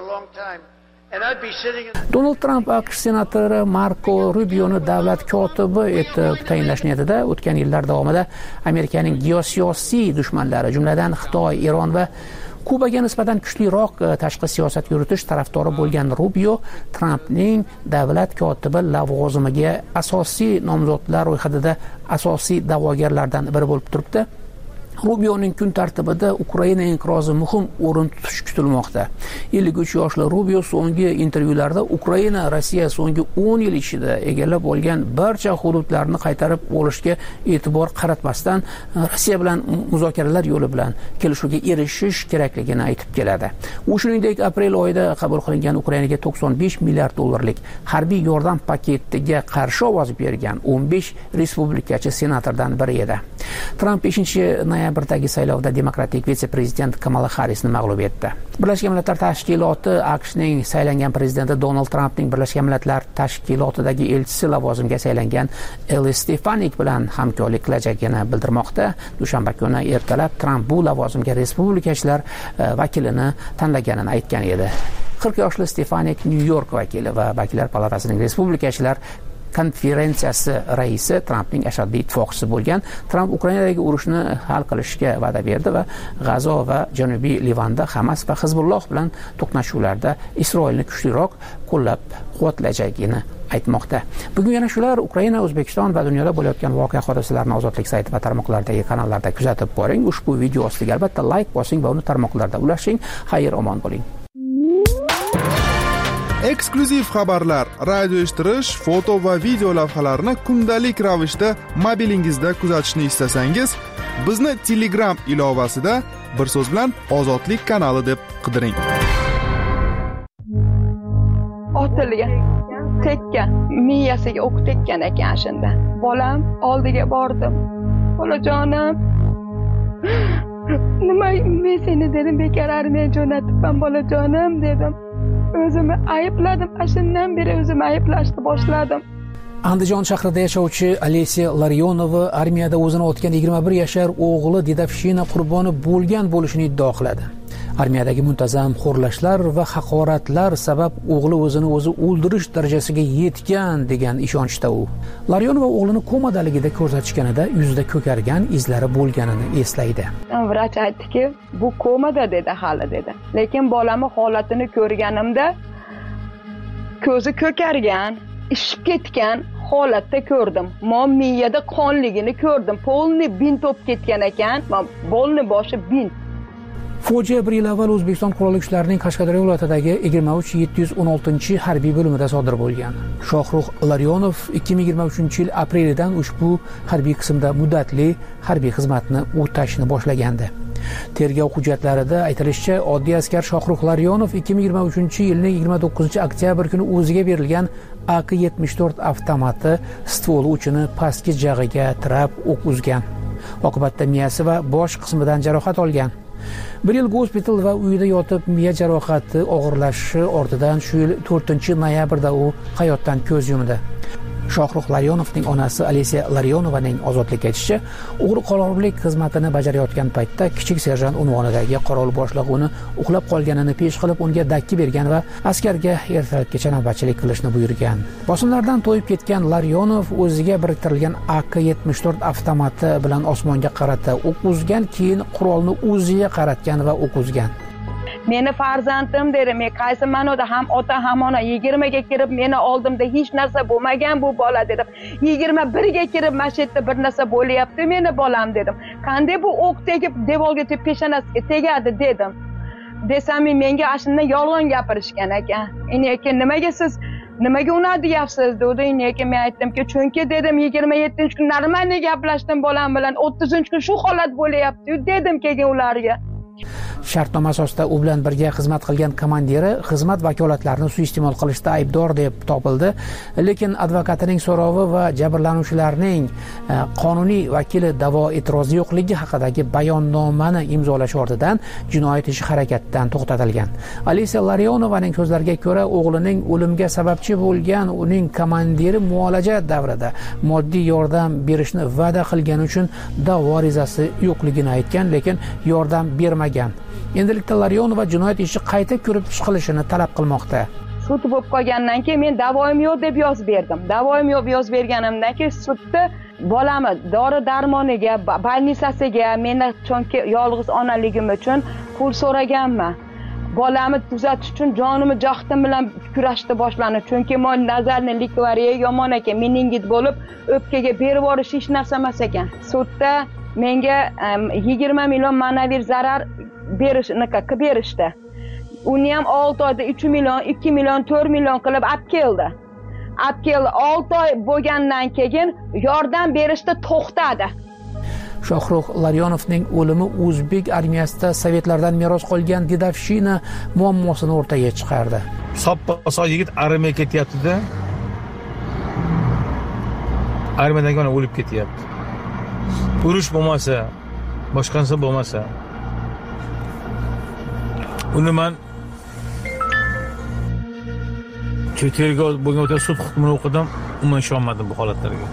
Donald Trump AQSh senatori Marko Rubioni davlat kotibi etib tayinlash niyatida o'tgan yillar davomida Amerikaning geosiyosiy dushmanlari, jumladan Xitoy, Eron va Kubaga nisbatan kuchliroq tashqi siyosat yuritish tarafdori bo'lgan Rubio Trampning davlat kotibi lavozimiga asosiy nomzodlar ro'yxatida asosiy da'vogarlardan biri bo'lib turibdi. Rubioning kun tartibida Ukraina inqirozi muhim o'rin tutishi kutilmoqda. 53 yoshli Rubio so'nggi intervyularda Ukraina Rossiya so'nggi 10 yil ichida egallab olgan barcha hududlarni qaytarib olishga e'tibor qaratmasdan Rossiya bilan muzokaralar yo'li bilan kelishuvga erishish kerakligini aytib keladi. U shuningdek aprel oyida qabul qilingan Ukrainaga 95 milliard dollarlik harbiy yordam paketiga qarshi ovoz bergan 15 respublikachi senatordan biri edi. Trump 5-noyabrdagi saylovda demokratik vitse-prezident Kamala Harrisni mag'lub etdi. Birlashgan Millatlar Tashkiloti AQShning saylangan prezidenti Donald Trampning Birlashgan Millatlar Tashkilotidagi elchisi lavozimiga saylangan Ellis Stefanik bilan hamkorlik qilajagini bildirmoqda. Dushanba kuni ertalab Trump bu lavozimga respublikachilar vakilini tanlaganini aytgan edi. 40 yoshli Stefanik New York vakili va vakillar palatasining respublikachilar konferensiyasi raisi Trampning ashaddiy ittifoqchisi bo'lgan. Tramp Ukrainadagi urushni hal qilishga va'da berdi va G'azo va Janubiy Livanda Hamas va Hizbulloh bilan to'qnashuvlarda Isroilni kuchliroq qo'llab-quvvatlajagini aytmoqda. Bugun yana shular. Ukraina, O'zbekiston va dunyoda bo'layotgan voqea hodisalarni Ozodlik sayti va tarmoqlardagi kanallarda kuzatib boring. Ushbu video ostiga albatta like bosing va uni tarmoqlarda ulashing. Xayr, omon bo'ling. Eksklyuziv xabarlar, radio eshittirish, foto va video lavhalarni kundalik ravishda mobilingizda kuzatishni istasangiz, bizni Telegram ilovasida bir so'z bilan Ozodlik kanali deb qidiring. Otilgan, tekkan, miyasiga o'q tekkan ekan shunda. Bolam oldiga bordim. Bolajonim, nima men seni dedim, bekor armiya jo'natibman bolajonim dedim. O'zimni aybladim, shundan beri o'zimni ayblashni boshladim. Andijon shahrida yashovchi Alesiya Laryonova armiyada o'zini otgan 21 yashar o'g'li dedovshina qurboni bo'lgan bo'lishini iddao qiladi. Armiyadagi muntazam xo'rlashlar va haqoratlar sabab o'g'li o'zini o'zi o'ldirish darajasiga yetgan degan ishonchda u. Laryonova o'g'lini komadaligida ko'rsatishganida yuzida ko'kargan izlari bo'lganini eslaydi. Vrach aytdiki, bu komada dedi, hali dedi. Lekin bolamni holatini ko'rganimda ko'zi ko'kargan, ishib ketgan holatda ko'rdim. Men miyada qonligini ko'rdim. Polni bint bo'lib ketgan ekan, bolni boshi bint. Fojia bir yil avval O'zbekiston qurolli kuchlarining Qashqadaryo viloyatidagi 23716 harbiy bo'limida sodir bo'lgan. Shohrux Laryonov 2023-yil aprelidan ushbu harbiy qismda muddatli harbiy xizmatni o'tashni boshlagandi. Tergov hujjatlarida aytilishicha, oddiy askar Shohrux Laryonov 2023-yilning 29-oktyabr kuni o'ziga berilgan AK-74 avtomati stvoli uchini pastki jag'iga tirab o'q uzgan. Oqibatda miyasi va bosh qismidan jarohat olgan. Bir yil gospital va uyida yotib miya jarohati og'irlashishi ortidan shu yil 4-noyabrda u hayotdan ko'z yumdi. Shohrux Laryonovning onasi Alesiya Laryonovaning ozodlikka aytishicha, o'g'ri qurollik xizmatini bajarayotgan paytda kichik serjant unvonidagi qurol boshlig'i uni uxlab qolganini pesh qilib unga dakki bergan va askarga ertalabgacha navbatchilik qilishni buyurgan. Bosimlardan to'yib ketgan Laryonov o'ziga biriktirilgan AK-74 avtomati bilan osmonga qarata o'q uzgan, keyin qurolni o'ziga qaratgan va o'q uzgan. Meni farzandim dedi, men qaysi ma'noda ham ota ham ona 20 ga kirib meni oldimda hech narsa bo'lmagan bu bola dedim. 21 ga kirib mana shu yerda bir narsa bo'lyapti meni bolam dedim. qanday bu o'q tegib devorga peshonasiga tegadi dedim. Desam, menga ashundan yolg'on gapirishgan ekan. Endi nimaga siz nimaga uni deyapsiz dedi. Endi men aytdimki, chunki dedim 27-kun normal gaplashdim bolam bilan, 30-kun shu holat bo'layapti dedim keyin ularga. Shartnoma asosida u bilan birga xizmat qilgan komandiri xizmat vakolatlarini suiiste'mol qilishda aybdor deb topildi, lekin advokatining so'rovi va jabrlanuvchilarning qonuniy vakili da'vo e'tirozi yo'qligi haqidagi bayonnomani imzolash ortidan jinoyat ishi harakatdan to'xtatilgan. Alisa Larionovaning so'zlariga ko'ra, o'g'lining o'limiga sababchi bo'lgan uning komandiri muolaja davrida moddiy yordam berishni va'da qilgani uchun da'vo arizasi yo'qligini aytgan, lekin yordam bermagan. Endilikda Larionova jinoyat ishi qayta ko'rib chiqilishini talab qilmoqda. Sud bo'lib qolgandan keyin men da'voim yo'q deb yozib berdim. Da'voim yo'q yozib berganimdan keyin sudda bolamni dori-darmoniga, больницasiga, meni chunki yolg'iz onaligim uchun pul so'raganman. Bolamni tuzatish uchun jonimni jahdim bilan kurashni boshlandi. Chunki men nazarni likvariya yomon ekan, meningit bo'lib o'pkaga berib yuborish hech narsa emas ekan. Sudda menga 20 million ma'naviy zarar berishdi. Uni ham 6 oyda 3 million, 2 million, 4 million qilib olib keldi. 6 oy bo'lgandan keyin yordam berishni to'xtadi. Shohrux Larionovning o'limi o'zbek armiyasida sovetlardan meros qolgan dedovshina muammosini o'rtaga chiqardi. Soppa-sog' yigit armiyaga ketyapti-da. Armiyadan yana o'lib ketyapti. Urush bo'lmasa, boshqa narsa bo'lmasa, uni men tergov bo'lgan o'ta sud hukmini o'qidim, umuman ishonmadim bu holatlarga.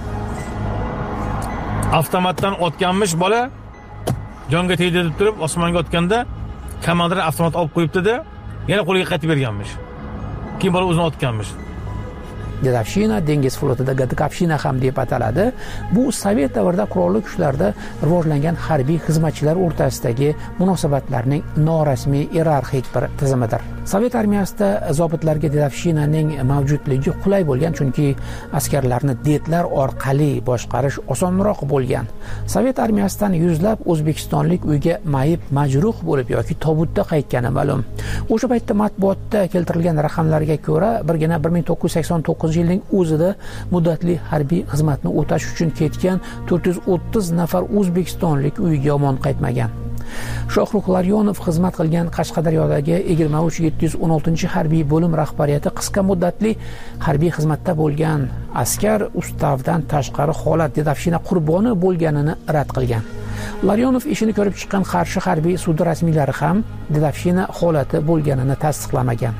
Avtomatdan otganmish bola, jonga tegdi deb turib, osmonga otganda komandir avtomat olib qo'yibdi-da, yana qo'liga qaytib berganmish. Keyin bola o'zini otganmish. Dedovshina dengiz flotida Gadkapshina ham deb ataladi. Bu sovet davrida qurolli kuchlarda rivojlangan harbiy xizmatchilar o'rtasidagi munosabatlarning norasmiy iyerarxik bir tizimidir. Sovet armiyasida zobitlarga dedovshinaning mavjudligi qulay bo'lgan, chunki askarlarni detlar orqali boshqarish osonroq bo'lgan. Sovet armiyasidan yuzlab o'zbekistonlik uyga mayib, majruh bo'lib yoki tobutda qaytgani ma'lum. O'sha paytda matbuotda keltirilgan raqamlarga ko'ra, birgina 1989-yilning o'zida muddatli harbiy xizmatni o'tash uchun ketgan 430 nafar o'zbekistonlik uyiga omon qaytmagan. Shohrux Larionov xizmat qilgan Qashqadaryodagi 23716 harbiy bo'lim rahbariyati qisqa muddatli harbiy xizmatda bo'lgan askar ustavdan tashqari holat dedovshina qurboni bo'lganini rad qilgan. Larionov ishini ko'rib chiqqan Qarshi harbiy sudi rasmiylari ham dedovshina holati bo'lganini tasdiqlamagan.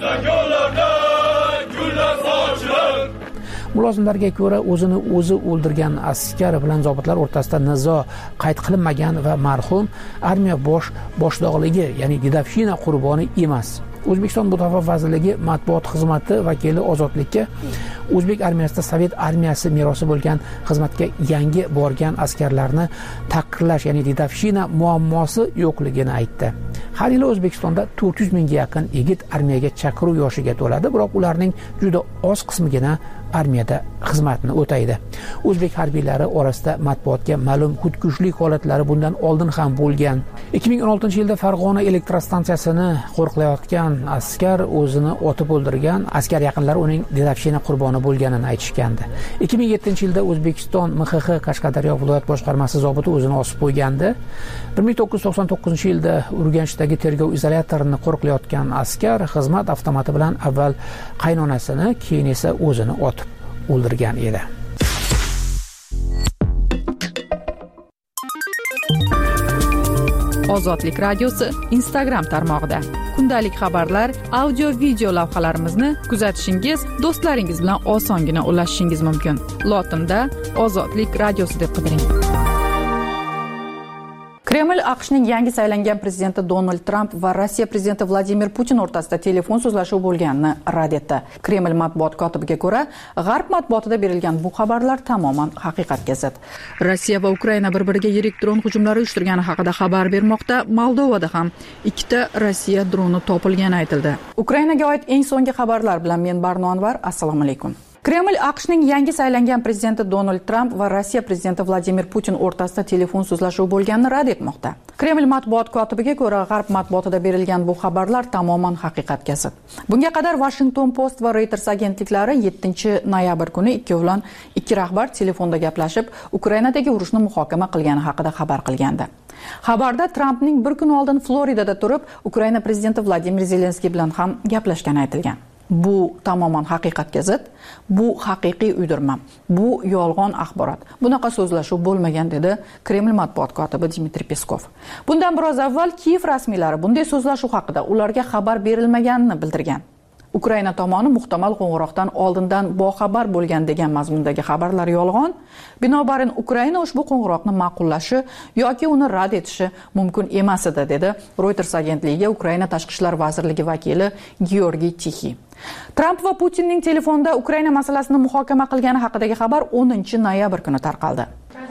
Mulozimlarga ko'ra, o'zini o'zi o'ldirgan askar bilan zobitlar o'rtasida nizo qayd qilinmagan va marhum armiya boshlig'ligi, ya'ni dedovshina qurboni emas. O'zbekiston Mudofaa vazirligi matbuot xizmati vakili ozodlikka o'zbek armiyasida sovet armiyasi merosi bo'lgan xizmatga yangi borgan askarlarni taqdirlash, ya'ni dedovshina muammosi yo'qligini aytdi. Har yili O'zbekistonda 400 mingga yaqin yigit armiyaga chaqiruv yoshiga to'ladi, biroq ularning juda oz qismigina armiyada xizmatni o'taydi. O'zbek harbiylari orasida matbuotga ma'lum xudkushlik holatlari bundan oldin ham bo'lgan. 2016-yilda Farg'ona elektrostansiyasini qo'riqlayotgan askar o'zini otib o'ldirgan, askar yaqinlari uning dedovshina qurboni bo'lganini aytishgandi. 2007-yilda O'zbekiston MXX Qashqadaryo viloyat boshqarmasi zobiti o'zini osib qo'ygandi. 1999-yilda Urganchdagi tergov izolyatorini qo'riqlayotgan askar xizmat avtomati bilan avval qaynonasini, keyin esa o'zini otib o'ldirgan edi. Ozodlik radiosi Instagram tarmog'ida kundalik xabarlar, audio, video lavhalarimizni kuzatishingiz, do'stlaringiz bilan osongina ulashishingiz mumkin. Lotinda Ozodlik radiosi deb qidiring. Kreml AQShning yangi saylangan prezidenti Donald Tramp va Rossiya prezidenti Vladimir Putin o'rtasida telefon so'zlashuvi bo'lganini rad etdi. Kreml matbuot kotibiga ko'ra, G'arb matbuotida berilgan bu xabarlar tamoman haqiqatga zid. Rossiya va Ukraina bir-biriga yirik dron hujumlari uyushtirgani haqida xabar bermoqda. Moldovada ham 2 ta Rossiya droni topilgani aytildi. Ukrainaga oid eng so'nggi xabarlar bilan men Barno Anvar. Assalomu alaykum. Kreml AQShning yangi saylangan prezidenti Donald Tramp va Rossiya prezidenti Vladimir Putin o'rtasida telefon so'zlashuvi bo'lganini rad etmoqda. Kreml matbuot kotibiga ko'ra, G'arb matbuotida berilgan bu xabarlar tamoman haqiqatga zid. Bunga qadar Washington Post va Reuters agentliklari 7-noyabr kuni ikkovlon ikki rahbar telefonda gaplashib, Ukrainadagi urushni muhokama qilgani haqida xabar qilgandi. Xabarda Trampning bir kun oldin Floridada turib, Ukraina prezidenti Vladimir Zelenskiy bilan ham gaplashgani aytilgan. Bu tamoman haqiqatga zid, bu haqiqiy uydirma, bu yolg'on axborot. Bunaqa so'zlashuv bo'lmagan, dedi Kreml matbuot kotibi Dmitriy Peskov. Bundan biroz avval Kiyev rasmiylari bunday so'zlashuv haqida ularga xabar berilmaganini bildirgan. Ukraina tomoni muhtamal qo'ng'iroqdan oldindan boxabar bo'lgan degan mazmundagi xabarlar yolg'on. Binobarin Ukraina ushbu qo'ng'iroqni ma'qullashi yoki uni rad etishi mumkin emas edi, dedi Reuters agentligiga Ukraina tashqi ishlar vazirligi vakili Georgiy Tixi. Tramp va Putinning telefonda Ukraina masalasini muhokama qilgani haqidagi xabar 10-noyabr kuni tarqaldi.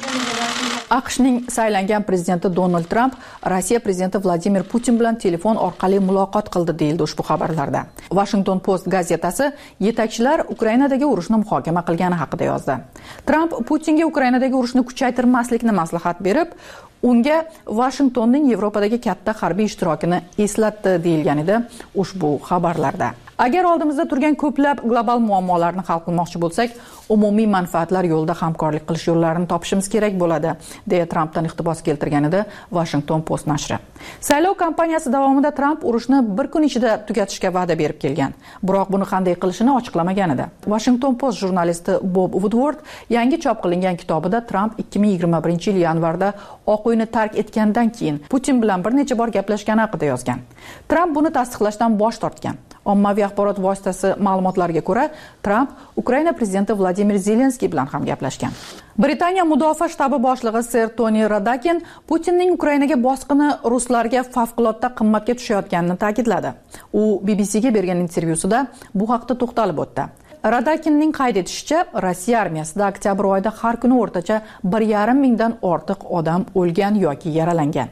AQShning saylangan prezidenti Donald Tramp Rossiya prezidenti Vladimir Putin bilan telefon orqali muloqot qildi, deyildi ushbu xabarlarda. Washington Post gazetasi yetakchilar Ukrainadagi urushni muhokama qilgani haqida yozdi. Tramp Putinga Ukrainadagi urushni kuchaytirmaslikni maslahat berib, unga Washingtonning Yevropadagi katta harbiy ishtirokini eslatdi, deyilgan edi ushbu xabarlarda. Agar oldimizda turgan ko'plab global muammolarni hal qilmoqchi bo'lsak, umumiy manfaatlar yo'lida hamkorlik qilish yo'llarini topishimiz kerak bo'ladi, deya Trampdan iqtibos keltirgan edi Washington Post nashri. Saylov kampaniyasi davomida Tramp urushni bir kun ichida tugatishga va'da berib kelgan, biroq buni qanday qilishini ochiqlamagan edi. Washington Post jurnalisti Bob Woodward yangi chop qilingan kitobida Tramp 2021-yil yanvarda Oq uyni tark etgandan keyin Putin bilan bir necha bor gaplashgani haqida yozgan. Tramp buni tasdiqlashdan bosh tortgan. Ommaviy axborot vositasi ma'lumotlariga ko'ra, Tramp Ukraina prezidenti Vladimir Zelenskiy bilan ham gaplashgan. Britaniya mudofaa shtabi boshlig'i Ser Tony Radakin Putinning Ukrainaga bosqini ruslarga favqulodda qimmatga tushayotganini ta'kidladi. U BBCga bergan intervyusida bu haqda to'xtalib o'tdi. Radakinning qayd etishicha, Rossiya armiyasida oktyabr oyida har kuni o'rtacha 1,5 mingdan ortiq odam o'lgan yoki yaralangan.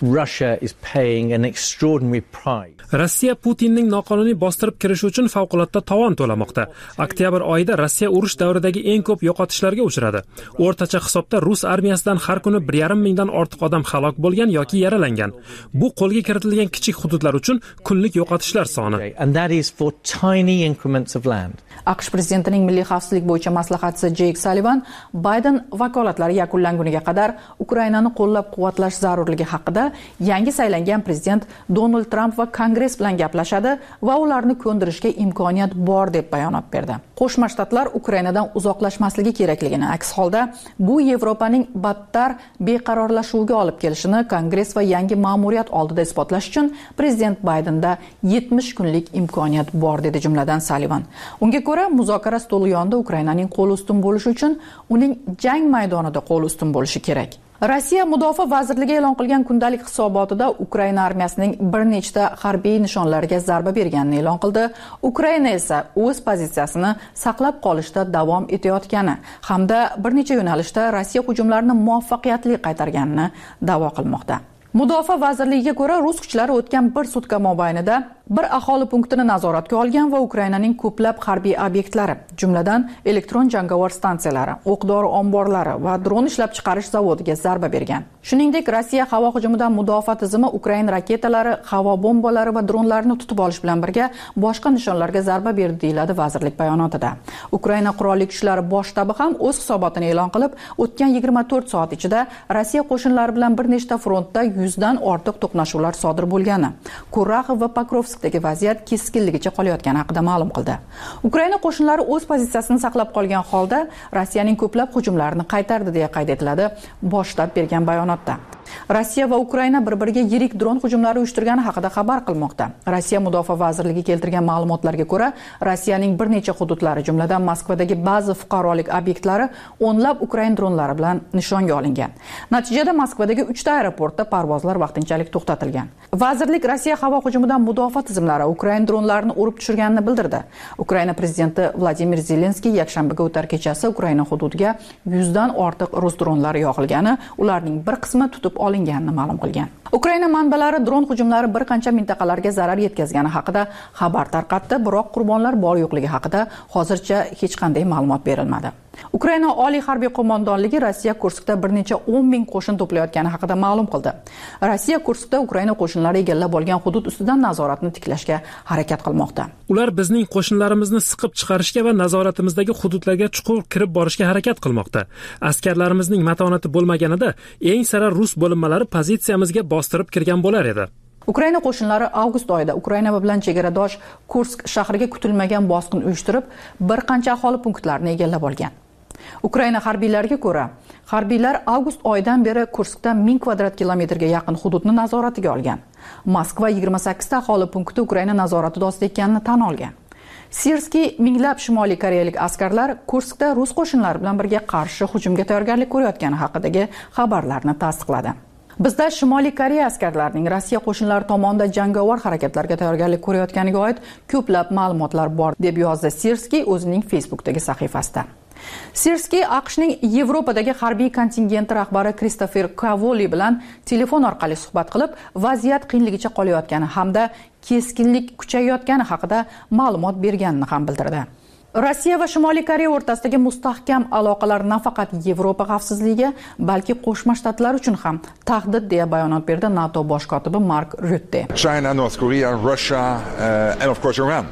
Rossiya Putinning noqonuniy bostirib kirishi uchun favqulodda tovon to'lamoqda. Oktyabr oyida Rossiya urush davridagi eng ko'p yo'qotishlarga uchradi. O'rtacha hisobda rus armiyasidan har kuni 1,5 mingdan ortiq odam halok bo'lgan yoki yaralangan. Bu qo'lga kiritilgan kichik hududlar uchun kunlik yo'qotishlar soni. AQSh prezidentining milliy xavfsizlik bo'yicha maslahatchisi Jake Sullivan Bayden vakolatlari yakunlanguniga qadar Ukrainani qo'llab-quvvatlash zarurligi haqida yangi saylangan prezident Donald Tramp va Kongress bilan gaplashadi va ularni ko'ndirishga imkoniyat bor deb bayonot berdi. Qo'shma Shtatlar Ukrainadan uzoqlashmasligi kerakligini, aks holda bu Yevropaning battar beqarorlashuviga olib kelishini Kongress va yangi ma'muriyat oldida isbotlash uchun prezident Baydenda 70 kunlik imkoniyat bor, dedi jumladan Sullivan. Unga ko'ra, muzokara stoli yonida Ukrainaning qo'li ustun bo'lishi uchun uning jang maydonida qo'li ustun bo'lishi kerak. Rossiya Mudofaa vazirligi e'lon qilgan kundalik hisobotida Ukraina armiyasining bir nechta harbiy nishonlarga zarba berganini e'lon qildi. Ukraina esa o'z pozitsiyasini saqlab qolishda davom etayotgani hamda bir necha yo'nalishda Rossiya hujumlarini muvaffaqiyatli qaytarganini da'vo qilmoqda. Mudofaa vazirligiga ko'ra, rus kuchlari o'tgan bir sutka mobaynida bir aholi punktini nazoratga olgan va Ukrainaning ko'plab harbiy obyektlari, jumladan elektron jangovar stansiyalari, o'q-dori omborlari va dron ishlab chiqarish zavodiga zarba bergan. Shuningdek, Rossiya havo hujumidan mudofaa tizimi Ukraina raketalari, havo bombalari va dronlarni tutib olish bilan birga boshqa nishonlarga zarba berdi, deyiladi vazirlik bayonotida. Ukraina qurolli kuchlari bosh shtabi ham o'z hisobotini e'lon qilib, o'tgan 24 soat ichida Rossiya qo'shinlari bilan bir nechta frontda 100 dan ortiq to'qnashuvlar sodir bo'lgani, Kuraxov va Pokrovskdagi vaziyat keskinligicha qolayotgani haqida ma'lum qildi. Ukraina qo'shinlari o'z pozitsiyasini saqlab qolgan holda Rossiyaning ko'plab hujumlarini qaytardi, deya qayd etiladi bosh shtab bergan bayonotda. Rossiya va Ukraina bir-biriga yirik dron hujumlari uyushtirgani haqida xabar qilmoqda. Rossiya Mudofaa vazirligi keltirgan ma'lumotlarga ko'ra, Rossiyaning bir necha hududlari, jumladan Moskvadagi ba'zi fuqarolik obyektlari o'nlab Ukraina dronlari bilan nishonga olingan. Natijada Moskvadagi 3 ta aeroportda parvozlar vaqtinchalik to'xtatilgan. Vazirlik Rossiya havo hujumidan mudofaa tizimlari Ukraina dronlarini urib tushirganini bildirdi. Ukraina prezidenti Vladimir Zelenskiy yakshanbaga o'tar kechasi Ukraina hududiga 100 dan ortiq rus dronlari yo'qilgani, ularning bir qismi tutib olinganini ma'lum qilgan. Ukraina manbalari dron hujumlari bir qancha mintaqalarga zarar yetkazgani haqida xabar tarqatdi, biroq qurbonlar bor-yo'qligi haqida hozircha hech qanday ma'lumot berilmadi. Ukraina Oliy harbiy qo'mondonligi Rossiya Kurskda bir necha 10 ming qo'shin to'playotgani haqida ma'lum qildi. Rossiya Kurskda Ukraina qo'shinlari egallab olgan hudud ustidan nazoratni tiklashga harakat qilmoqda. Ular bizning qo'shinlarimizni siqib chiqarishga va nazoratimizdagi hududlarga chuqur kirib borishga harakat qilmoqda. Askarlarimizning matonati bo'lmaganida eng sara rus bo'linmalari pozitsiyamizga bostirib kirgan bo'lar edi. Ukraina qo'shinlari avgust oyida Ukraina bilan chegaradosh Kursk shahriga kutilmagan bosqin uyushtirib, bir qancha aholi punktlarini egallab olgan. Ukraina harbiylariga ko'ra, harbiylar avgust oyidan beri Kurskda 1000 kvadrat kilometrga yaqin hududni nazoratiga olgan. Moskva 28 ta aholi punkti Ukraina nazorati ostida ekanini tan olgan. Sirskiy minglab Shimoliy koreyalik askarlar Kurskda rus qo'shinlari bilan birga qarshi hujumga tayyorgarlik ko'rayotgani haqidagi xabarlarni tasdiqladi. Bizda Shimoliy Koreya askarlarining Rossiya qo'shinlari tomonidan jangovar harakatlarga tayyorgarlik ko'rayotganiga oid ko'plab ma'lumotlar bor, deb yozdi Sirskiy o'zining Facebook'dagi sahifasida. Sirskiy AQShning Yevropadagi harbiy kontingenti rahbari Kristofer Kavoli bilan telefon orqali suhbat qilib, vaziyat qiyinligicha qolayotgani hamda keskinlik kuchayayotgani haqida ma'lumot berganini ham bildirdi. Rossiya va Shimoliy Koreya o'rtasidagi mustahkam aloqalar nafaqat Yevropa xavfsizligiga, balki Qo'shma Shtatlar uchun ham tahdid deya bayonot berdi NATO bosh kotibi Mark Rutte. China, North Korea, Russia and of course Iran.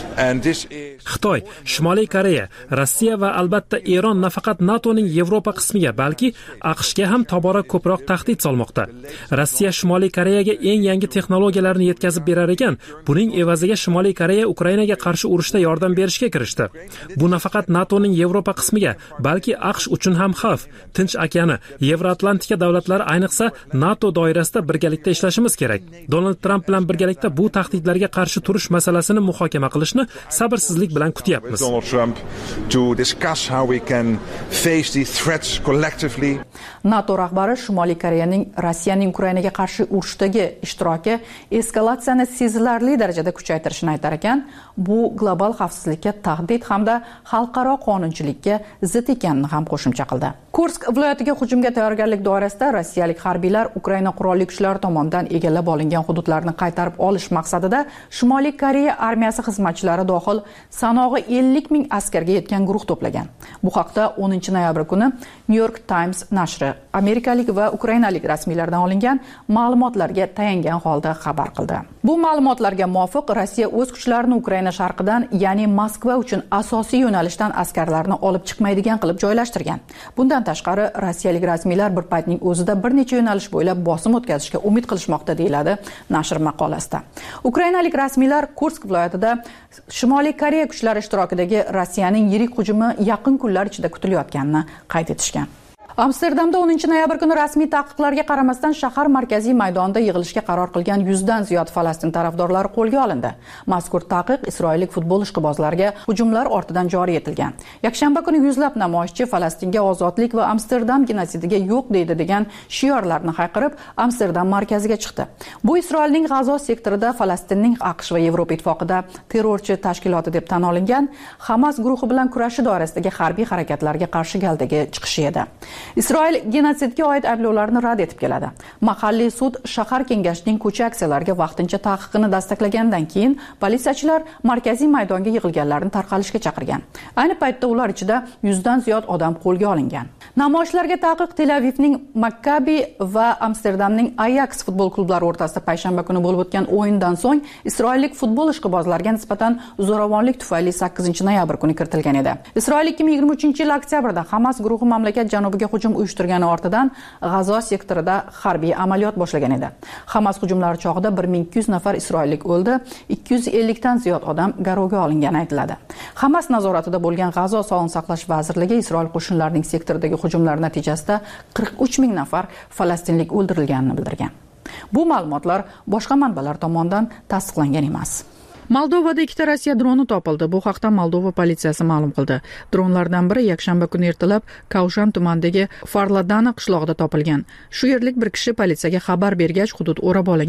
Xitoy, Shimoliy Koreya, Rossiya va albatta Eron nafaqat NATOning Yevropa qismiga, balki AQShga ham tobora ko'proq tahdid solmoqda. Rossiya Shimoliy Koreyaga eng yangi texnologiyalarni yetkazib berar ekan, buning evaziga Shimoliy Koreya Ukrainaga qarshi urushda yordam berishga kirishdi. Bu nafaqat NATOning Yevropa qismiga, balki AQSh uchun ham xavf. Tinch okeani, Yevroatlantika davlatlari ayniqsa NATO doirasida birgalikda ishlashimiz kerak. Donald Tramp bilan birgalikda bu tahdidlarga qarshi turish masalasini muhokama qilishni sabrsizlik bilan kutyapmiz. Donald Trump to discuss how we can face these threats collectively. NATO rahbari Shimoliy Koreyaning Rossiyaning Ukrainaga qarshi urushdagi ishtiroki eskalatsiyani sezilarli darajada kuchaytirishini aytar ekan, bu global xavfsizlikka tahdid hamda xalqaro qonunchilikka zid ekanini ham qo'shimcha qildi. Kursk viloyatiga hujumga tayyorgarlik doirasida rossiyalik harbiylar Ukraina qurolli kuchlari tomonidan egallab olingan hududlarni qaytarib olish maqsadida Shimoliy Koreya armiyasi xizmatchilari dohil sanog'i 50 ming askarga yetgan guruh to'plagan. Bu haqda 10-noyabr kuni New York Times nashri amerikalik va ukrainalik rasmiylardan olingan ma'lumotlarga tayangan holda xabar qildi. Bu ma'lumotlarga muvofiq Rossiya o'z kuchlarini Ukraina sharqidan, ya'ni Moskva uchun asosiy yo'nalishdan askarlarni olib chiqmaydigan qilib joylashtirgan. Bundan tashqari, rossiyalik rasmiylar bir paytning o'zida bir necha yo'nalish bo'ylab bosim o'tkazishga umid qilishmoqda, deyiladi nashr maqolasida. Ukrainalik rasmiylar Kursk viloyatida Shimoliy Koreya kuchlari ishtirokidagi Rossiyaning yirik hujumi yaqin kunlar ichida kutilayotganini qayd etishgan. Amsterdamda 10-noyabr kuni rasmiy taqiqlarga qaramasdan shahar markaziy maydonida yig'ilishga qaror qilgan 100 dan ziyod Falastin tarafdorlari qo'lga olindi. Mazkur taqiq isroillik futbol ishqibozlariga hujumlar ortidan joriy etilgan. Yakshanba kuni yuzlab namoyishchi Falastinga ozodlik va Amsterdam genosidiga yo'q deydi degan shiorlarni hayqirib Amsterdam markaziga chiqdi. Bu Isroilning G'azo sektorida Falastinning AQSh va Yevropa ittifoqida terrorchi tashkiloti deb tan olingan Hamas guruhi bilan kurashish doirasidagi harbiy harakatlarga qarshi galdagi chiqishi edi. Isroil genotsidga oid ayblovlarni rad etib keladi. Mahalliy sud shahar kengashining ko'cha aksiyalariga vaqtincha taqiqni tasdiqlagandan keyin politsiyachilar markaziy maydonga yig'ilganlarni tarqalishga chaqirgan. Ayni paytda ular ichida 100 dan ziyod odam qo'lga olingan. Namoyishlarga taqiq Tel Avivning Maccabi va Amsterdamning Ajax futbol klublari o'rtasida payshanba kuni bo'lib o'tgan o'yindan so'ng isroillik futbol ishqibozlariga nisbatan zo'ravonlik tufayli 8-noyabr kuni kiritilgan edi. Isroil 2023-yil oktyabrda Hamas guruhi mamlakat janubiga hujum uyushtirgani ortidan G'azo sektorida harbiy amaliyot boshlagan edi. Hamas hujumlari chog'ida 1200 nafar isroillik o'ldi, 250 dan ziyod odam garovga olingani aytiladi. Hamas nazoratida bo'lgan G'azo sog'liqni saqlash vazirligi Isroil qo'shinlarining sektordagi hujumlar natijasida 43 ming nafar falastinlik o'ldirilganini bildirgan. Bu ma'lumotlar boshqa manbalar tomonidan tasdiqlangan emas. Moldovada 2 Rossiya droni topildi. Bu haqda Moldova politsiyasi ma'lum qildi. Dronlardan biri yakshanba kuni ertalab Kavshan tumanidagi Farladana qishlog'ida topilgan. Shu yerlik bir kishi politsiyaga xabar bergach hudud o'rab olingan.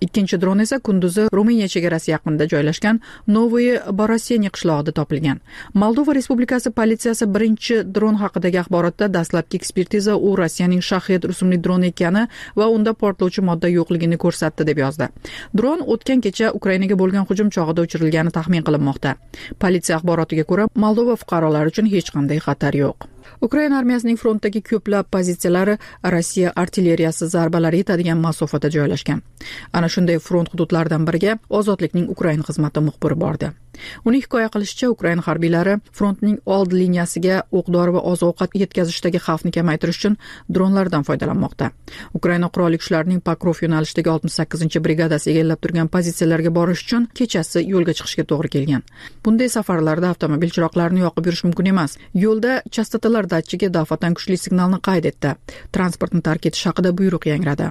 Ikkinchi dron esa kunduzi Ruminiya chegarasi yaqinida joylashgan Novoye Boroseniy qishlog'ida topilgan. Moldova Respublikasi politsiyasi birinchi dron haqidagi axborotda dastlabki ekspertiza u Rossiyaning Shahed rusumli dron ekani va unda portlovchi modda yo'qligini ko'rsatdi deb yozdi. Dron o'tgan kecha Ukrainaga bo'lgan hujum chog'ida uchirilgani taxmin qilinmoqda. Politsiya axborotiga ko'ra, Moldova fuqarolari uchun hech qanday xatar yo'q. Ukraina armiyasining frontdagi ko'plab pozitsiyalari Rossiya artilleriyasi zarbalari yetadigan masofada joylashgan. Ana shunday front hududlaridan biriga Ozodlikning Ukraina xizmati muxbiri bordi. Uning hikoya qilishicha, Ukraina harbiylari frontning old liniyasiga o'q-dori va oziq-ovqat yetkazishdagi xavfni kamaytirish uchun dronlardan foydalanmoqda. Ukraina qurolli kuchlarining Pokrov yo'nalishidagi 68-brigadasi egallab turgan pozitsiyalarga borish uchun kechasi yo'lga chiqishga to'g'ri kelgan. Bunday safarlarda avtomobil chiroqlarini yoqib yurish mumkin emas. Yo'lda chastotalar datchigi daf'atan kuchli signalni qayd etdi. Transportni tark etish haqida buyruq yangradi.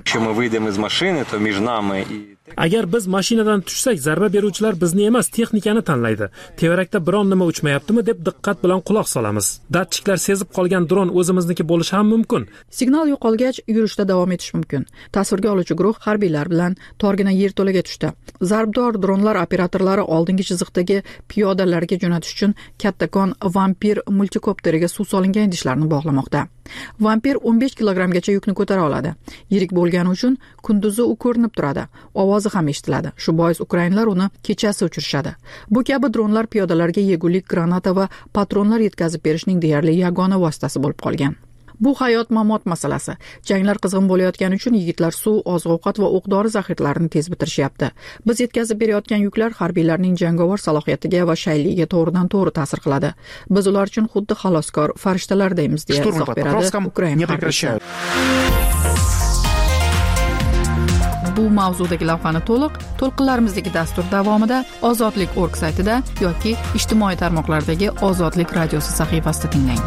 Agar biz mashinadan tushsak, zarba beruvchilar bizni emas, texnikani tanlaydi. Tevarakda biron nima uchmayaptimi deb diqqat bilan quloq solamiz. Datchiklar sezib qolgan dron o'zimizniki bo'lishi ham mumkin. Signal yo'qolgach, yurishda davom etish mumkin. Tasvirga oluvchi guruh harbiylar bilan torgina yerto'laga tushdi. Zarbdor dronlar operatorlari oldingi chiziqdagi piyodalarga jo'natish uchun kattakon Vampir multikopteriga suv solingan idishlarni bog'lamoqda. Vampir 15 kilogramgacha yukni ko'tara oladi. Yirik bo'lgani uchun kunduzi u ko'rinib turadi. Ovozi ham eshitiladi. Shu bois ukrainlar uni kechasi uchirishadi. Bu kabi dronlar piyodalarga yegulik, granata va patronlar yetkazib berishning deyarli yagona vositasi bo'lib qolgan. Bu hayot-mamot masalasi. Janglar qizg'in bo'layotgani uchun yigitlar suv, oziq-ovqat va o'q-dori zaxiralarini tez bitirishyapti. Biz yetkazib berayotgan yuklar harbiylarning jangovar salohiyatiga va shayligiga to'g'ridan-to'g'ri ta'sir qiladi. Biz ular uchun xuddi xaloskor farishtalardaymiz deya izoh beradi Ukraina harbiylari. Bu mavzudagi lavhani to'lqinlarimizdagi dastur davomida Ozodlik.org saytida yoki ijtimoiy tarmoqlardagi Ozodlik radiosi sahifasida tinglang.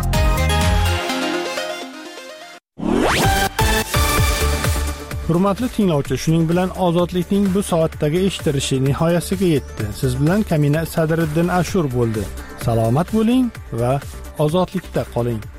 Hurmatli tinglovchi, shuning bilan Ozodlikning bu soatdagi eshitilishi nihoyasiga yetdi. Siz bilan Kamina Sadriddin Ashur bo'ldi. Salomat bo'ling va ozodlikda qoling.